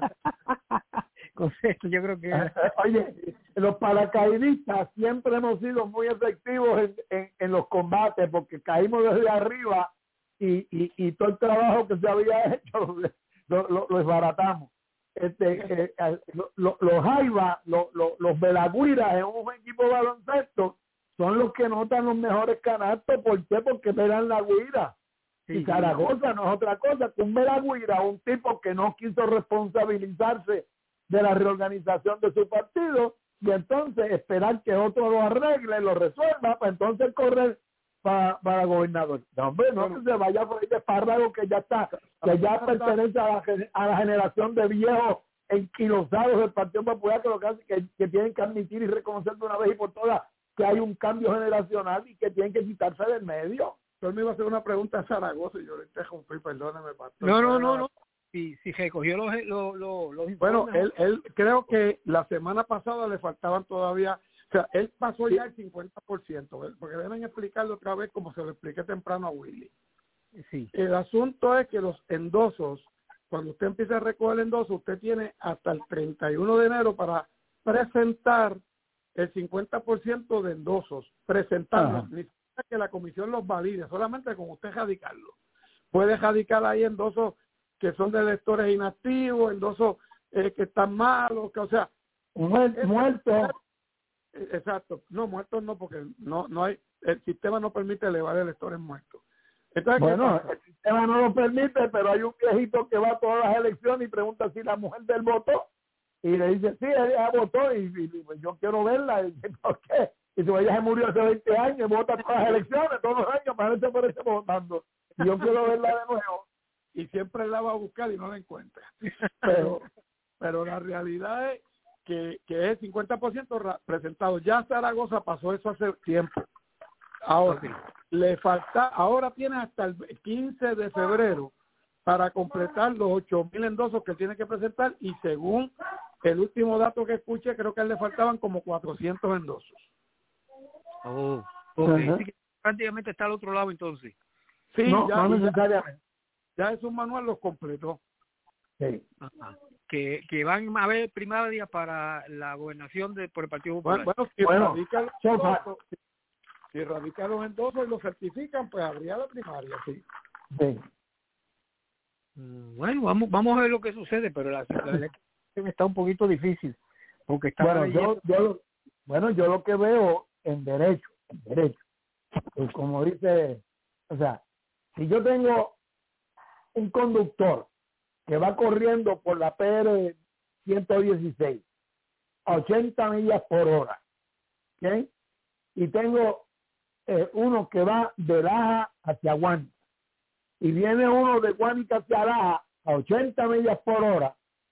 Con esto yo creo que... Oye, los paracaidistas siempre hemos sido muy efectivos en, en, en los combates porque caímos desde arriba y, y, y todo el trabajo que se había hecho lo, lo, lo desbaratamos. Este, eh, lo, lo, los Jaiba, lo, lo, los Belagüiras en un equipo de baloncesto son los que notan los mejores canastos. ¿Por qué? Porque pegan la guira. Sí, y Zaragoza no es otra cosa que un Belagüira, un tipo que no quiso responsabilizarse de la reorganización de su partido y entonces esperar que otro lo arregle, lo resuelva, para entonces correr para, para gobernador. No, hombre, no que se vaya por ahí de espárrago que ya está, que ya pertenece a la, a la generación de viejos enquilosados del Partido Popular que lo que hace que, que tienen que admitir y reconocer de una vez y por todas que hay un cambio generacional y que tienen que quitarse del medio. Yo me iba a hacer una pregunta a Zaragoza y yo le interrumpí, perdóname, pastor. No, no, no, no. Si, si recogió los, los, los, los informes. Bueno, él, él creo que la semana pasada le faltaban todavía, o sea, él pasó ya el cincuenta por ciento, porque deben explicarlo otra vez como se lo expliqué temprano a Willy. Sí. El asunto es que los endosos, cuando usted empieza a recoger el endoso, usted tiene hasta el treinta y uno de enero para presentar el cincuenta por ciento de endosos, presentarlos, ni siquiera que la comisión los valide, solamente con usted radicarlo. Puede radicar ahí endosos que son de electores inactivos, endosos eh, que están malos, que o sea... Muertos. Exacto, no, muertos no, porque no no hay el sistema no permite elevar electores muertos. Entonces, bueno, el sistema no lo permite, pero hay un viejito que va a todas las elecciones y pregunta si la mujer del votó, y le dice, sí, ella votó, y, y, y yo quiero verla, y dice, ¿por qué? Y si ella se murió hace veinte años, vota todas las elecciones, todos los años, parece por eso votando, y yo quiero verla de nuevo. Y siempre la va a buscar y no la encuentra. Pero, pero la realidad es que, que es el cincuenta por ciento presentado. Ya Zaragoza pasó eso hace tiempo. Ahora, okay. le falta, ahora tiene hasta el quince de febrero para completar los ocho mil endosos que tiene que presentar y según el último dato que escuché, creo que a él le faltaban como cuatrocientos endosos. Oh, okay. Uh-huh. Sí, prácticamente está al otro lado entonces. Sí, no, ya, no necesariamente. Ya es un manual, los completó. Sí. Ajá. Que, que van a haber primaria para la gobernación de por el Partido Popular. Bueno, bueno, si bueno radica so, los, si, si radican los endosos y lo certifican, pues habría la primaria, sí. Sí. Bueno, vamos vamos a ver lo que sucede, pero la, la elección está un poquito difícil, porque está bueno, yo, yo, bueno, yo lo que veo en derecho, en derecho, pues como dice, o sea, si yo tengo un conductor que va corriendo por la P R ciento dieciséis a ochenta millas por hora, ¿ok? Y tengo eh, uno que va de Laja hacia Guánica, y viene uno de Guánica hacia Laja a ochenta millas por hora,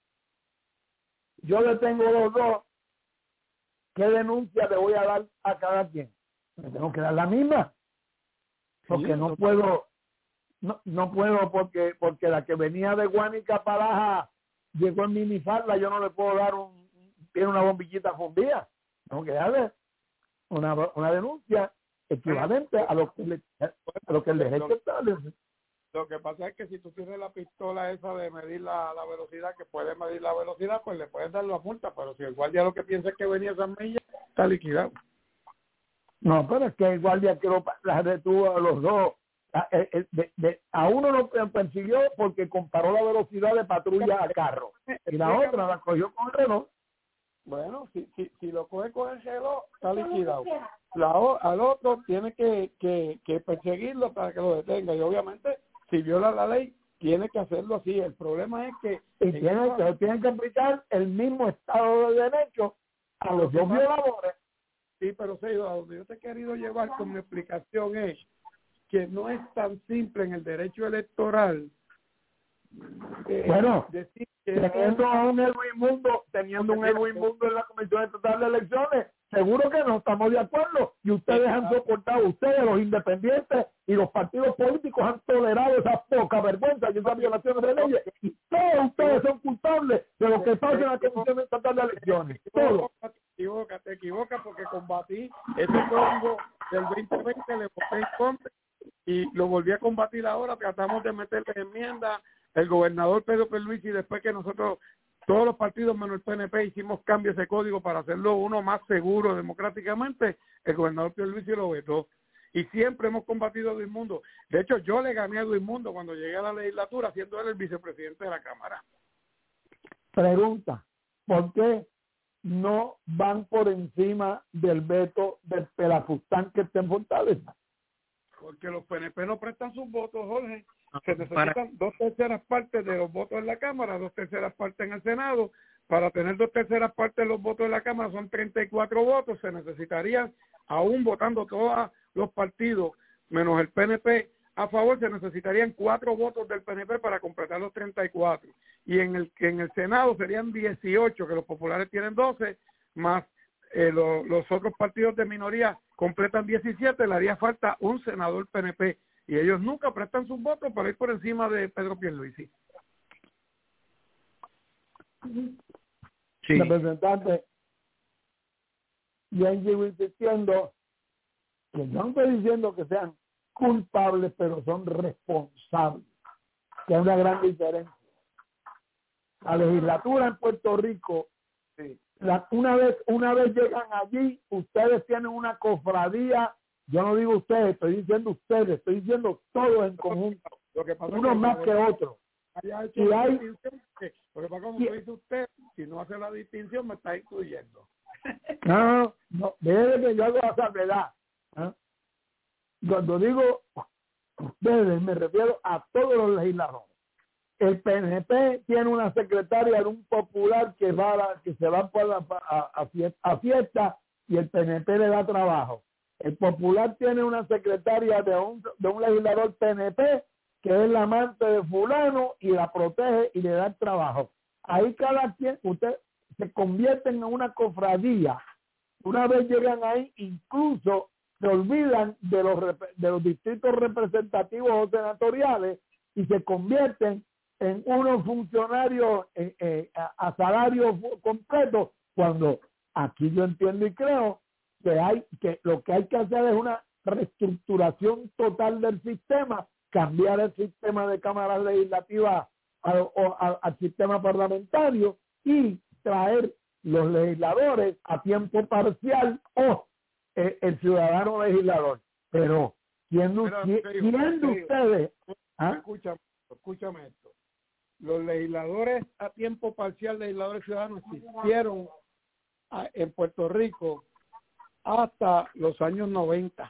yo le tengo los dos, ¿qué denuncia le voy a dar a cada quien? Me tengo que dar la misma, porque sí, no puedo, no, no puedo porque porque la que venía de Guánica para Laja llegó en minifalda, yo no le puedo dar un, tiene una bombillita fundida, tengo que darle una, una denuncia equivalente a lo que le, a lo que el derecho establece. Lo que pasa es que si tú tienes la pistola esa de medir la, la velocidad, que puede medir la velocidad, pues le puedes dar la multa, pero si el guardia lo que piensa es que venía esas millas, está liquidado. No, pero es que el guardia que lo, las detuvo a los dos. A, de, de, de, a uno lo persiguió porque comparó la velocidad de patrulla a carro, y la otra la cogió con el reloj. Bueno, si, si, si lo coge con el reloj, está liquidado. La, al otro tiene que, que, que perseguirlo para que lo detenga, y obviamente si viola la ley tiene que hacerlo así. El problema es que y tienen que, tienen que aplicar el mismo Estado de Derecho a los dos violadores. Sí, pero Seido, a donde yo te he querido llevar con mi explicación es que no es tan simple en el derecho electoral. Eh, bueno, decir que teniendo es... a un Edwin Mundo, teniendo un Edwin Mundo en la Comisión Estatal de Elecciones, seguro que no estamos de acuerdo, y ustedes han soportado, ustedes los independientes y los partidos políticos han tolerado esa poca vergüenza y esas violaciones de leyes, y todos ustedes son culpables de lo que pasa en la Comisión Estatal de Elecciones. Todos. Te equivocas, te equivocas porque combatí ese código del veinte veinte, le voté en contra y lo volví a combatir ahora. Tratamos de meterle enmiendas. El gobernador Pedro Pierluisi, después que nosotros, todos los partidos menos el P N P, hicimos cambios de ese código para hacerlo uno más seguro democráticamente, el gobernador Pierluisi lo vetó. Y siempre hemos combatido a Edwin Mundo. De hecho, yo le gané a Edwin Mundo cuando llegué a la legislatura, siendo él el vicepresidente de la Cámara. Pregunta, ¿por qué no van por encima del veto del Pelafustán que está en Fortaleza? Porque los P N P no prestan sus votos, Jorge. Se necesitan para... dos terceras partes de los votos en la Cámara, dos terceras partes en el Senado. Para tener dos terceras partes de los votos en la Cámara son treinta y cuatro votos. Se necesitarían, aún votando todos los partidos, menos el P N P, a favor, se necesitarían cuatro votos del P N P para completar los treinta y cuatro. Y en el, en el Senado serían dieciocho, que los populares tienen doce, más eh, lo, los otros partidos de minoría completan diecisiete, le haría falta un senador P N P. Y ellos nunca prestan sus votos para ir por encima de Pedro Pierluisi. Sí. Representante, yo llevo insistiendo que yo no estoy diciendo que sean culpables, pero son responsables, que hay una gran diferencia. La legislatura en Puerto Rico, sí. la, una vez una vez llegan allí, ustedes tienen una cofradía. Yo no digo ustedes, estoy diciendo ustedes, estoy diciendo todos en conjunto, lo que pasa uno es que más que otro. Y hay, que, lo que pasa como sí. dice usted, si no hace la distinción me está incluyendo. No, no, déjeme que yo hago la salvedad. ¿eh? Cuando digo ustedes, me refiero a todos los legisladores. El P N P tiene una secretaria de un popular que va a la, que se va por la, a, a, fiesta, a fiesta y el P N P le da trabajo. El popular tiene una secretaria de un, de un legislador P N P que es la amante de fulano y la protege y le da el trabajo. Ahí cada quien, usted se convierten en una cofradía. Una vez llegan ahí, incluso se olvidan de los, de los distritos representativos o senatoriales y se convierten en unos funcionarios eh, eh, a, a salario completo, cuando aquí yo entiendo y creo que hay que lo que hay que hacer es una reestructuración total del sistema, cambiar el sistema de cámaras legislativas al, al, al sistema parlamentario y traer los legisladores a tiempo parcial o el, el ciudadano legislador. Pero, ¿quién, Mira, ¿quién, Sergio, ¿quién de ustedes? ¿Ah? Escúchame, escúchame esto. Los legisladores a tiempo parcial, legisladores ciudadanos, existieron a, en Puerto Rico hasta los años noventa.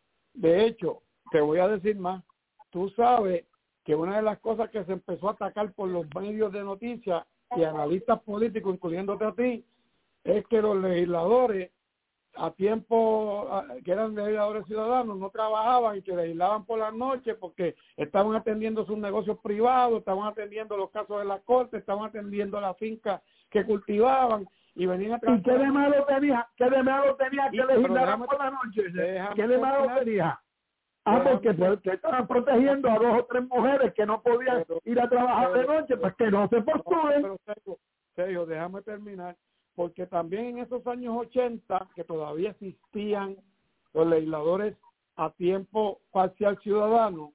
De hecho, te voy a decir más. Tú sabes que una de las cosas que se empezó a atacar por los medios de noticias y analistas políticos, incluyéndote a ti, es que los legisladores a tiempo, que eran legisladores ciudadanos, no trabajaban y que legislaban por las noches porque estaban atendiendo sus negocios privados, estaban atendiendo los casos de la corte, estaban atendiendo la finca que cultivaban y venían a trabajar. ¿Y qué de malo tenía? ¿Qué de malo tenía que legislaran por la noche? ¿Qué de malo tenía? Ah, porque, porque estaban protegiendo a dos o tres mujeres que no podían pero, ir a trabajar pero, de noche, pues que no se postulen. Pero, pero Sergio, déjame terminar. Porque también en esos años ochenta, que todavía existían los legisladores a tiempo parcial ciudadano,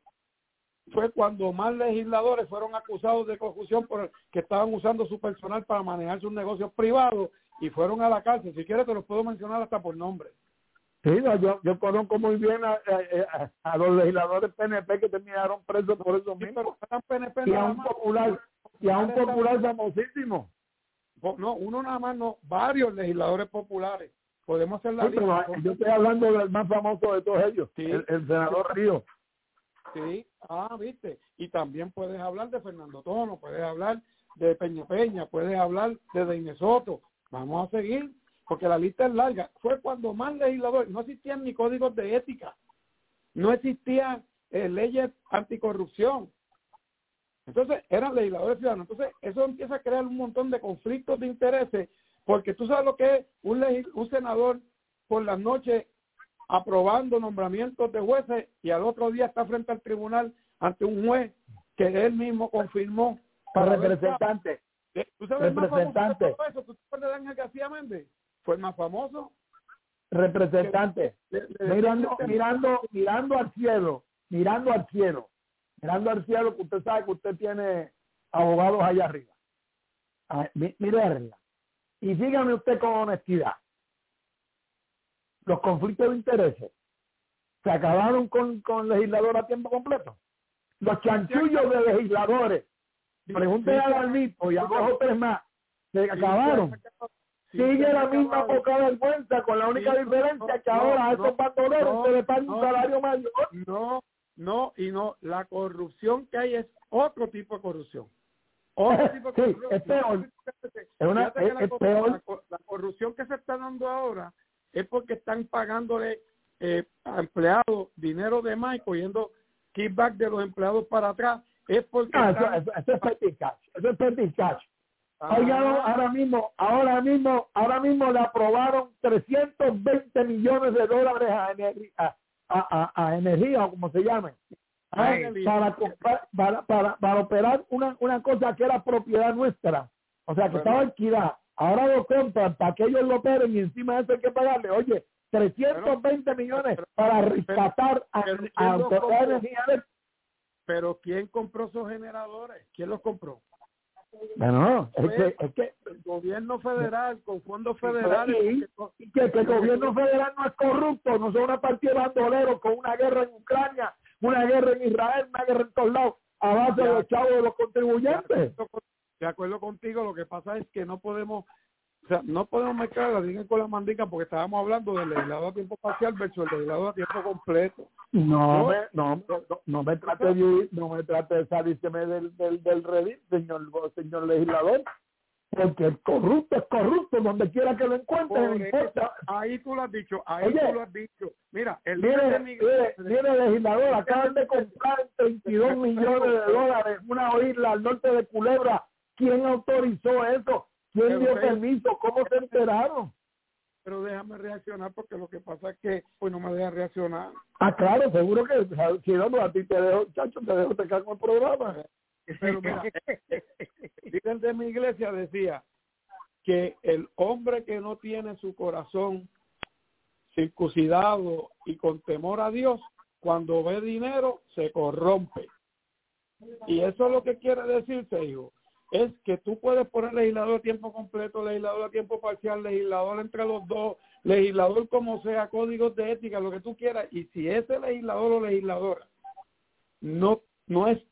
fue cuando más legisladores fueron acusados de corrupción por que estaban usando su personal para manejar sus negocios privados y fueron a la cárcel. Si quieres te los puedo mencionar hasta por nombre. Sí, no, yo, yo conozco muy bien a, a, a los legisladores P N P que terminaron presos por eso mismo. Sí, P N P y a un popular, y a un popular famosísimo. No, uno nada más, no, varios legisladores populares. Podemos hacer la sí, lista. Pero yo estoy hablando del más famoso de todos ellos, sí, el, el senador sí. Río. Sí, ah, viste. Y también puedes hablar de Fernando Tono, puedes hablar de Peña Peña, puedes hablar de Deine Soto. Vamos a seguir, porque la lista es larga. Fue cuando más legisladores, no existían ni códigos de ética, no existían eh, leyes anticorrupción. Entonces, eran legisladores ciudadanos. Entonces, eso empieza a crear un montón de conflictos de intereses, porque tú sabes lo que es un, legis- un senador por las noches aprobando nombramientos de jueces y al otro día está frente al tribunal ante un juez que él mismo confirmó. Para representante. Ver, ¿tú sabes el representante. más famoso de todo eso? ¿Tú sabes de Ángel García Méndez? Fue el más famoso. Representante. Que, le, le, mirando, le, mirando, mirando al cielo, mirando al cielo. Mirando al cielo, que usted sabe que usted tiene abogados allá arriba. Ah, mire arriba. Y dígame usted con honestidad. Los conflictos de intereses se acabaron con, con legisladores a tiempo completo. Los chanchullos de legisladores, pregúntele a Dalmito y a dos o tres más, se acabaron. Sigue la misma poca vergüenza, con la única diferencia que ahora a esos bandoleros se les paga un salario mayor. No. No, y no, la corrupción que hay es otro tipo de corrupción. Otro tipo de corrupción. Sí, es peor. Es una, es, la, es peor. La, la corrupción que se está dando ahora es porque están pagándole eh, a empleados dinero de más y cogiendo kickback de los empleados para atrás. Es porque ah, están... eso, eso, eso es petty cash. Eso es petty cash. Oiga, ahora mismo, ahora mismo, ahora mismo le aprobaron trescientos veinte millones de dólares a energía. A, a, a energía o como se llame ¿ah? para, comprar, para, para, para operar una, una cosa que era propiedad nuestra, o sea que bueno. estaba alquilada, ahora lo compran para que ellos lo operen y encima de eso hay que pagarle, oye, trescientos veinte pero, millones pero, para rescatar pero, a, a, a energía de... pero ¿quién compró esos generadores? ¿Quién los compró? Bueno, es que, es que el gobierno federal con fondos federales y, y que, que el gobierno federal no es corrupto, no son una partida de bandoleros con una guerra en Ucrania, una guerra en Israel, una guerra en todos lados a base de los chavos de los contribuyentes. De acuerdo contigo, lo que pasa es que no podemos, o sea, no podemos mezclar la liga con la mandica porque estábamos hablando del legislador a tiempo parcial versus el legislador a tiempo completo. No, no, me, no, no, no me trate de no me trate de salírseme del del del redil, señor señor legislador, porque el corrupto es corrupto donde quiera que lo encuentre, no importa. Ahí tú lo has dicho, ahí Oye, tú lo has dicho. Mira, el mire, mire, mire, legislador, acaban de comprar treinta y dos millones de dólares una isla al norte de Culebra. ¿Quién autorizó eso? ¿Quién dio permiso? ¿Cómo se enteraron? Pero déjame reaccionar porque lo que pasa es que pues no me deja reaccionar. Ah, claro, seguro que si no, a ti te dejo, chacho, te dejo te cargo el programa. Pero mira, el líder de mi iglesia decía que el hombre que no tiene su corazón circuncidado y con temor a Dios, cuando ve dinero se corrompe. Y eso es lo que quiere decirse, hijo. Es que tú puedes poner legislador a tiempo completo, legislador a tiempo parcial, legislador entre los dos, legislador como sea, códigos de ética, lo que tú quieras, y si ese legislador o legisladora no, no es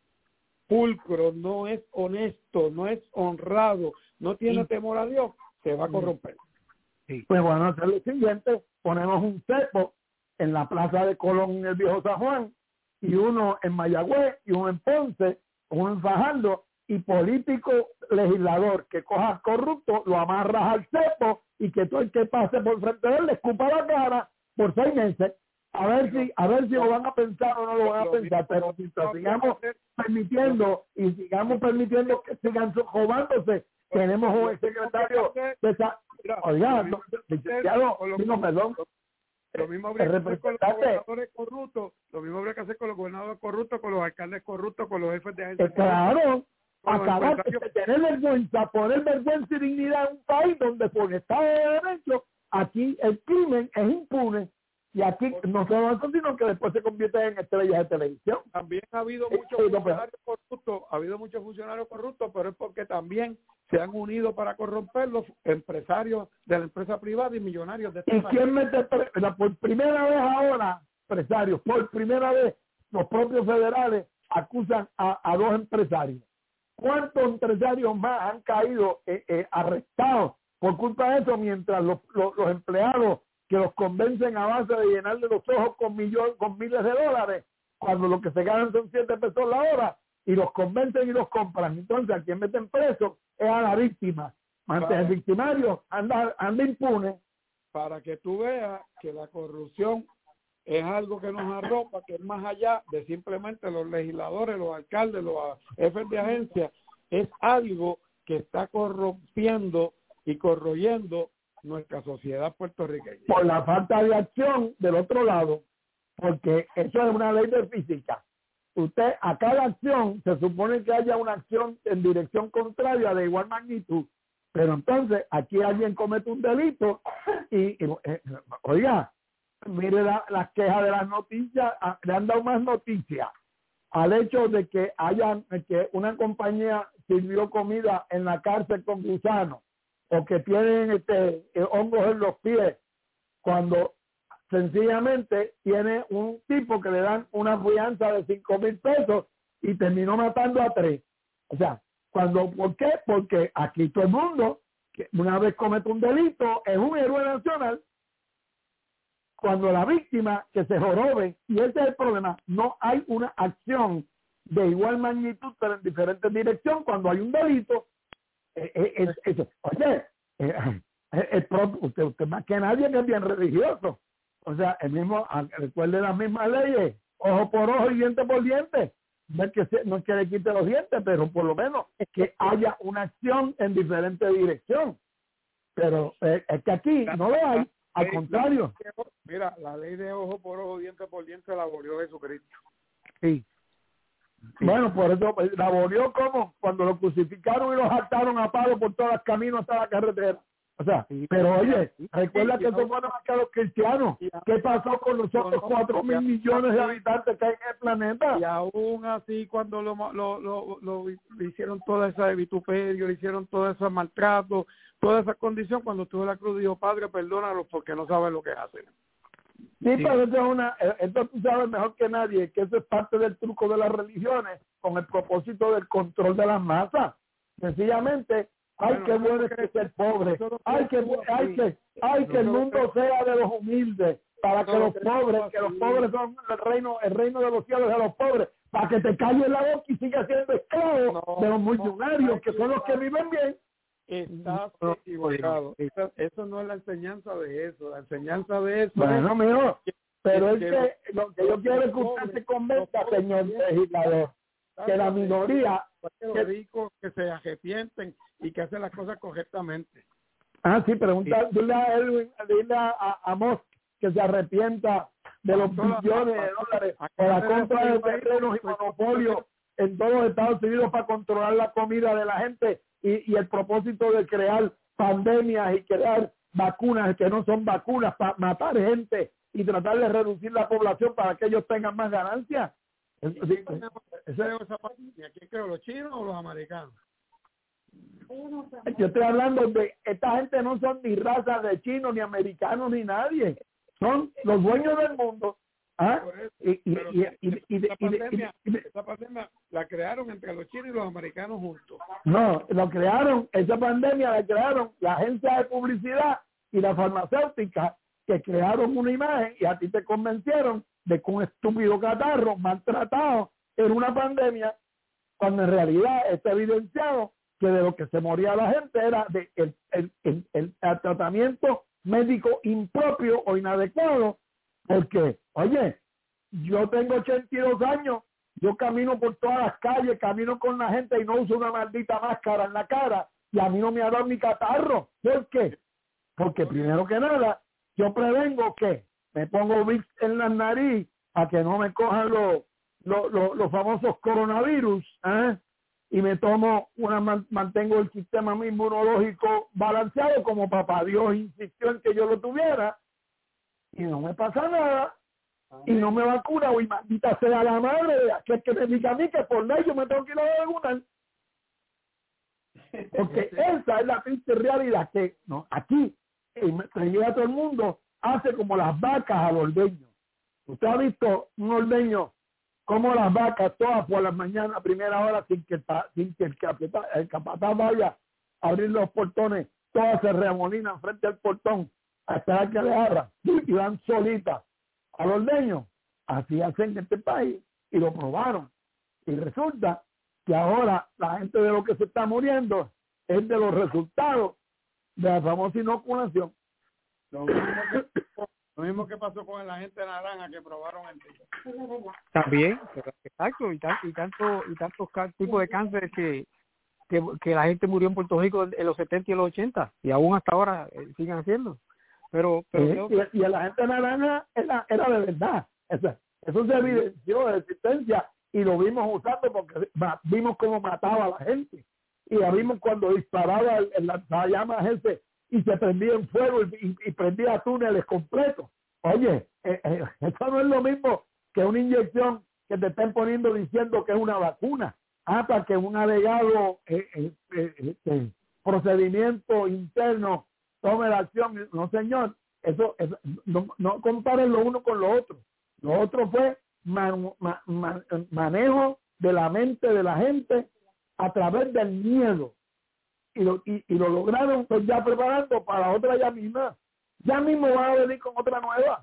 pulcro, no es honesto, no es honrado, no tiene temor a Dios, se va a corromper. Sí. Pues bueno, hacer lo siguiente, ponemos un cepo en la plaza de Colón en el Viejo San Juan, y uno en Mayagüez, y uno en Ponce, uno en Fajardo, y político legislador que coja corrupto, lo amarras al cepo, y que todo el que pase por frente de él le escupa la cara por seis meses. A ver si, a ver si lo van a pensar o no lo van a pensar, pero mientras sigamos permitiendo y sigamos permitiendo que sigan robándose, tenemos un secretario de esa, oiga, licenciado, digo, perdón, lo mismo habría que hacer con los gobernadores corruptos, lo mismo habría que hacer con los gobernadores corruptos, con los alcaldes corruptos, con los jefes de agencias. Claro, acabar de tener vergüenza, poner vergüenza y dignidad en un país donde por Estado de Derecho, aquí el crimen es impune. Y aquí no solo eso, sino que después se convierte en estrellas de televisión. También ha habido muchos funcionarios corruptos, ha habido muchos funcionarios corruptos, pero es porque también se han unido para corromper los empresarios de la empresa privada y millonarios de este ¿Y país. quién mete por primera vez ahora, empresarios, por primera vez los propios federales acusan a, a dos empresarios? ¿Cuántos empresarios más han caído eh, eh, arrestados por culpa de eso, mientras los, los, los empleados que los convencen a base de llenarle los ojos con millones, con miles de dólares, cuando lo que se ganan son siete pesos la hora, y los convencen y los compran? Entonces, a quien meten preso es a la víctima. Antes el victimario anda, anda impune. Para que tú veas que la corrupción es algo que nos arropa, que es más allá de simplemente los legisladores, los alcaldes, los jefes de agencia, es algo que está corrompiendo y corroyendo nuestra sociedad puertorriqueña. Por la falta de acción del otro lado, porque eso es una ley de física. Usted, a cada acción se supone que haya una acción en dirección contraria de igual magnitud, pero entonces aquí alguien comete un delito y, y eh, oiga, mire la, las quejas de las noticias, le han dado más noticias al hecho de que hayan, que una compañía sirvió comida en la cárcel con gusanos, o que tienen este, hongos en los pies, cuando sencillamente tiene un tipo que le dan una fianza de cinco mil pesos y terminó matando a tres. O sea, cuando, ¿por qué? Porque aquí todo el mundo, que una vez comete un delito, es un héroe nacional. Cuando la víctima que se jorobe, y ese es el problema, no hay una acción de igual magnitud, pero en diferentes direcciones. Cuando hay un delito, eh, eh, eh, eh, oye, eh, eh, el propio, usted, usted más que nadie que es bien religioso. O sea, el mismo, recuerde las mismas leyes, ojo por ojo y diente por diente. No es que, se, no es que le quite los dientes, pero por lo menos es que haya una acción en diferente dirección. Pero eh, es que aquí no lo hay, al contrario. Mira, la ley de ojo por ojo, diente por diente la abolió Jesucristo. Sí. Sí. Bueno, por eso la abolió como cuando lo crucificaron y lo saltaron a palo por todos los caminos hasta la carretera. O sea, sí, pero oye, recuerda que eso fueron acá los cristianos. ¿Qué pasó con los otros cuatro mil millones de habitantes que hay en el planeta? Y aún así, cuando lo, lo, lo, lo, lo hicieron toda esa vituperio, le hicieron todo ese maltrato, toda esa condición, cuando estuvo en la cruz dijo, Padre, perdónalos porque no saben lo que hacen. Sí, sí, pero eso es una, esto tú sabes mejor que nadie, que eso es parte del truco de las religiones con el propósito del control de las masas. Sencillamente, ay, bueno, qué bueno es que ser pobre, ay, que, ay, que, ay, que el mundo sea de los humildes, para que los pobres, que los pobres son el reino, el reino de los cielos de los pobres, para que te calles la boca y sigas siendo esclavo de los millonarios, que son los que viven bien. Estás equivocado. Eso, eso no es la enseñanza de eso. La enseñanza de eso bueno, es... Mío, pero es que lo que yo quiero es que usted se convenza, señor legislador, que la minoría... Los ricos que se arrepienten y que hacen las cosas correctamente. Ah, sí, pregunta, sí. Dile a Edwin, dile a, a Moss que se arrepienta de los billones de dólares por la compra de terrenos y monopolios en todos los Estados Unidos para controlar la comida de la gente y, y el propósito de crear pandemias y crear vacunas que no son vacunas para matar gente y tratar de reducir la población para que ellos tengan más ganancias. ¿Quién creó esa pandemia? ¿Quién creó, los chinos o los americanos? Yo estoy hablando de, esta gente no son ni razas de chinos, ni americanos, ni nadie. Son los dueños del mundo. ¿Ah? Y, y, y, y, y, esa, pandemia, y, y, esa pandemia la crearon entre los chinos y los americanos juntos. No, lo crearon, esa pandemia la crearon la agencia de publicidad y la farmacéutica, que crearon una imagen y a ti te convencieron de que un estúpido catarro maltratado era una pandemia, cuando en realidad está evidenciado que de lo que se moría la gente era de el, el, el, el, el tratamiento médico impropio o inadecuado. Porque, oye, yo tengo ochenta y dos años, yo camino por todas las calles, camino con la gente y no uso una maldita máscara en la cara y a mí no me ha dado ni catarro. ¿Por qué? Porque primero que nada, yo prevengo que me pongo Vicks en la nariz a que no me cojan los, los, los, los famosos coronavirus, ¿eh? Y me tomo una, mantengo el sistema inmunológico balanceado como papá Dios insistió en que yo lo tuviera. Y no me pasa nada, y no me vacuna, y maldita sea la madre de aquel que me diga a mí que por ley yo me tengo que ir a vacunar. Porque esa es la triste realidad, que no, aquí llega a todo el mundo, hace como las vacas al ordeño. Usted ha visto un ordeño como las vacas todas por las mañanas a primera hora sin que, sin que el, capataz, el capataz vaya a abrir los portones, todas se remolinan frente al portón a esperar que le abran y van solitas al ordeño. Así hacen en este país y lo probaron. Y resulta que ahora la gente de lo que se está muriendo es de los resultados de la famosa inoculación. Lo mismo que, lo mismo que pasó con la gente naranja que probaron el tipo. También, exacto, y, tan, y tanto y tantos tipos de cánceres que, que que la gente murió en Puerto Rico en los setenta y los ochenta y aún hasta ahora eh, siguen haciendo. Pero, pero sí, y, y a la gente naranja era, era de verdad. Eso, eso se evidenció de existencia y lo vimos usando porque vimos cómo mataba a la gente. Y la vimos cuando disparaba el, el lanzallamas ese y se prendía en fuego y, y, y prendía túneles completos. Oye, eh, eh, eso no es lo mismo que una inyección que te estén poniendo diciendo que es una vacuna. Hasta que un alegado eh, eh, eh, eh, procedimiento interno tome la acción. No, señor, eso, eso no, no comparen lo uno con lo otro. Lo otro fue man, man, man, manejo de la mente de la gente a través del miedo. Y lo, y, y lo lograron pues ya preparando para otra ya misma. Ya mismo van a venir con otra nueva.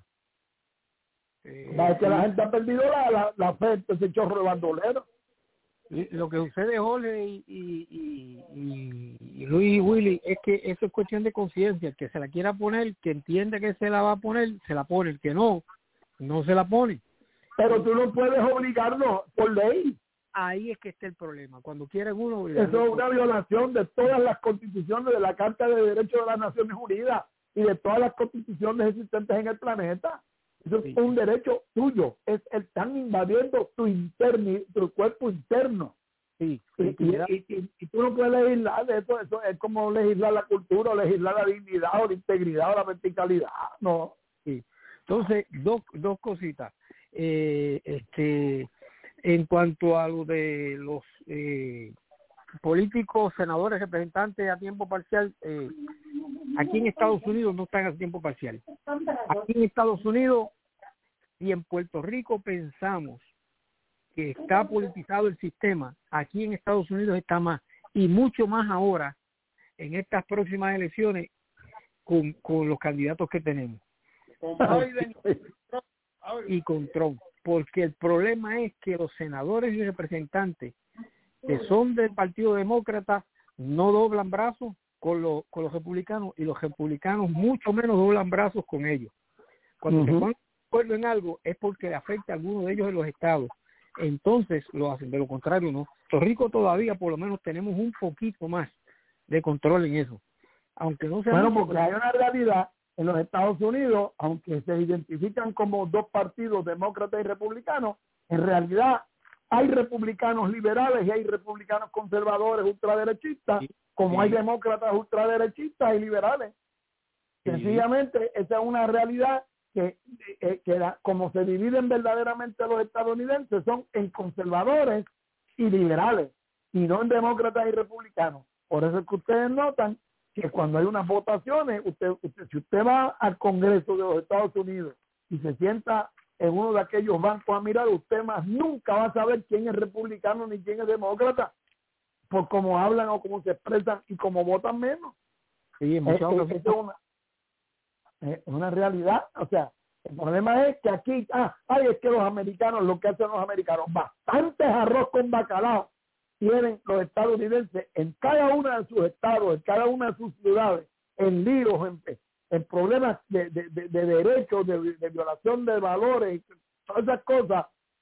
Eh, es que la gente ha perdido la, la, la fe, ese chorro de bandolero. Lo que sucede, Jorge y, y, y, y Luis y Willy, es que eso es cuestión de conciencia. El que se la quiera poner, que entiende que se la va a poner, se la pone. El que no, no se la pone. Pero tú no puedes obligarlo por ley. Ahí es que está el problema. Cuando quieren uno... Eso es una violación de todas las constituciones, de la Carta de Derechos de las Naciones Unidas y de todas las constituciones existentes en el planeta. Eso sí. Es un derecho tuyo. Es el están invadiendo tu interno, tu cuerpo interno. Sí. Y, y, y, y, y tú no puedes legislar de eso. Eso es como legislar la cultura, o legislar la dignidad, o la integridad, o la verticalidad. No. Sí. Entonces, dos, dos cositas. Eh, este... En cuanto a lo de los eh, políticos, senadores, representantes a tiempo parcial, eh, aquí en Estados Unidos no están a tiempo parcial. Aquí en Estados Unidos y en Puerto Rico pensamos que está politizado el sistema. Aquí en Estados Unidos está más, y mucho más ahora en estas próximas elecciones con, con los candidatos que tenemos. Con Biden y con Trump. Porque el problema es que los senadores y representantes que son del Partido Demócrata no doblan brazos con, lo, con los republicanos, y los republicanos mucho menos doblan brazos con ellos. Cuando uh-huh. se ponen de acuerdo en algo es porque le afecta a alguno de ellos en los estados. Entonces lo hacen, de lo contrario no. Puerto Rico todavía por lo menos tenemos un poquito más de control en eso. Aunque no sea bueno, mucho, porque hay una realidad. En los Estados Unidos, aunque se identifican como dos partidos, demócratas y republicanos, en realidad hay republicanos liberales y hay republicanos conservadores ultraderechistas, sí, como sí. hay demócratas ultraderechistas y liberales. Sí. Sencillamente, esa es una realidad que, eh, que la, como se dividen verdaderamente los estadounidenses, son en conservadores y liberales, y no en demócratas y republicanos. Por eso es que ustedes notan que cuando hay unas votaciones, usted, usted, si usted va al Congreso de los Estados Unidos y se sienta en uno de aquellos bancos a mirar, usted más nunca va a saber quién es republicano ni quién es demócrata, por cómo hablan o cómo se expresan y cómo votan menos. Sí, es, muchas es, es, una, es una realidad. O sea, el problema es que aquí, ah, ay, es que los americanos, lo que hacen los americanos, bastantes arroz con bacalao tienen los estadounidenses en cada uno de sus estados, en cada una de sus ciudades, en líos, en, en problemas de, de, de, de derechos, de, de violación de valores, todas esas cosas,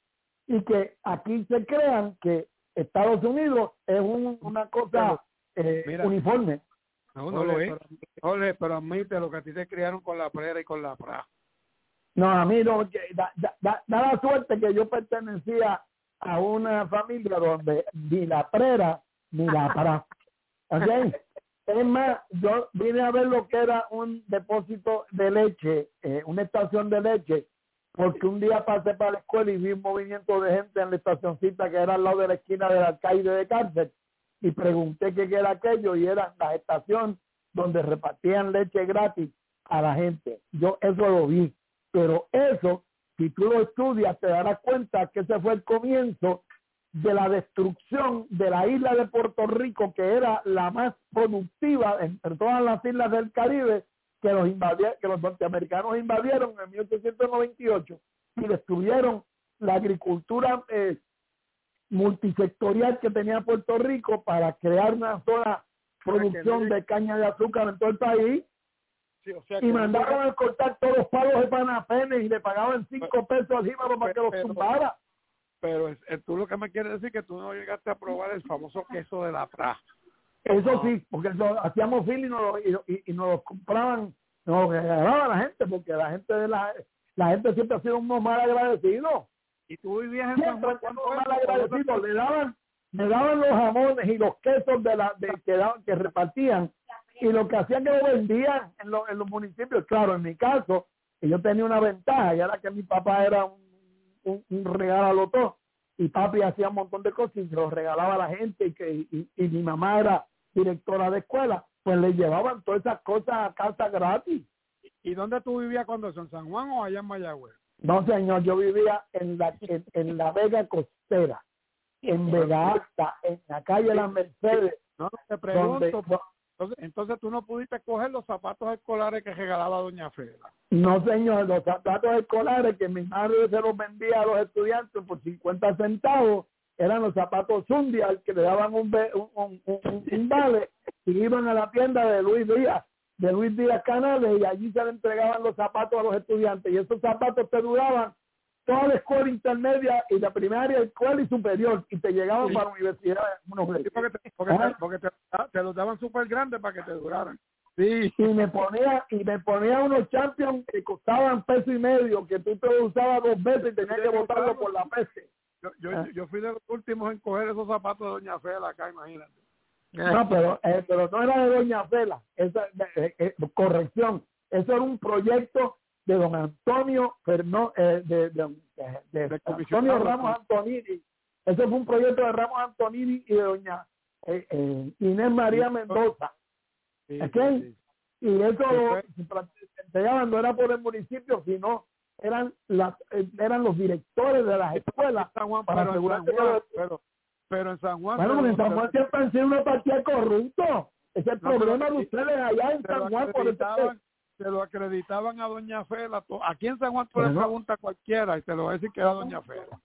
y que aquí se crean que Estados Unidos es un, una cosa eh, Mira, uniforme. No, no lo es. Pero, Jorge, pero admite lo que a ti te criaron con la prera y con la pra. No, a mí no, da, da, da, da la suerte que yo pertenecía a una familia donde ni la prera ni la pra. ¿Okay? Es más, yo vine a ver lo que era un depósito de leche, eh, una estación de leche, porque un día pasé para la escuela y vi un movimiento de gente en la estacioncita que era al lado de la esquina del alcaide de cárcel, y pregunté qué era aquello, y era la estación donde repartían leche gratis a la gente. Yo eso lo vi, pero eso, si tú lo estudias, te darás cuenta que ese fue el comienzo de la destrucción de la isla de Puerto Rico, que era la más productiva entre todas las islas del Caribe, que los, invadieron, que los norteamericanos invadieron en mil ochocientos noventa y ocho y destruyeron la agricultura eh, multisectorial que tenía Puerto Rico para crear una sola producción de caña de azúcar en todo el país. Sí, o sea, y mandaron no... a cortar todos los palos de Panapenes y le pagaban cinco pesos al jíbaro para que los tumbara. Pero es, es, tú lo que me quieres decir que tú no llegaste a probar el famoso queso de la pra. Eso no. Sí, porque lo, hacíamos fila y nos lo, y, y, y nos lo compraban, nos lo regalaban a la gente, porque la gente de la, la gente siempre ha sido unos mal agradecidos. Y tú vivías en San Juan, mal agradecidos, le daban, le daban los jamones y los quesos de la de, que, daban, que repartían, y lo que hacían que lo vendían en, lo, en los municipios. Claro, en mi caso, yo tenía una ventaja, y era que mi papá era un, un, un regalo todo, y papi hacía un montón de cosas y se los regalaba a la gente, y, que, y, y mi mamá era directora de escuela, pues le llevaban todas esas cosas a casa gratis. ¿Y dónde tú vivías cuando eso? ¿En San Juan o allá en Mayagüez? No, señor, yo vivía en la en, en la Vega Costera, en Vega Alta, en la calle Las Mercedes. No, te pregunto, donde, entonces, entonces tú no pudiste coger los zapatos escolares que regalaba doña Fela. No, señor, los zapatos escolares que mi madre se los vendía a los estudiantes por cincuenta centavos, eran los zapatos Zundial, que le daban un, un, un, un, un vale, y iban a la tienda de Luis Díaz, de Luis Díaz Canales, y allí se le entregaban los zapatos a los estudiantes, y esos zapatos te duraban toda la escuela intermedia y la primaria, escuela y superior, y te llegaban sí. para la universidad. Sí, porque te, porque ¿Ah? te, porque te, te los daban súper grandes para que te duraran. Sí, y me ponía y me ponía unos Champions que costaban peso y medio, que tú te los usabas dos veces y tenías que botarlo por la peste. Yo, yo, ¿Ah? yo fui de los últimos en coger esos zapatos de doña Fela acá, imagínate. No, pero, eh, pero no era de doña Fela, esa, eh, eh, corrección, eso era un proyecto de don Antonio Fernó, eh, de, de, de, de, de Antonio Ramos Antonini. Ese fue un proyecto de Ramos Antonini y de doña eh, eh, Inés María Mendoza. Sí, ¿Okay? Sí, sí. Y eso se entregaban, no era por el municipio, sino eran las eran los directores de las escuelas San Juan, para pero, asegurar en San Juan, que pero, pero en San Juan bueno, pero, en San Juan pero, siempre han sido una partida corrupto. Ese es el no, problema pero, de ustedes allá en San Juan por el se lo acreditaban a doña Fela. Aquí en San Juan tú bueno, le preguntas a cualquiera y te lo va a decir que era doña Fela.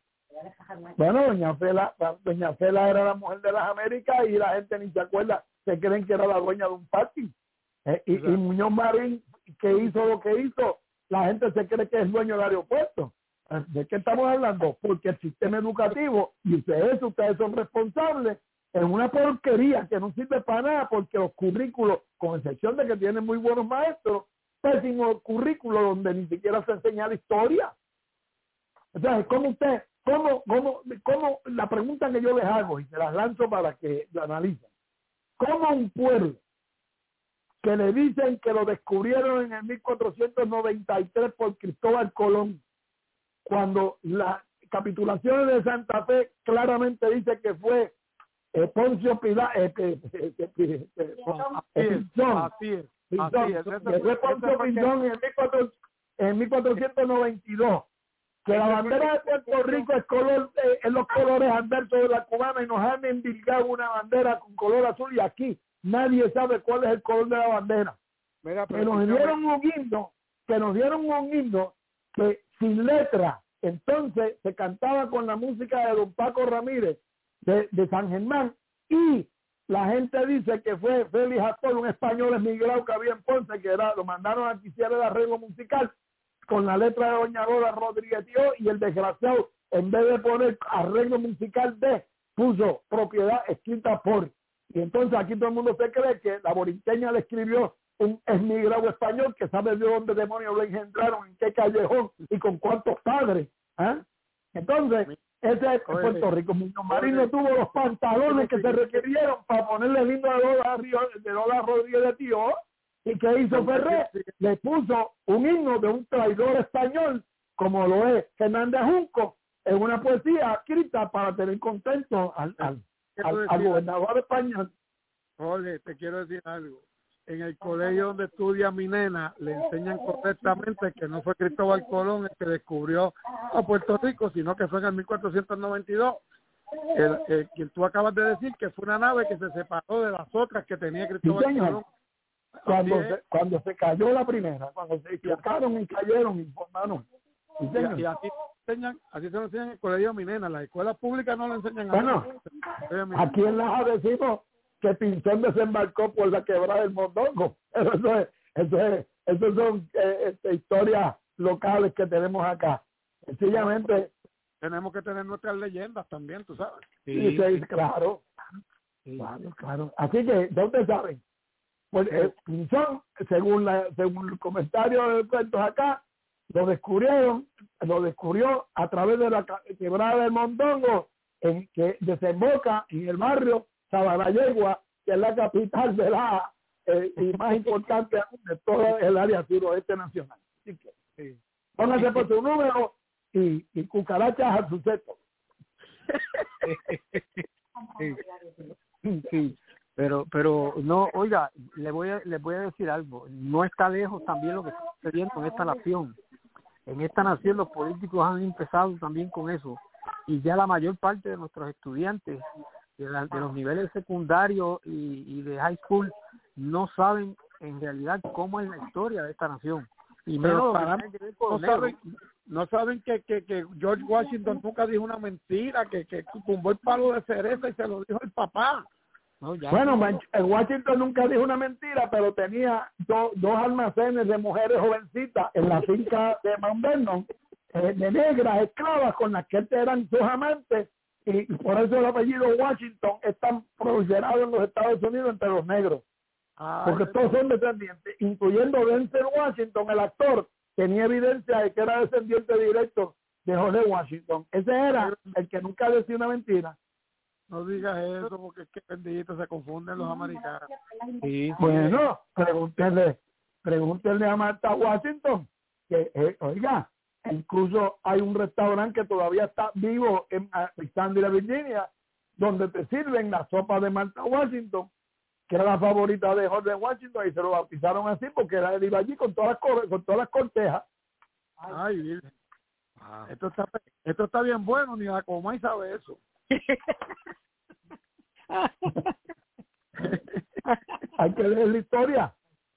Bueno, doña Fela, doña Fela era la mujer de las Américas y la gente ni se acuerda, se creen que era la dueña de un party. Eh, y, y Muñoz Marín, que hizo lo que hizo, la gente se cree que es dueño del aeropuerto. ¿De qué estamos hablando? Porque el sistema educativo, y ustedes, ustedes son responsables, es una porquería que no sirve para nada, porque los currículos, con excepción de que tienen muy buenos maestros, pésimos currículos donde ni siquiera se enseña la historia. Entonces, ¿cómo usted, cómo, cómo, cómo, la pregunta que yo les hago, y se las lanzo para que lo analicen, ¿cómo un pueblo que le dicen que lo descubrieron en el mil cuatrocientos noventa y tres por Cristóbal Colón, cuando las capitulaciones de Santa Fe claramente dice que fue eh, Poncio Pilato, eh, eh, eh, eh, eh, eh, Pinzón, Así es, Pinzón, así es. Ese que fue Poncio fue- Pinzón en, mil cuatrocientos en mil cuatrocientos noventa y dos, que la bandera de Puerto Rico es color, eh, es los colores adversos de la cubana y nos han endilgado una bandera con color azul y aquí nadie sabe cuál es el color de la bandera. Mira, Que pero nos escúchame, dieron un himno, que nos dieron un himno que sin letra, entonces se cantaba con la música de don Paco Ramírez de, de San Germán, y la gente dice que fue Félix Astor, un español emigrado que había en Ponce, que era, lo mandaron a que hiciera el arreglo musical con la letra de doña Lola Rodríguez Tío, y el desgraciado, en vez de poner arreglo musical de, puso propiedad escrita por. Y entonces aquí todo el mundo se cree que la borinqueña le escribió un emigrado español que sabe de dónde demonios lo engendraron, en qué callejón y con cuántos padres. ¿eh? Entonces, ese es Puerto Rico. Muñoz Marino tuvo los pantalones que se requirieron para ponerle el himno de Lola, de Lola Rodríguez de Tío. ¿Y qué hizo Ferrer? Le puso un himno de un traidor español, como lo es Fernández Junco, en una poesía escrita para tener contento al, al, al, al gobernador español. Jorge, te quiero decir algo. En el colegio donde estudia mi nena, le enseñan correctamente que no fue Cristóbal Colón el que descubrió a Puerto Rico, sino que fue en el mil cuatrocientos noventa y dos. El, el, que tú acabas de decir que fue una nave que se separó de las otras que tenía Cristóbal Sí, Colón. Cuando se, cuando se cayó la primera, cuando se equivocaron y cayeron, informaron. Sí, y, y así, enseñan, así se lo enseñan en el colegio mi nena. Las escuelas públicas no lo enseñan a Bueno, aquí en Laja decimos que Pinzón desembarcó por la quebrada del Mondongo. Eso es, eso es, eso son eh, este, historias locales que tenemos acá. Sencillamente tenemos que tener nuestras leyendas también, tú sabes. Sí, sí, claro. Sí. Claro, claro. Así que, ¿dónde saben? Pues eh, Pinzón, según la, según el comentario de cuentos acá, lo descubrieron, lo descubrió a través de la quebrada del Mondongo, en que desemboca en el barrio Sabanayegua, que es la capital de la eh, y más importante de todo el área suroeste nacional. Así que sí. Póngase por su número y, y cucarachas a su seto. Sí. Sí. Pero, pero no, oiga, le voy a, le voy a decir algo. No está lejos también lo que está sucediendo en esta nación. En esta nación los políticos han empezado también con eso. Y ya la mayor parte de nuestros estudiantes de, la, de los niveles secundarios y, y de high school no saben en realidad cómo es la historia de esta nación. Y menos para, no, saben, no saben que, que, que George Washington nunca dijo una mentira, que, que tumbó el palo de cereza y se lo dijo el papá. No, bueno, Washington nunca dijo una mentira, pero tenía do, dos almacenes de mujeres jovencitas en la finca de Mount Vernon, eh, de negras esclavas con las que eran sus amantes, y por eso el apellido Washington es tan proliferado en los Estados Unidos entre los negros. Ay, porque todos son descendientes, incluyendo Denzel Washington, el actor, tenía evidencia de que era descendiente directo de George Washington. Ese era el que nunca decía una mentira. No digas eso porque es que bendito se confunden los americanos. Sí, bueno, pregúntele, pregúntele a Martha Washington, que eh, oiga, incluso hay un restaurante que todavía está vivo en Alexandria, Virginia, donde te sirven la sopa de Martha Washington, que era la favorita de George Washington, y se lo bautizaron así porque era él iba allí con todas las con todas las cortejas. Ay, Virgen. Ah. Esto está esto está bien bueno, ni la coma y sabe eso. Hay que leer la historia.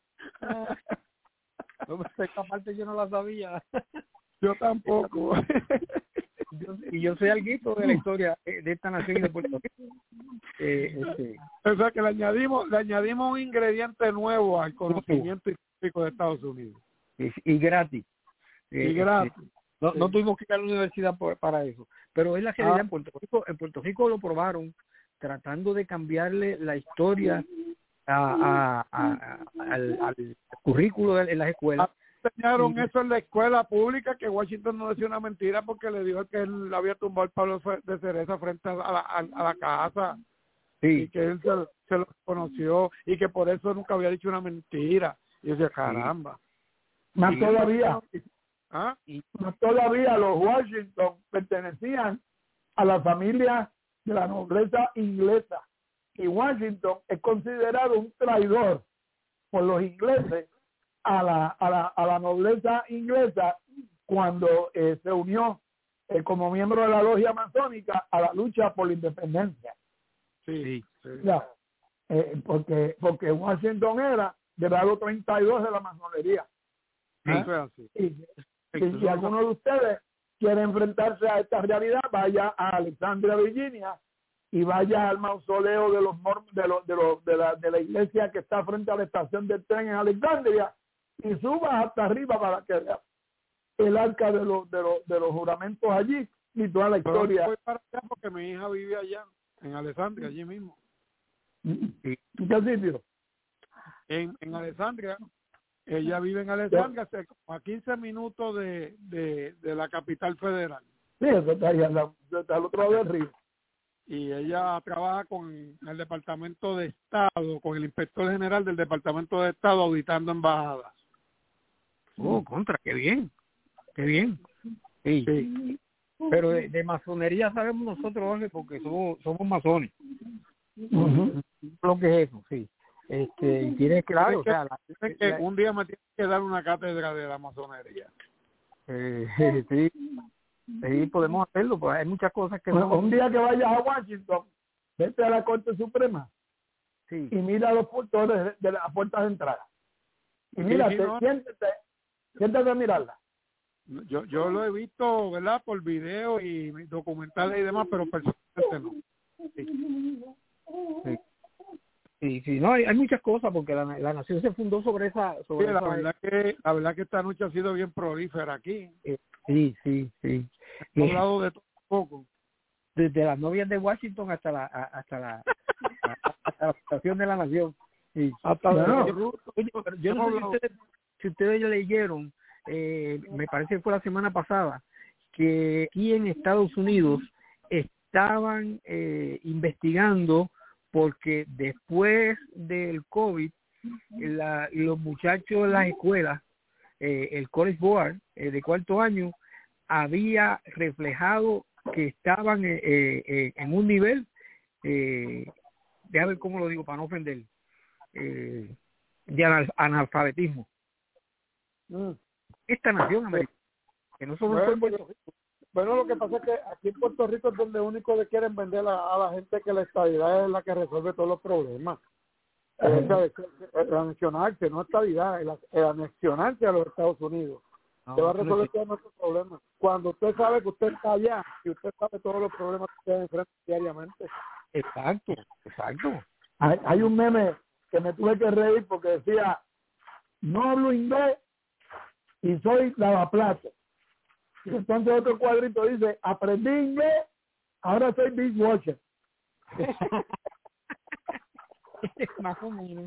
Esta parte yo no la sabía. Yo tampoco. Yo, y yo sé algo de la historia de esta nación y de Puerto Rico. Eh, este. O sea que le añadimos, le añadimos un ingrediente nuevo al conocimiento histórico de Estados Unidos. Y, y gratis. Y eh, gratis. Este, no, sí. no tuvimos que ir a la universidad por, para eso. Pero es la realidad. Ah. En Puerto Rico, en Puerto Rico lo probaron tratando de cambiarle la historia a, a, a, al, al currículo en las escuelas. Enseñaron eso en la escuela pública, que Washington no decía una mentira porque le dijo que él había tumbado el palo de cereza frente a la, a, a la casa. Sí. Y que él se, se lo conoció y que por eso nunca había dicho una mentira. Y yo decía, caramba. Sí. Más todavía, ¿Ah? más todavía los Washington pertenecían a la familia de la nobleza inglesa. Y Washington es considerado un traidor por los ingleses a la, a la, a la nobleza inglesa cuando eh, se unió eh, como miembro de la logia masónica a la lucha por la independencia. Sí, sí. Ya, eh, porque, porque Washington era del grado treinta y dos de la masonería. Sí, ¿Ah? eso es así. Y, y si alguno de ustedes quiere enfrentarse a esta realidad, vaya a Alexandria, Virginia, y vaya al mausoleo de los de los de los de la, de la iglesia que está frente a la estación del tren en Alexandria y suba hasta arriba para que vea el arca de los de los de los juramentos allí y toda la historia. Pero voy para allá porque mi hija vive allá en Alexandria, allí mismo. ¿En qué sitio? En, en Alexandria. Ella vive en Alexandria, a quince minutos de, de, de la capital federal. Sí, eso está ahí al, está al otro lado del río. Y ella trabaja con el Departamento de Estado, con el Inspector General del Departamento de Estado auditando embajadas. Oh, contra, qué bien, qué bien. Sí. Sí. Pero de, de masonería sabemos nosotros, Ángel, porque somos, somos masones. Uh-huh. Lo que es eso, sí. Este, y tiene claro, o que, sea, la, que la, un día me tiene que dar una cátedra de la masonería. Eh, sí, sí, podemos hacerlo, pues hay muchas cosas que... Bueno, no... un día que vayas a Washington, vete a la Corte Suprema sí. y mira los portones de, de las puertas de entrada. Y mira, sí, sí, no. siéntate, siéntate a mirarla. Yo yo lo he visto, ¿verdad? Por video y documentales y demás, pero personalmente no. Sí. Sí. Sí, sí, no, hay, hay muchas cosas porque la, la nación se fundó sobre esa... Sobre sí, la esa... verdad que la verdad que esta noche ha sido bien prolífera aquí. Eh, sí, sí, sí. Hemos hablado de todo un poco. Desde las novias de Washington hasta la hasta la hasta la fundación de la nación. Sí. Hasta no, yo, oye, pero yo no sé si ustedes, si ustedes leyeron, eh, me parece que fue la semana pasada, que aquí en Estados Unidos estaban eh, investigando porque después del COVID, la, los muchachos de las escuelas, eh, el College Board eh, de cuarto año, había reflejado que estaban eh, eh, en un nivel, eh, déjame ver cómo lo digo para no ofender, eh, de anal- analfabetismo. Mm. Esta nación americana, que no solo bueno, fue Puerto Rico. Bueno, lo que pasa es que aquí en Puerto Rico es donde único le quieren vender a, a la gente que la estabilidad es la que resuelve todos los problemas. El, el, el anexionarse, no estabilidad, el, el anexionarse a los Estados Unidos. No, te va a no resolver es... todos nuestros problemas. Cuando usted sabe que usted está allá y usted sabe todos los problemas que usted enfrenta diariamente. Exacto, exacto. Hay, hay un meme que me tuve que reír porque decía, no hablo inglés y soy lavaplatos. Y entonces otro cuadrito dice, aprendí inglés, ahora soy dishwasher. Más o menos.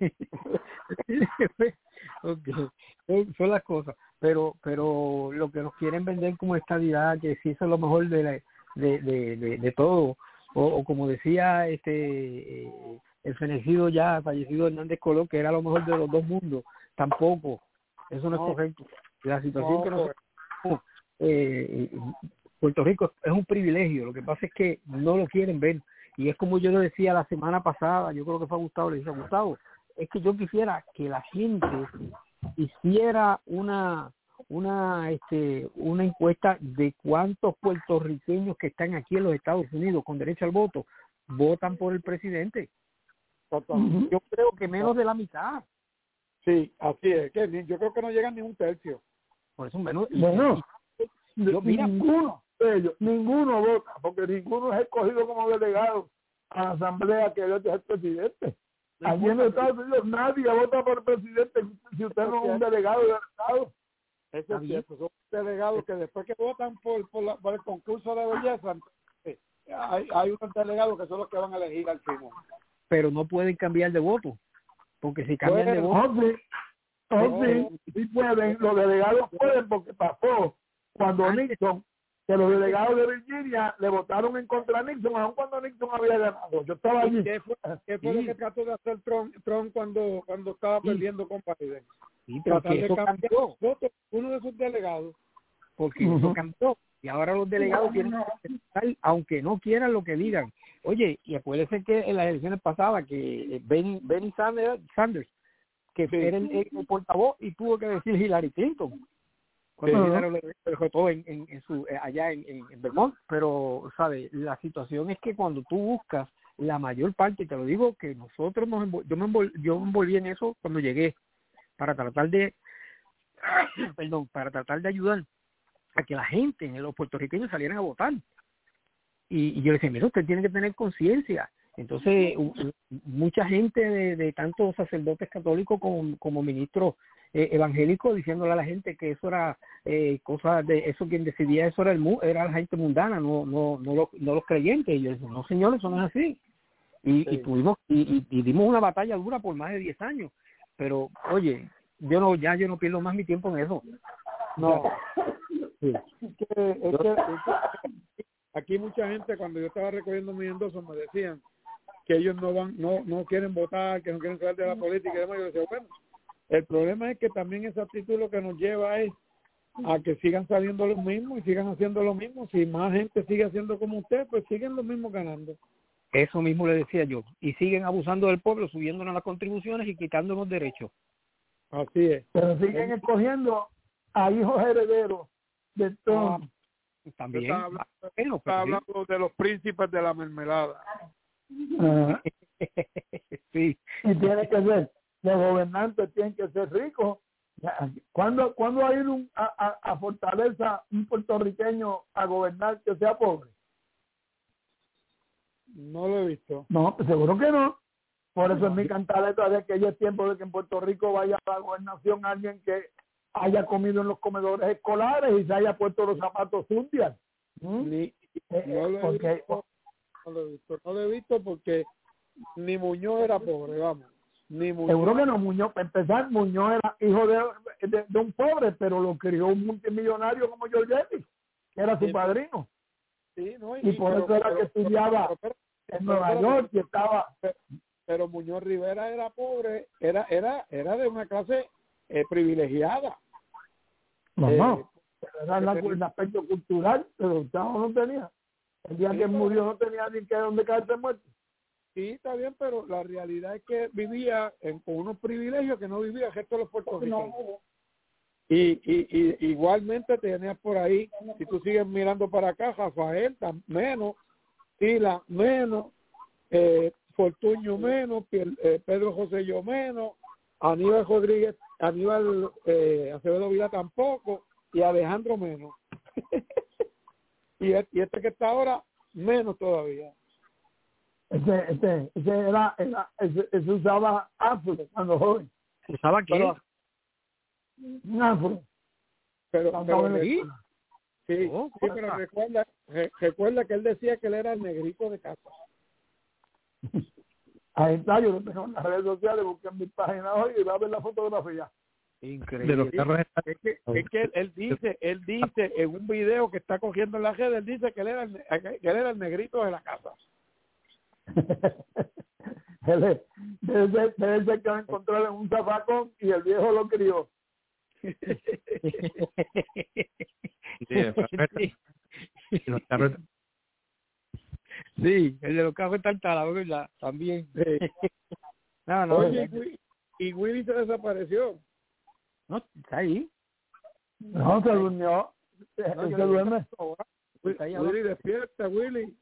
Okay. Son las cosas, pero pero lo que nos quieren vender como estabilidad, que si eso es lo mejor de la, de, de, de, de todo, o, o como decía este eh, el fenecido ya fallecido Hernández Colón, que era lo mejor de los dos mundos, tampoco, eso no, no es correcto. La situación no, que nosotros eh, Puerto Rico es un privilegio, lo que pasa es que no lo quieren ver, y es como yo lo decía la semana pasada, yo creo que fue a Gustavo, le dije a Gustavo, es que yo quisiera que la gente hiciera una una este una encuesta de cuántos puertorriqueños que están aquí en los Estados Unidos con derecho al voto votan por el presidente. Uh-huh. Yo creo que menos de la mitad. Sí, así es, que yo creo que no llegan ni un tercio. Por eso menos. Bueno, y, y, yo, mira, ninguno de ellos, ninguno vota, porque ninguno es escogido como delegado a la asamblea que ellos es el presidente. Allí en Estados Unidos nadie vota por el presidente si usted no es un delegado del Estado. Eso es cierto, son delegados que después que votan por, por, la, por el concurso de belleza, eh, hay, hay unos delegados que son los que van a elegir al final. Pero no pueden cambiar de voto, porque si cambian pueden, de voto... Oh, sí, oh, sí, sí pueden, los delegados pueden, porque pasó cuando Antes, Nixon, que los delegados de Virginia le votaron en contra de Nixon, aun cuando Nixon había ganado. Yo estaba allí. ¿Qué fue, qué fue sí. lo que trató de hacer Trump, Trump cuando, cuando estaba sí. perdiendo con Biden? Sí, porque eso cambió. Voto, uno de sus delegados. Porque uh-huh. eso cambió. y ahora los delegados tienen que estar, aunque no quieran lo que digan. Oye, y acuérdense que en las elecciones pasadas que Benny, Benny Sanders, Sanders que sí. era el, el portavoz y tuvo que decir Hillary Clinton cuando sí. Hillary lo dejó todo en, en, en su allá en, en Vermont. Pero sabes, la situación es que cuando tú buscas la mayor parte, te lo digo que nosotros nos envol, yo me envol, yo me envolví en eso cuando llegué para tratar de perdón para tratar de ayudar a que la gente, los puertorriqueños salieran a votar. Y, y yo le decía, mira, usted tiene que tener conciencia. Entonces, u, mucha gente de, de tanto sacerdotes católicos como, como ministros eh, evangélicos diciéndole a la gente que eso era eh, cosa de eso, quien decidía eso era el era la gente mundana, no no no los, no los creyentes. Y yo decía, no señores, eso no es así. Y, sí. y tuvimos y, y, y dimos una batalla dura por más de diez años. Pero, oye, yo no ya yo no pierdo más mi tiempo en eso. No. Sí. Es que, es que, es que aquí mucha gente, cuando yo estaba recogiendo mis endosos, me decían que ellos no van, no no quieren votar, que no quieren saber de la política y demás. Yo decía, bueno, el problema es que también esa actitud lo que nos lleva es a que sigan saliendo los mismos y sigan haciendo lo mismo. Si más gente sigue haciendo como usted, pues siguen los mismos ganando. Eso mismo le decía yo. Y siguen abusando del pueblo, subiéndonos las contribuciones y quitándonos derechos. Así es. Pero siguen escogiendo a hijos herederos de todo. Ah, también. Yo estaba hablando, bueno, estaba hablando sí. de los príncipes de la mermelada. Uh, sí. Y tiene que ser, los gobernantes tienen que ser ricos. ¿Cuándo, ¿cuándo ha ido un, a, a, a Fortaleza un puertorriqueño a gobernar que sea pobre? No lo he visto. No, pues seguro que no. Por eso es mi cantaleta de que ya es tiempo de que en Puerto Rico vaya a la gobernación alguien que haya comido en los comedores escolares y se haya puesto los zapatos sucios. ¿Mm? Ni, no, lo he porque, visto, no lo he visto, no lo he visto porque ni Muñoz era pobre, vamos. Ni Muñoz. Seguro que no, Muñoz, para empezar, Muñoz era hijo de, de, de un pobre, pero lo crió un multimillonario como George Ellis, que era su sí, padrino. Sí, no, y, y por pero, eso era pero, que estudiaba pero, pero, pero, en Nueva pero, York y estaba... Pero, pero Muñoz Rivera era pobre, era era era de una clase eh, privilegiada. No, eh, no, era la, el aspecto cultural, pero Chavo no tenía. El día sí, que murió no tenía ni que donde caerse muerto. Sí, está bien, pero la realidad es que vivía en, con unos privilegios que no vivía el resto de los puertorriqueños. No. Y, y, y igualmente tenías por ahí, si tú sigues mirando para acá, Rafael menos, Tila menos, eh, Fortuño menos, eh, Pedro José yo menos, Aníbal Rodríguez, Aníbal eh, Acevedo Vila tampoco, y Alejandro menos. y, y este que está ahora, menos todavía. Ese, ese, ese era, era ese, ese usaba afro cuando joven. ¿Usaba qué? Pero, un afro. Pero, pero sí, sí, oh, sí pero recuerda, re, recuerda que él decía que él era el negrito de casa. Ahí está, yo lo tengo en las redes sociales, busqué en mi página hoy y va a ver la fotografía. Increíble. De los carros está... es, que, es que él, él dice, él dice en un video que está cogiendo en la red, él dice que él era el, que él era el negrito de la casa. Debe ser, debe ser que lo encontraron en un zafacón y el viejo lo crió. Sí, los carros... sí, el de los carros está talado, ¿verdad? También. Sí. no, no, Oye, no. Y Willy se desapareció. No, está ahí. No, se durmió. No, se duerme. Willy, Willy, despierta, Willy.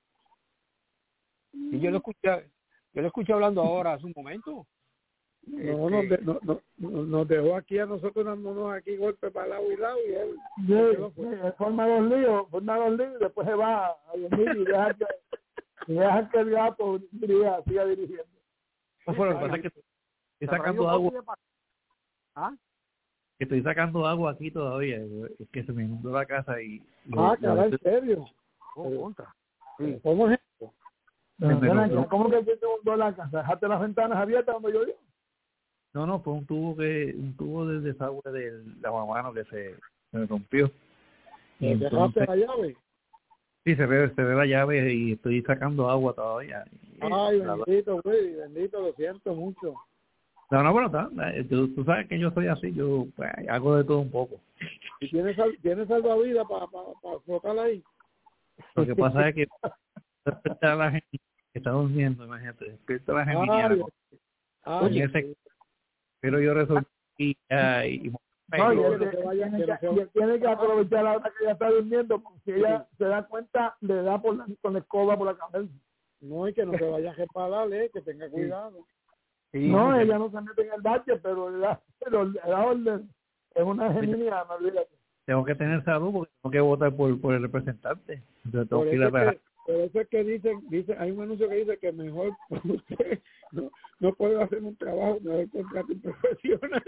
Y yo lo escuché, yo lo escuché hablando ahora hace un momento. No, este... nos, de, no, no, nos dejó aquí a nosotros dándonos aquí golpes para lado y lado y él, sí, él sí, forma dos líos, forma dos líos y después se va a dormir y deja que, y deja que el gato dirija, siga dirigiendo. No, pero lo que pasa es que estoy sacando agua. ¿Ah? Que estoy sacando agua aquí todavía, es que se me inundó la casa y... Ah, caray, ¿en serio? Oh, contra. Sí. ¿Cómo es esto? No, ¿cómo que se te inundó la casa? ¿Dejaste las ventanas abiertas cuando llovió? No, no, fue un tubo que un tubo de desagüe del lavamanos que se, se rompió. ¿Y dejaste la llave? Sí, se ve, se ve la llave y estoy sacando agua todavía. Ay, bendito, güey, bendito, lo siento mucho. No, no, bueno, tú, tú sabes que yo soy así, yo pues, hago de todo un poco. ¿Y tiene, sal, tiene salvavidas para pa, pa flotar ahí? Lo que pasa es que despierta a la gente que está durmiendo, imagínate, despierta a la gente ay, ay, con ese, pero yo resolví y, y no, y él, tiene que, que, tiene que aprovechar la hora que ella está durmiendo, porque si ella se da cuenta, le da por la, con la escoba por la cabeza. No, y que no se vaya a resbalarle, que tenga cuidado. Sí, no, ella no se mete en el bache, pero le da, pero le da orden. Es una geminiana, olvídate. Tengo que tener salud porque tengo que votar por, por el representante. Entonces, tengo por, que ir eso a... que, por eso es que dicen, dice, hay un anuncio que dice que mejor usted no, no puede hacer un trabajo, mejor contrato un profesional.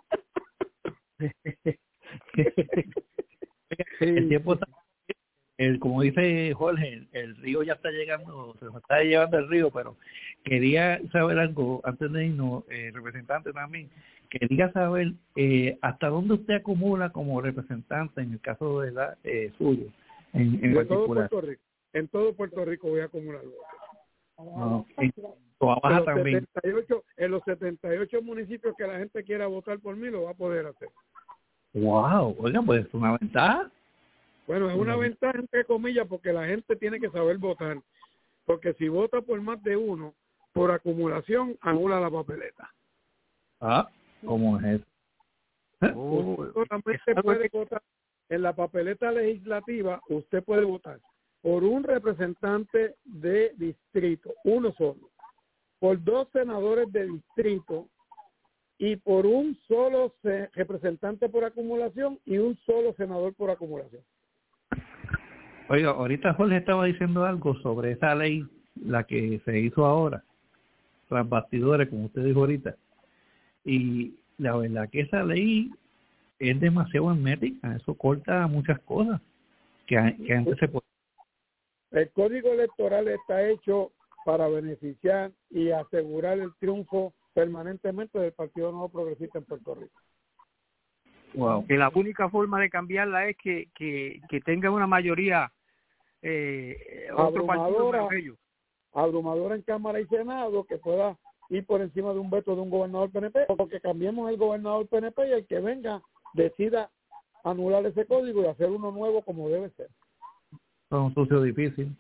El tiempo está, el, como dice Jorge, el, el río ya está llegando, se nos está llevando el río, pero quería saber algo antes de irnos, eh, representante también, quería saber eh, hasta dónde usted acumula como representante en el caso de la eh, suyo, en, en de todo particular. Puerto Rico, en todo Puerto Rico voy a acumular votos. No, en Toa Baja también. setenta y ocho, en los setenta y ocho municipios que la gente quiera votar por mí lo va a poder hacer. Wow, oiga, pues es una ventaja. Bueno, es una ventaja entre comillas porque la gente tiene que saber votar. Porque si vota por más de uno, por acumulación, anula la papeleta. Ah, ¿cómo es eso? Oh, usted solamente puede votar en la papeleta legislativa, usted puede votar por un representante de distrito, uno solo, por dos senadores de distrito y por un solo representante por acumulación y un solo senador por acumulación. Oiga, ahorita Jorge estaba diciendo algo sobre esa ley, la que se hizo ahora, tras bastidores, como usted dijo ahorita, y la verdad que esa ley es demasiado hermética, eso corta muchas cosas que, que antes se podía. El código electoral está hecho para beneficiar y asegurar el triunfo permanentemente del Partido Nuevo Progresista en Puerto Rico. Wow. Que la única forma de cambiarla es que, que, que tenga una mayoría eh, otro abrumadora, partido abrumadora en Cámara y Senado que pueda ir por encima de un veto de un gobernador P N P, o que cambiemos el gobernador P N P y el que venga decida anular ese código y hacer uno nuevo como debe ser. Es un sucio difícil.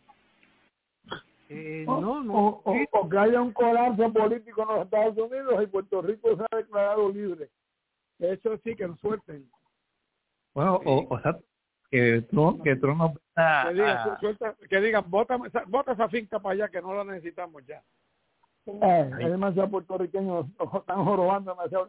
Eh, o, no, no. O, o, o que haya un colapso político en los Estados Unidos y Puerto Rico se ha declarado libre. Eso sí, que nos suelten. Bueno, o, o sea, que Trump, que Trump nos a, que digan, suelta, que digan, bota, bota esa finca para allá que no la necesitamos ya. Eh, es demasiado puertorriqueños, están jorobando demasiado.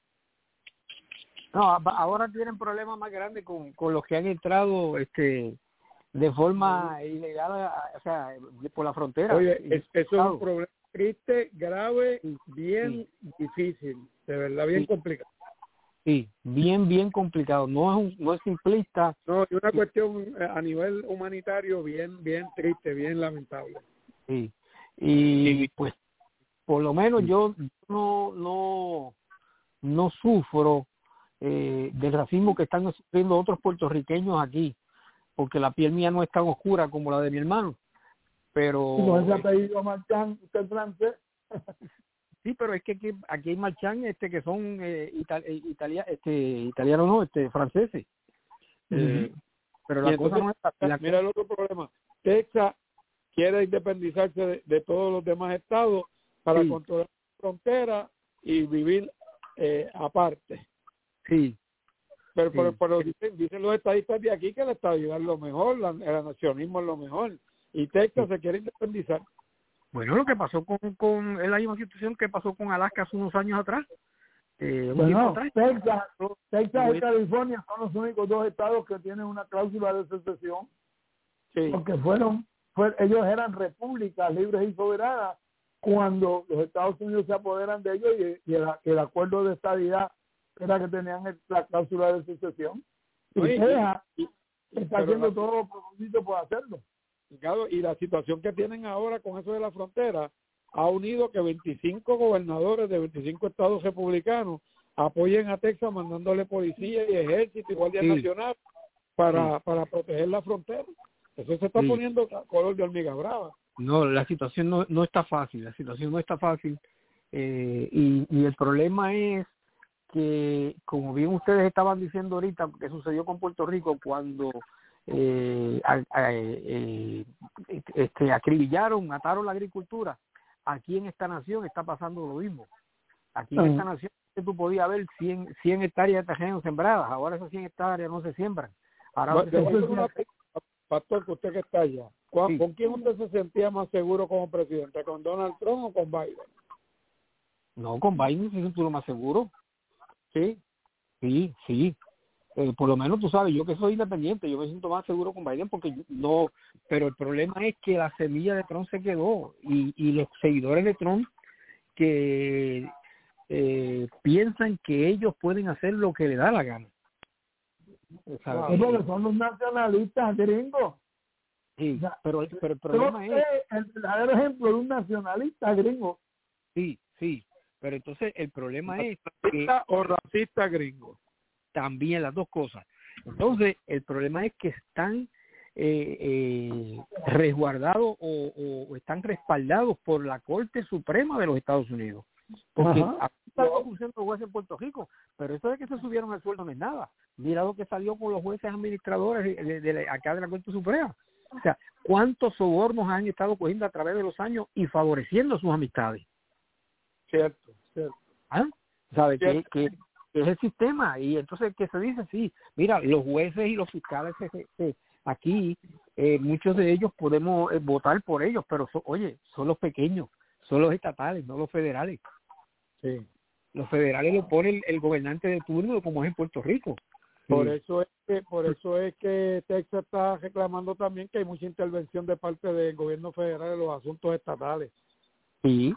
No, ahora tienen problemas más grandes con, con los que han entrado este de forma sí. ilegal, o sea, por la frontera. Oye, es, eso es un problema triste, grave, bien sí. difícil, de verdad, bien sí. complicado. Sí, bien, bien complicado. No es un, no es simplista. No, es una cuestión a nivel humanitario bien, bien triste, bien lamentable. Sí, y sí. pues por lo menos yo no, no, no sufro eh, del racismo que están sufriendo otros puertorriqueños aquí, porque la piel mía no es tan oscura como la de mi hermano. Pero no ese apellido Marchán, usted es francés. Sí, pero es que aquí, aquí hay marchán este que son eh, itali, italia, este italianos no, este franceses. Uh-huh. Eh, pero la cosa entonces, no es la, mira el otro problema. Texas quiere independizarse de, de todos los demás estados para sí. controlar la frontera y vivir eh, aparte. Sí. Pero, sí. pero, pero dicen, dicen los estadistas de aquí que la estabilidad es lo mejor, la, el nacionalismo es lo mejor, y Texas sí. se quiere independizar. Bueno, lo que pasó con, con es la misma situación que pasó con Alaska hace unos años atrás. Eh, un bueno, atrás. Texas, Texas y California son los únicos dos estados que tienen una cláusula de secesión, sí. porque fueron, fue, ellos eran repúblicas libres y soberanas cuando los Estados Unidos se apoderan de ellos y, y el, el acuerdo de estabilidad era que tenían el, la cláusula de secesión. Y Oye, Texas y, y, está haciendo la, todo lo por hacerlo. Y la situación que tienen ahora con eso de la frontera ha unido que veinticinco gobernadores de veinticinco estados republicanos apoyen a Texas mandándole policía y ejército y guardia sí. nacional para, sí. para proteger la frontera. Eso se está sí. poniendo color de hormiga brava. No, la situación no, no está fácil, la situación no está fácil eh, y, y el problema es que, como bien ustedes estaban diciendo ahorita, que sucedió con Puerto Rico cuando eh, a, a, eh, este, acribillaron, mataron la agricultura, aquí en esta nación está pasando lo mismo. Aquí en esta nación tú podías ver cien, cien hectáreas de terreno sembradas, ahora esas cien hectáreas no se siembran. Ahora bueno, se una, Pastor, que usted que está allá, ¿con, sí. ¿con quién usted se sentía más seguro como presidente? ¿Con Donald Trump o con Biden? No, con Biden se siente lo más seguro. ¿Sí? Sí, sí. Eh, por lo menos tú sabes, yo que soy independiente, yo me siento más seguro con Biden porque yo, no, pero el problema es que la semilla de Trump se quedó y, y los seguidores de Trump que eh, piensan que ellos pueden hacer lo que les da la gana. Claro, porque son los nacionalistas gringos. Sí, o sea, pero, pero el problema es... el verdadero ejemplo de un nacionalista gringo. Sí, sí, pero entonces el problema es que... o racista gringo. También las dos cosas. Entonces, el problema es que están eh, eh, resguardados o, o están respaldados por la Corte Suprema de los Estados Unidos. Porque está funcionando los jueces en Puerto Rico, pero eso de que se subieron el sueldo no es nada. Mira lo que salió con los jueces administradores de, de, de, de acá de la Corte Suprema. O sea, ¿cuántos sobornos han estado cogiendo a través de los años y favoreciendo sus amistades? Cierto, cierto. ¿Ah? ¿Sabe cierto. que, que es el sistema? Y entonces, ¿qué se dice? Sí, mira, los jueces y los fiscales se, se, se, aquí, eh, muchos de ellos podemos eh, votar por ellos, pero so, oye, son los pequeños, son los estatales, no los federales. Sí. Los federales lo pone el, el gobernante de turno, como es en Puerto Rico. Por Sí. eso es que por eso es que Texas está reclamando también que hay mucha intervención de parte del gobierno federal en los asuntos estatales. Sí.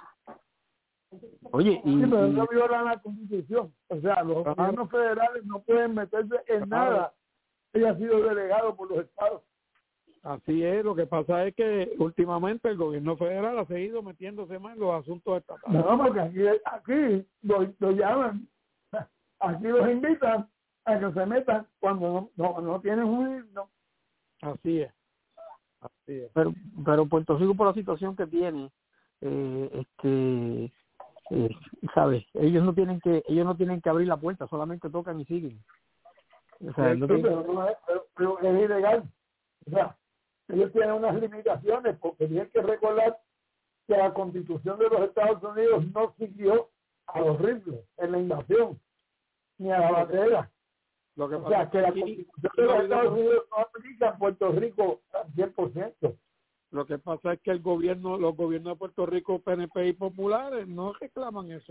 Oye, y, sí, pero y, no violan la Constitución. O sea, los Ajá. gobiernos federales no pueden meterse en Claro. nada que haya sido delegado por los estados. Así es, lo que pasa es que últimamente el gobierno federal ha seguido metiéndose más en los asuntos estatales. No, porque aquí, aquí lo, lo llaman, aquí los invitan a que se metan cuando no, no, no tienen un himno. Así es, así es. pero, pero Puerto Rico, por la situación que tiene, eh, este, eh, sabes, ellos no tienen que, ellos no tienen que abrir la puerta, solamente tocan y siguen. O sea, no Sí, tienen- pero, no es, pero, pero es ilegal. O sea, ellos tienen unas limitaciones porque tienen que recordar que la Constitución de los Estados Unidos no siguió a los rifles en la invasión ni a la bandera. Lo que O pasa sea, es que la aquí- Constitución de los Estados Unidos no aplica en Puerto Rico al cien por ciento. Lo que pasa es que el gobierno, los gobiernos de Puerto Rico, P N P y populares no reclaman eso.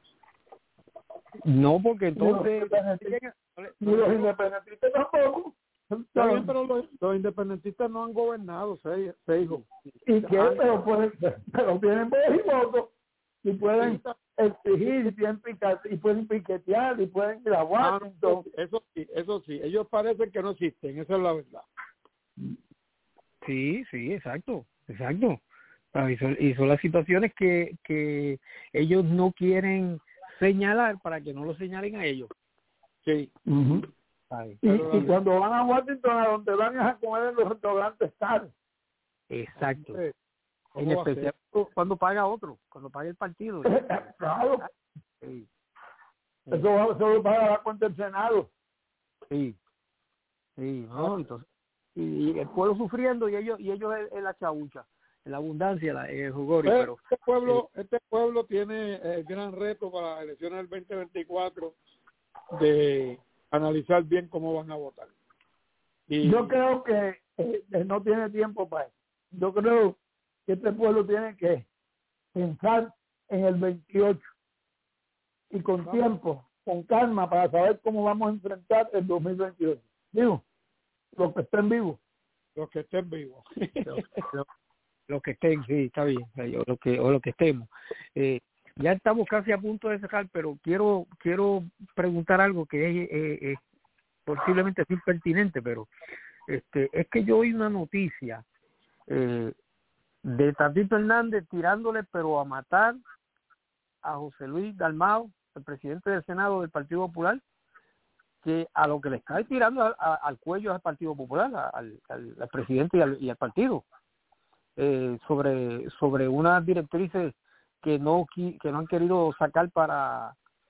no, porque entonces... Ni los independentistas tampoco. Está bien, pero los, los independentistas no han gobernado, se, se dijo. ¿Y qué? Pero, pueden, pero tienen voz y voto. Y pueden exigir, y pueden, picar, y pueden piquetear, y pueden ir a Washington. Ah, eso sí, eso sí. Ellos parecen que no existen, esa es la verdad. Sí, sí, exacto, exacto. Ah, Y son, y son las situaciones que, que ellos no quieren señalar para que no lo señalen a ellos. Sí. Uh-huh. Ay, Y, y cuando van a Washington, a donde van es a comer en los restaurantes caros. exacto. Sí. En ¿Cómo va a especial cuando paga otro, cuando paga el partido. Claro. Sí, Eso va eso lo paga la cuenta del Senado. sí, sí, ¿no? Entonces, y, y el pueblo sufriendo y ellos y ellos en la chabucha, en la abundancia, la, en el jugorio, Pues, pero este pueblo, este pueblo tiene el gran reto para las elecciones del veinte veinticuatro de analizar bien cómo van a votar. Y Yo creo que eh, no tiene tiempo para eso. Yo creo que este pueblo tiene que pensar en el veintiocho y con tiempo, con calma, para saber cómo vamos a enfrentar el dos mil veintiocho. Digo, los que estén vivos. los que estén vivos. los que estén, sí, está bien, o lo que, o lo que estemos. Eh, ya estamos casi a punto de cerrar, pero quiero quiero preguntar algo que es, eh, eh, posiblemente es impertinente, pero este es que yo oí una noticia eh, de Tatito Hernández tirándole, pero a matar a José Luis Dalmau, el presidente del Senado del Partido Popular, que a lo que le está tirando a, a, al cuello al Partido Popular, al, al, al presidente y al, y al partido, eh, sobre sobre unas directrices que no que no han querido sacar para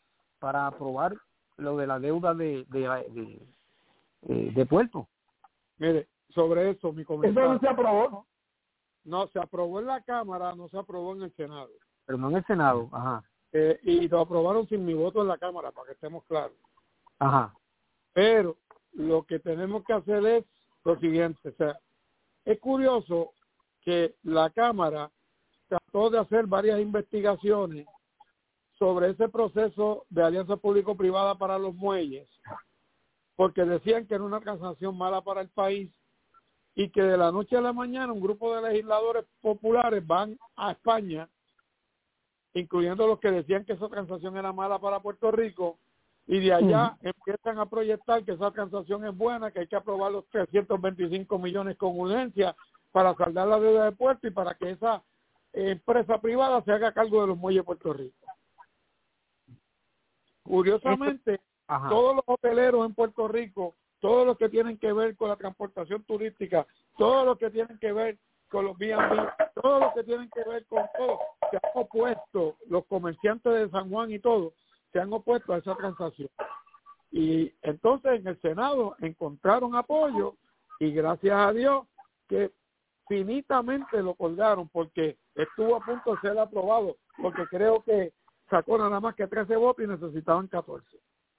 para aprobar lo de la deuda de de, de, de, de Puerto. Mire, sobre eso mi comentario. Eso no se aprobó, ¿no? No, se aprobó en la Cámara, no se aprobó en el Senado. Pero no en el Senado, ajá. Eh, y lo aprobaron sin mi voto en la Cámara, para que estemos claros. Ajá. Pero lo que tenemos que hacer es lo siguiente, o sea, es curioso que la Cámara trató de hacer varias investigaciones sobre ese proceso de alianza público-privada para los muelles, porque decían que era una transacción mala para el país y que de la noche a la mañana un grupo de legisladores populares van a España, incluyendo los que decían que esa transacción era mala para Puerto Rico, y de allá uh-huh. empiezan a proyectar que esa transacción es buena, que hay que aprobar los trescientos veinticinco millones con urgencia para saldar la deuda de Puerto y para que esa empresa privada se haga cargo de los muelles de Puerto Rico. Curiosamente, Ajá. todos los hoteleros en Puerto Rico, todos los que tienen que ver con la transportación turística, todos los que tienen que ver con los B and B, todos los que tienen que ver con todo, se han opuesto, los comerciantes de San Juan y todo, se han opuesto a esa transacción. Y entonces en el Senado encontraron apoyo y gracias a Dios que finitamente lo colgaron porque estuvo a punto de ser aprobado, porque creo que sacó nada más que trece votos y necesitaban catorce.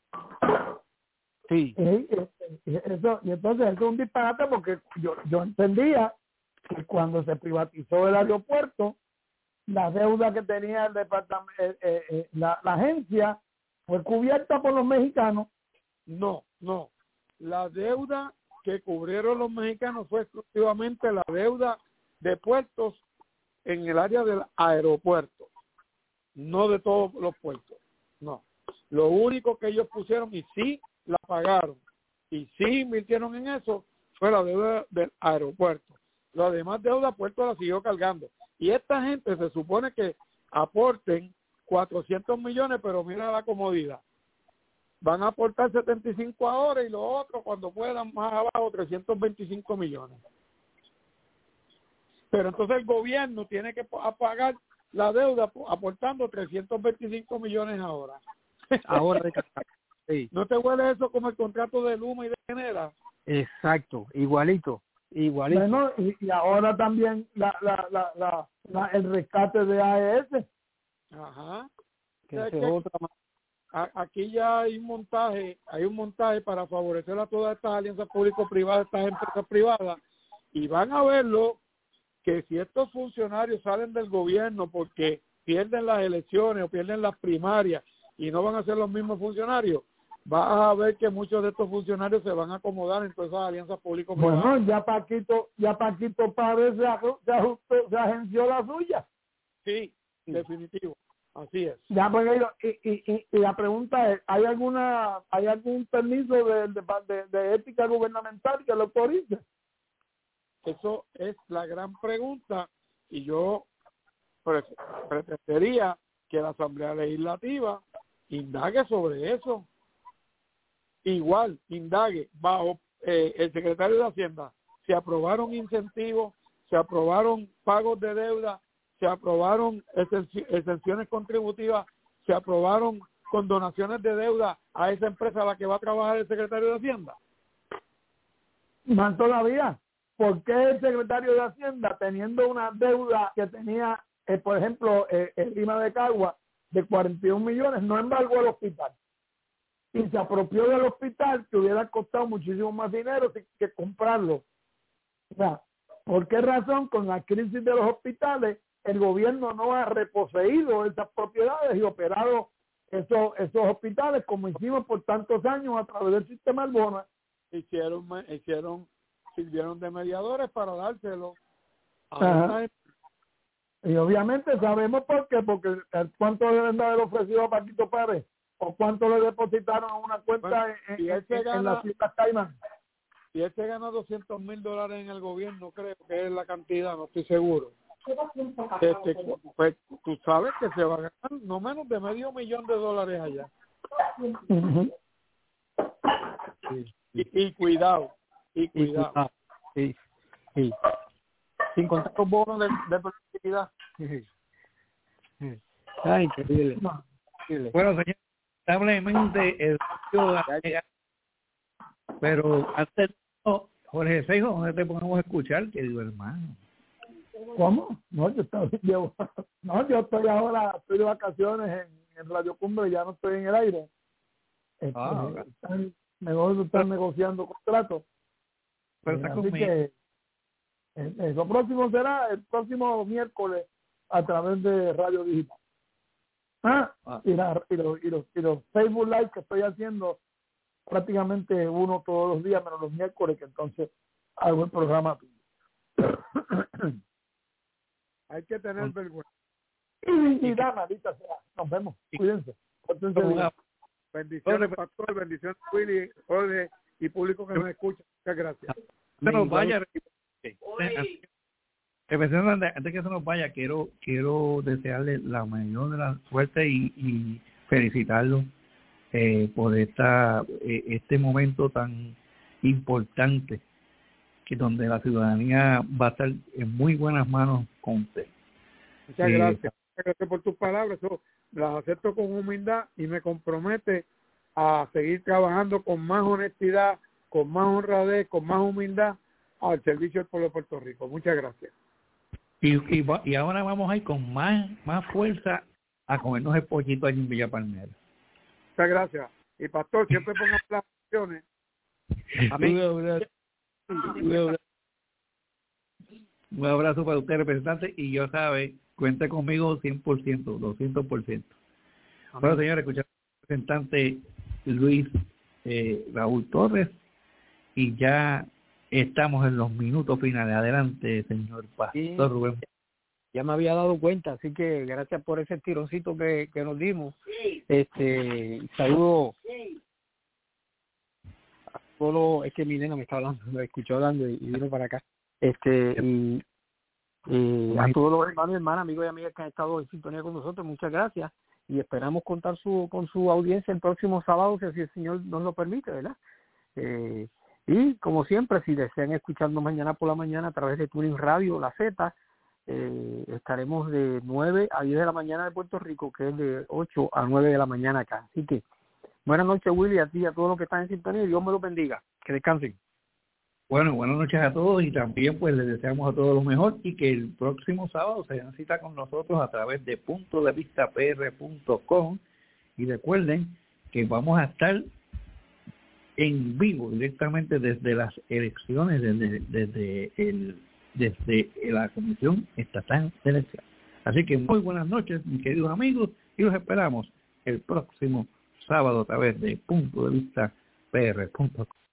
Sí. Y, eso, y entonces eso es un disparate porque yo, yo entendía que cuando se privatizó el aeropuerto, la deuda que tenía el departamento, eh, eh, eh, la, la agencia fue cubierta por los mexicanos. No, no. La deuda que cubrieron los mexicanos fue exclusivamente la deuda de puertos en el área del aeropuerto, no de todos los puertos, no. Lo único que ellos pusieron, y sí la pagaron, y sí invirtieron en eso, fue la deuda del aeropuerto. La demás deuda Puerto la siguió cargando. Y esta gente se supone que aporten cuatrocientos millones, pero mira la comodidad. Van a aportar setenta y cinco ahora y los otros cuando puedan más abajo trescientos veinticinco millones. Pero entonces el gobierno tiene que pagar la deuda aportando trescientos veinticinco millones ahora. Ahora de sí. ¿No te huele eso como el contrato de Luma y de Genera? Exacto, igualito, igualito. Bueno, y, y ahora también la, la, la, la, la, el rescate de A E S. Ajá. Que o sea, se que otra aquí ya hay un montaje, hay un montaje para favorecer a todas estas alianzas público-privadas, estas empresas privadas, y van a verlo que si estos funcionarios salen del gobierno porque pierden las elecciones o pierden las primarias y no van a ser los mismos funcionarios, vas a ver que muchos de estos funcionarios se van a acomodar en todas esas alianzas público-privadas. Bueno, ya Paquito, ya Paquito Párez se, se, ajustó, se agenció la suya. Sí, sí, definitivo. Así es. Ya, pues, y, y, y, y la pregunta es, ¿hay alguna hay algún permiso de, de, de, de ética gubernamental que lo autorice? Eso es la gran pregunta y yo pretendería que la Asamblea Legislativa indague sobre eso. Igual, indague bajo eh, el secretario de Hacienda. Se aprobaron incentivos, se aprobaron pagos de deuda, se aprobaron exenciones contributivas, se aprobaron condonaciones de deuda a esa empresa a la que va a trabajar el secretario de Hacienda. Más todavía, ¿por qué el secretario de Hacienda, teniendo una deuda que tenía, eh, por ejemplo, eh, el Lima de Cagua, de cuarenta y un millones, no embargó el hospital? Y se apropió del hospital, que hubiera costado muchísimo más dinero que, que comprarlo. O sea, ¿por qué razón con la crisis de los hospitales el gobierno no ha reposeído esas propiedades y operado esos, esos hospitales como hicimos por tantos años a través del sistema Arbona? Hicieron, hicieron, sirvieron de mediadores para dárselo a esa. Y obviamente sabemos por qué, porque cuánto le deben de haber ofrecido a Paquito Párez o cuánto le depositaron en una cuenta bueno, en, si en, en, gana, en las Islas Caimán. Si él se gana doscientos mil dólares en el gobierno, creo que es la cantidad, no estoy seguro. Este, pues tú sabes que se va a ganar no menos de medio millón de dólares allá. Uh-huh. Sí. Y, y cuidado, y cuidado. Ah, sí, sí. Sin contar los bonos de, de productividad. Sí. Sí. Ay, increíble. No. increíble. Bueno, señor, lamentablemente el pero antes no, Jorge Seijo, ¿dónde te podemos escuchar, querido hermano? ¿Cómo? No, yo estoy, yo, no, yo estoy ahora, estoy de vacaciones en, en Radio Cumbre, ya no estoy en el aire. Este, Ah, están, negocios están negociando contratos. Pero Eh, está así conmigo. que eh, lo próximo será el próximo miércoles a través de Radio Digital. Ah, Ah. Y, la, y, los, y, los, y los Facebook Live que estoy haciendo prácticamente uno todos los días, menos los miércoles, que entonces hago el programa tuyo. Hay que tener vergüenza. Y, y da, maldita sea. Nos vemos. Cuídense. Pórtense bien. Bendiciones, pastor, bendiciones, Willy, Jorge y público que nos escucha. Muchas gracias. Se nos vaya. Representante, antes que se nos vaya, quiero quiero desearle la mayor de la suerte y, y felicitarlo eh, por esta eh, este momento tan importante, que donde la ciudadanía va a estar en muy buenas manos con usted. Muchas Eh, gracias. Muchas gracias por tus palabras. Yo las acepto con humildad y me compromete a seguir trabajando con más honestidad, con más honradez, con más humildad al servicio del pueblo de Puerto Rico. Muchas gracias. Y, y, va- y ahora vamos a ir con más más fuerza a comernos el pollito allí en Villa Palmera. Muchas gracias. Y pastor, siempre pongan las acciones. Un abrazo. Un abrazo. Un abrazo para usted, representante, y yo sabe, cuente conmigo cien por ciento, doscientos por ciento. Bueno, señores, escuchamos al representante Luis eh, Raúl Torres, y ya estamos en los minutos finales. Adelante, señor Pastor Sí. Rubén. Ya me había dado cuenta, así que gracias por ese tironcito que, que nos dimos. Este, saludo a solo, es que mi nena me está hablando, me escuchó hablando y, y vino para acá. Este, y, y a todos los hermanos y hermanas, amigos y amigas que han estado en sintonía con nosotros, muchas gracias, y esperamos contar su, con su audiencia el próximo sábado, si así el Señor nos lo permite, ¿verdad? Eh, y como siempre, si desean escucharnos mañana por la mañana a través de Tuning Radio, La Z, eh, estaremos de nueve a diez de la mañana de Puerto Rico, que es de ocho a nueve de la mañana acá. Así que buenas noches, Willy, a ti y a todos los que están en sintonía, y Dios me los bendiga. Que descansen. Bueno, buenas noches a todos, y también pues les deseamos a todos lo mejor, y que el próximo sábado se den cita con nosotros a través de punto de vista p r punto com, y recuerden que vamos a estar en vivo directamente desde las elecciones, desde, desde, el, desde la Comisión Estatal de Elecciones. Así que muy buenas noches, mis queridos amigos, y los esperamos el próximo sábado a través de punto de vista p r punto com.